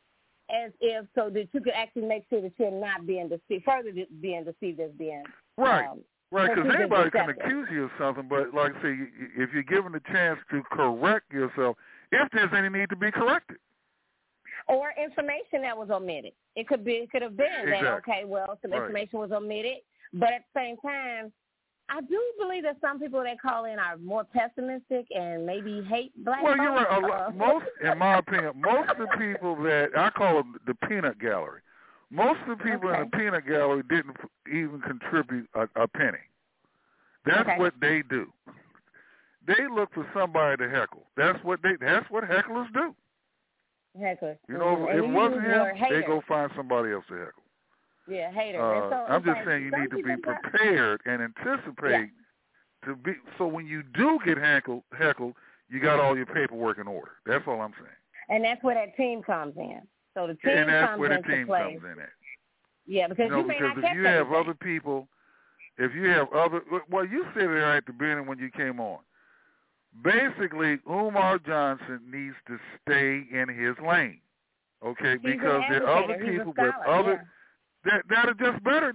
so that you can actually make sure that you're not being deceived, further being deceived as being right. Right, because anybody can accuse you of something, but like I say, if you're given the chance to correct yourself, if there's any need to be corrected. Or information that was omitted. It could have been that, okay, well, some information was omitted, but at the same time, I do believe that some people that call in are more pessimistic and maybe hate black folks. Well, you're right. In my opinion, most of the people that, I call them the peanut gallery, most of the people in the peanut gallery didn't even contribute a penny. That's what they do. They look for somebody to heckle. That's what hecklers do. Heckler. You know, if it wasn't him, they go find somebody else to heckle. Yeah, hater. I'm just saying you need to be prepared and anticipate to be. So when you do get heckled, you got all your paperwork in order. That's all I'm saying. And that's where that team comes in. So the team and that's comes where the into team play. comes in at. Yeah, because you may not catch if you have other people, if you have other, well, you said it right at the beginning when you came on. Basically, Umar Johnson needs to stay in his lane, okay? Because there are other people with other that are just better.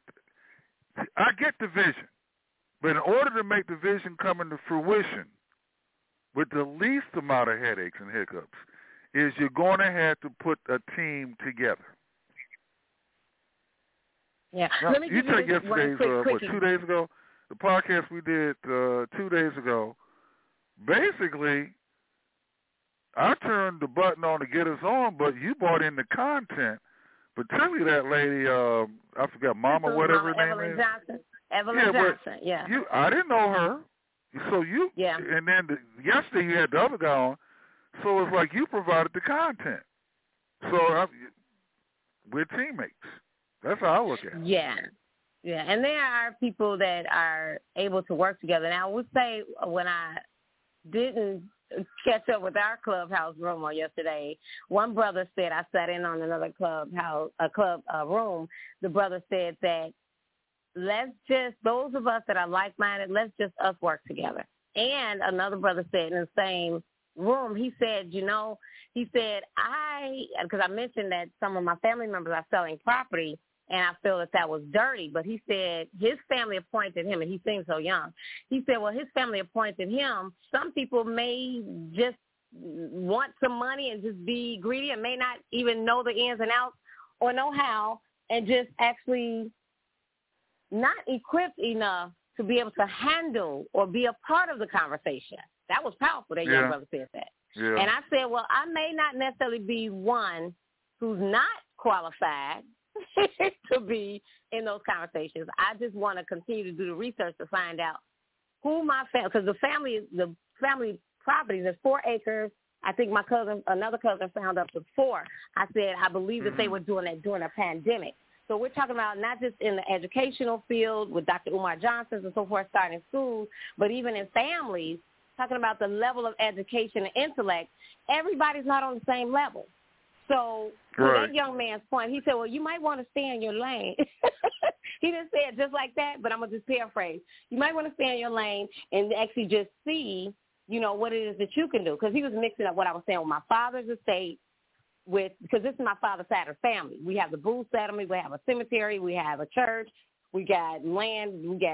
I get the vision, but in order to make the vision come into fruition with the least amount of headaches and hiccups, is you're going to have to put a team together. Yeah. Now, Let me you take yesterday's, quick 2 days ago, the podcast we did 2 days ago. Basically, I turned the button on to get us on, but you brought in the content. Particularly that lady, I forgot, Mama, whatever her name is. Evelyn Johnson, yeah. I didn't know her. So you, and then yesterday you had the other guy on. So it's like you provided the content. So we're teammates. That's how I look at it. Yeah. Yeah, and there are people that are able to work together. Now, I would say when I didn't catch up with our clubhouse room on yesterday, one brother said, I sat in on another club room. The brother said that let's just, those of us that are like-minded, let's just us work together. And another brother said in the same room, he said, because I mentioned that some of my family members are selling property, and I feel that was dirty. But he said his family appointed him, and he seems so young. He said, well, his family appointed him. Some people may just want some money and just be greedy and may not even know the ins and outs or know how, and just actually not equipped enough to be able to handle or be a part of the conversation. That was powerful that young brother said that. Yeah. And I said, well, I may not necessarily be one who's not qualified to be in those conversations. I just want to continue to do the research to find out who my family, because the family properties is 4 acres. I think another cousin found up to 4. I said, I believe that they were doing that during a pandemic. So we're talking about not just in the educational field with Dr. Umar Johnson and so forth, starting schools, but even in families, talking about the level of education and intellect. Everybody's not on the same level. So to that young man's point, he said, well, you might want to stay in your lane. He didn't say it just like that, but I'm going to just paraphrase. You might want to stay in your lane and actually just see, what it is that you can do. Because he was mixing up what I was saying with my father's estate because this is my father's side of the family. We have the Booth settlement. We have a cemetery. We have a church. We got land. We got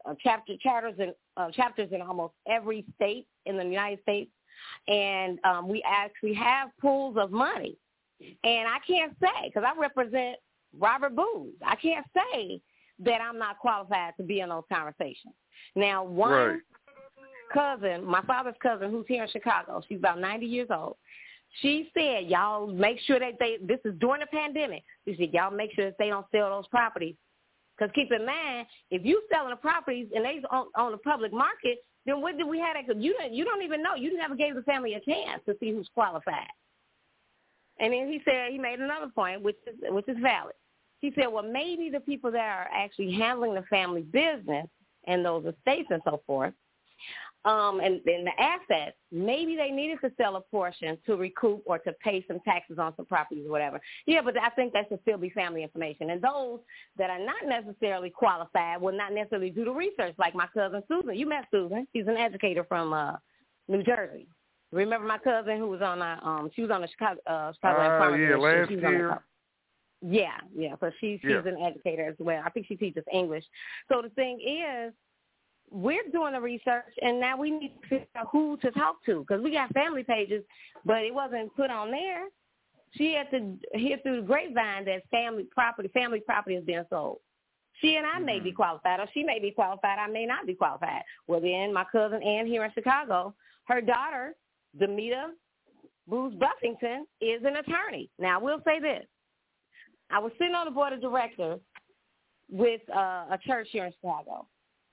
chapters in almost every state in the United States, and we actually have pools of money. And I can't say, because I represent Robert Booz, I can't say that I'm not qualified to be in those conversations. Now, one cousin, my father's cousin, who's here in Chicago, she's about 90 years old, she said, y'all make sure that this is during the pandemic, she said, y'all make sure that they don't sell those properties. Because keep in mind, if you selling the properties and they on the public market, then what do we have? Because you don't even know. You never gave the family a chance to see who's qualified. And then he said, he made another point, which is valid. He said, well, maybe the people that are actually handling the family business and those estates and so forth, and the assets, maybe they needed to sell a portion to recoup or to pay some taxes on some properties or whatever. Yeah, but I think that should still be family information. And those that are not necessarily qualified will not necessarily do the research, like my cousin Susan. You met Susan. She's an educator from New Jersey. Remember my cousin who was on she was on the Chicago last year. Yeah. So she's an educator as well. I think she teaches English. So the thing is, we're doing the research, and now we need to figure out who to talk to, because we got family pages, but it wasn't put on there. She had to hear through the grapevine that family property is being sold. She and I may be qualified, or she may be qualified. I may not be qualified. Well, then my cousin Ann here in Chicago, her daughter, Demita Booz Buffington, is an attorney. Now, I will say this. I was sitting on the board of directors with a church here in Chicago.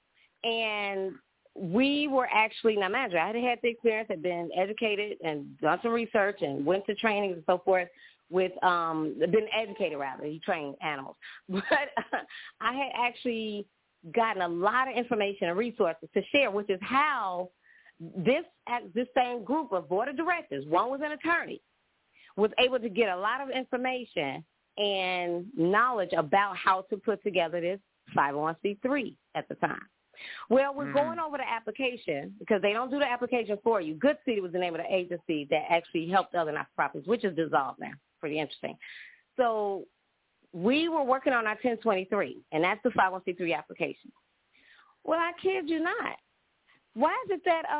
And we were actually, now mind you, I had the experience, had been educated and done some research and went to trainings and so forth with, been educated rather, you train animals. But I had actually gotten a lot of information and resources to share, which is how this same group of board of directors, one was an attorney, was able to get a lot of information and knowledge about how to put together this 501c3 at the time. Well, we're going over the application because they don't do the application for you. Good City was the name of the agency that actually helped other not-for-profits, which is dissolved now. Pretty interesting. So we were working on our 1023, and that's the 501c3 application. Well, I kid you not. Why is it that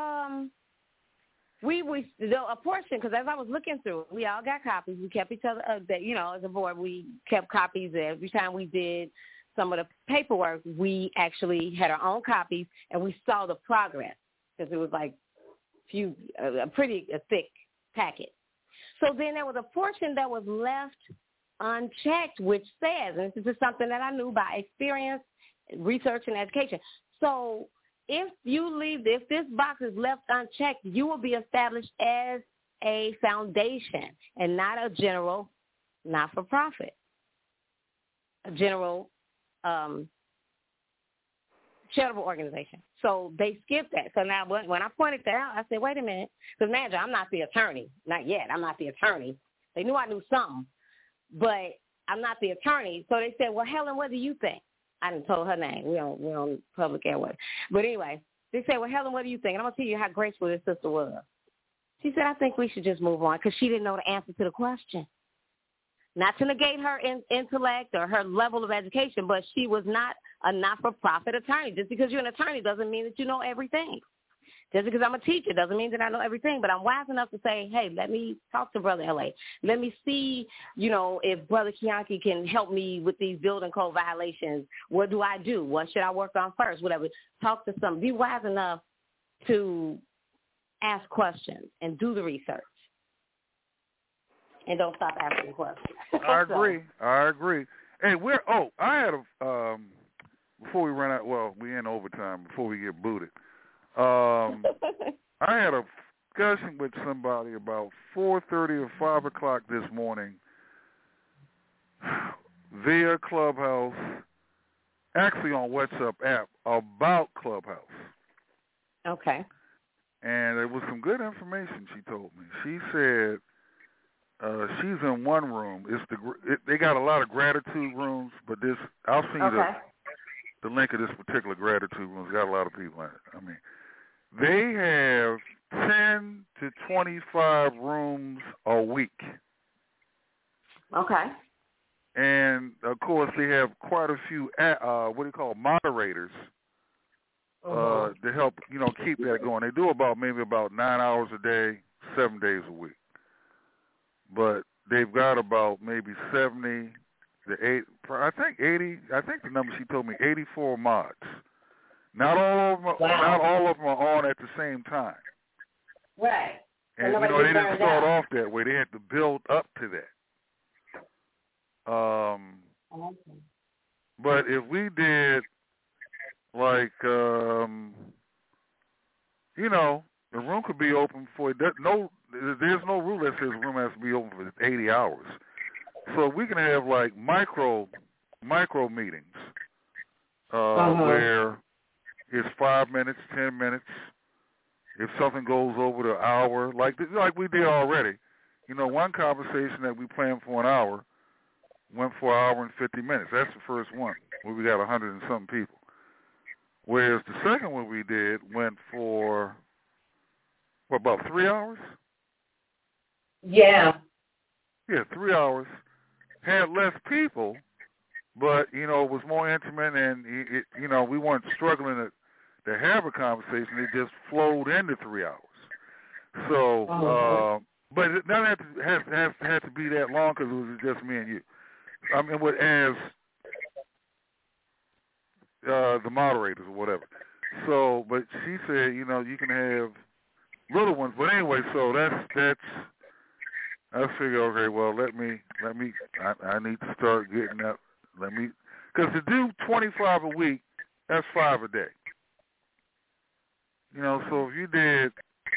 a portion, because as I was looking through it, we all got copies. We kept each other, as a board, we kept copies every time we did some of the paperwork. We actually had our own copies, and we saw the progress because it was like a pretty thick packet. So then there was a portion that was left unchecked, which says, and this is something that I knew by experience, research, and education. So if this box is left unchecked, you will be established as a foundation and not a general not-for-profit, a general charitable organization. So they skipped that. So now when I pointed that out, I said, wait a minute, because manager, I'm not the attorney. Not yet. I'm not the attorney. They knew I knew something, but I'm not the attorney. So they said, well, Helen, what do you think? I didn't told her name. We're on public airway. But anyway, they said, well, Helen, what do you think? And I'm going to tell you how graceful this sister was. She said, I think we should just move on, because she didn't know the answer to the question. Not to negate her intellect or her level of education, but she was not a not-for-profit attorney. Just because you're an attorney doesn't mean that you know everything. Just because I'm a teacher doesn't mean that I know everything, but I'm wise enough to say, hey, let me talk to Brother L.A. Let me see, if Brother Kiyanki can help me with these building code violations. What do I do? What should I work on first? Whatever. Talk to someone. Be wise enough to ask questions and do the research. And don't stop asking questions. I agree. Hey, I had before we run out, well, we in overtime, before we get booted. I had a discussion with somebody about 4:30 or 5 o'clock this morning via Clubhouse, actually on WhatsApp app, about Clubhouse. Okay. And there was some good information she told me. She said she's in one room. They got a lot of gratitude rooms, but I'll send you the link of this particular gratitude room. It's got a lot of people in it. I mean, they have 10 to 25 rooms a week. Okay. And, of course, they have quite a few, moderators to help, keep that going. They do maybe about 9 hours a day, 7 days a week. But they've got about maybe 70 to 80, I think 80, I think the number she told me, 84 mods. Not all of them, not all of them are on at the same time. Right. And, they didn't start off that way. They had to build up to that. But if we did, like, the room could be open for, there's no rule that says the room has to be open for 80 hours. So we can have, like, micro meetings where it's 5 minutes, 10 minutes. If something goes over the hour, like we did already, one conversation that we planned for an hour went for an hour and 50 minutes. That's the first one where we got 100 and something people. Whereas the second one we did went for, about 3 hours? Yeah. Yeah, 3 hours. Had less people, but, it was more intimate and, we weren't struggling to have a conversation. It just flowed into 3 hours. So, but it doesn't have to be that long because it was just me and you. I mean, as the moderators or whatever. So, but she said, you can have little ones. But anyway, so that's. I figured, okay, well, let me. I need to start getting that. Because to do 25 a week, that's 5 a day. So if you did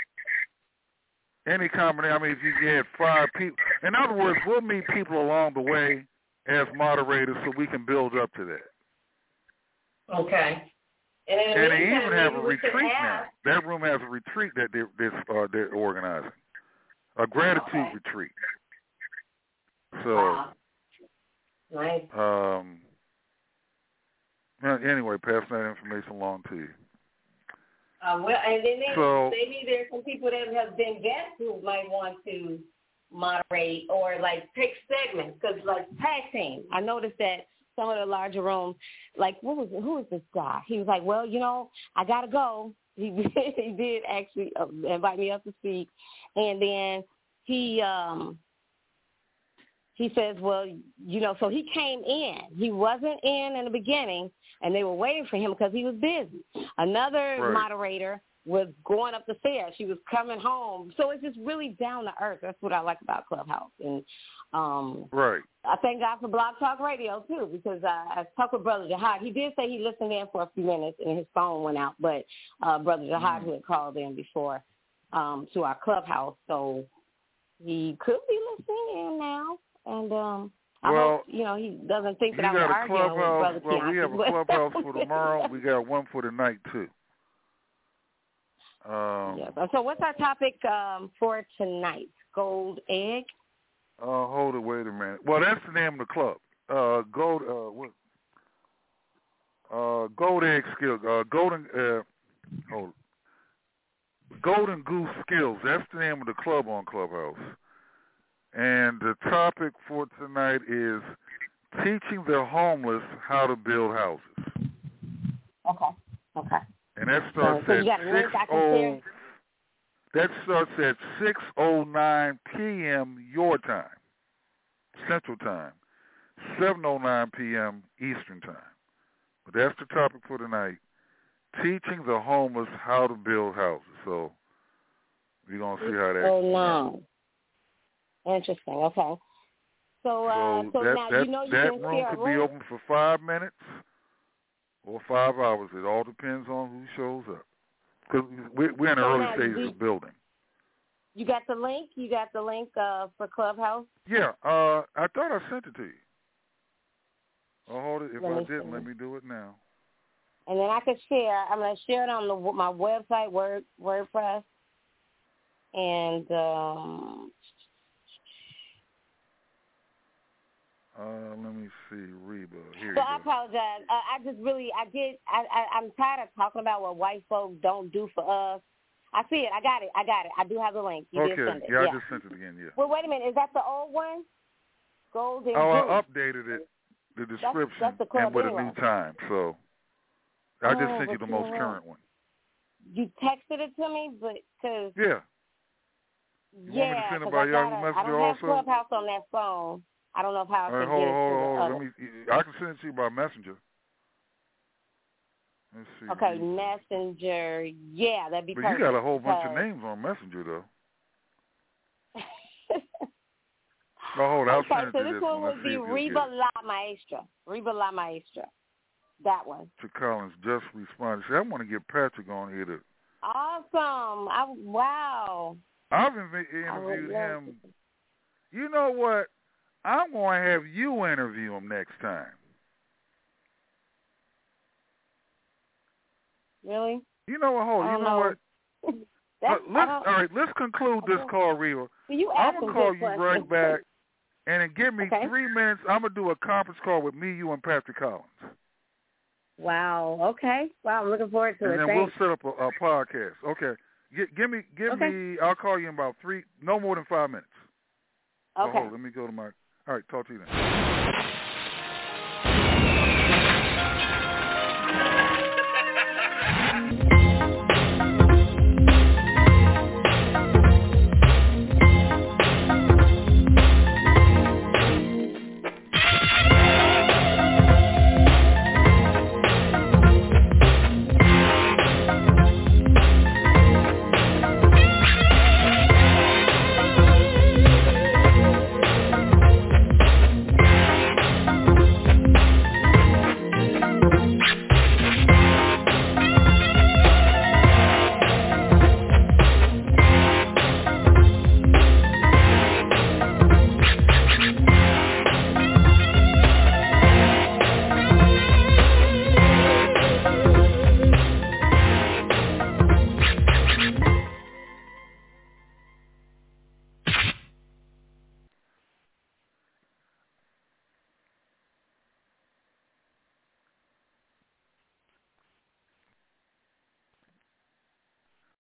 any combination, if you had 5 people, in other words, we'll meet people along the way as moderators so we can build up to that. Okay. And they even have a retreat now. That room has a retreat that they're organizing, a gratitude retreat. So, nice. Anyway, passing that information along to you. And then maybe there's some people that have been guests who might want to moderate or like take segments because like tag team. I noticed that some of the larger rooms, like who was this guy? He was like, well, I gotta go. He did actually invite me up to speak, and then he says, well, so he came in. He wasn't in the beginning, and they were waiting for him because he was busy. Another moderator was going up the stairs. She was coming home. So it's just really down to earth. That's what I like about Clubhouse. And I thank God for Blog Talk Radio, too, because I talked with Brother Jihad. He did say he listened in for a few minutes, and his phone went out. But Brother Jihad, who had called in before to our Clubhouse, so he could be listening in now. And I hope, he doesn't think that I was arguing with Brother Keontae. Well, we have a Clubhouse for tomorrow. We got one for tonight, too. Yes. So what's our topic for tonight? Gold egg? Hold it, wait a minute. Well, that's the name of the club. Gold egg skills. Golden Goose Skills. That's the name of the club on Clubhouse. And the topic for tonight is teaching the homeless how to build houses. Okay. And that starts at 6:09 p.m. your time, Central Time, 7:09 p.m. Eastern Time. But that's the topic for tonight: teaching the homeless how to build houses. So we're gonna see how that. No. Interesting. Okay. So now you can that room could be open for 5 minutes or 5 hours. It all depends on who shows up. Because we're in the early stages of building. You got the link? You got the link for Clubhouse? Yeah. I thought I sent it to you. I'll hold it. If I didn't, let me do it now. And then I could share. I'm going to share it on my website, WordPress. And let me see, Reba. Here so I apologize. I'm tired of talking about what white folks don't do for us. I see it. I got it. I do have the link. You did send it. Yeah, I just sent it again, yeah. Well, wait a minute. Is that the old one? Golden I updated it, the description, that's the club and with anyway. a new time, so. I just sent you the most current one. You texted it to me, but because yeah. You want me to send it by Yahoo Messenger I don't have Clubhouse on that phone. I don't know how I can get it to the I can send it to you by Messenger. Let's see. Okay, Messenger. Yeah, that'd be perfect. But you got a whole bunch of names on Messenger, though. Hold on. Okay, so this one would be Reba La Maestra. Reba La Maestra. That one. To Collins just responded. See, I want to get Patrick on here. Awesome. Wow. I've interviewed him. You know what? I'm going to have you interview him next time. Really? You know what? Hold on. You know what? All right, let's conclude this call, Reba. I'm going to call you right back, and then give me 3 minutes. I'm going to do a conference call with me, you, and Patrick Collins. Wow. Okay. Wow, I'm looking forward to it. And then we'll set up a podcast. Okay. Give me. I'll call you in about no more than 5 minutes. Okay. Let me go to my. All right. Talk to you then.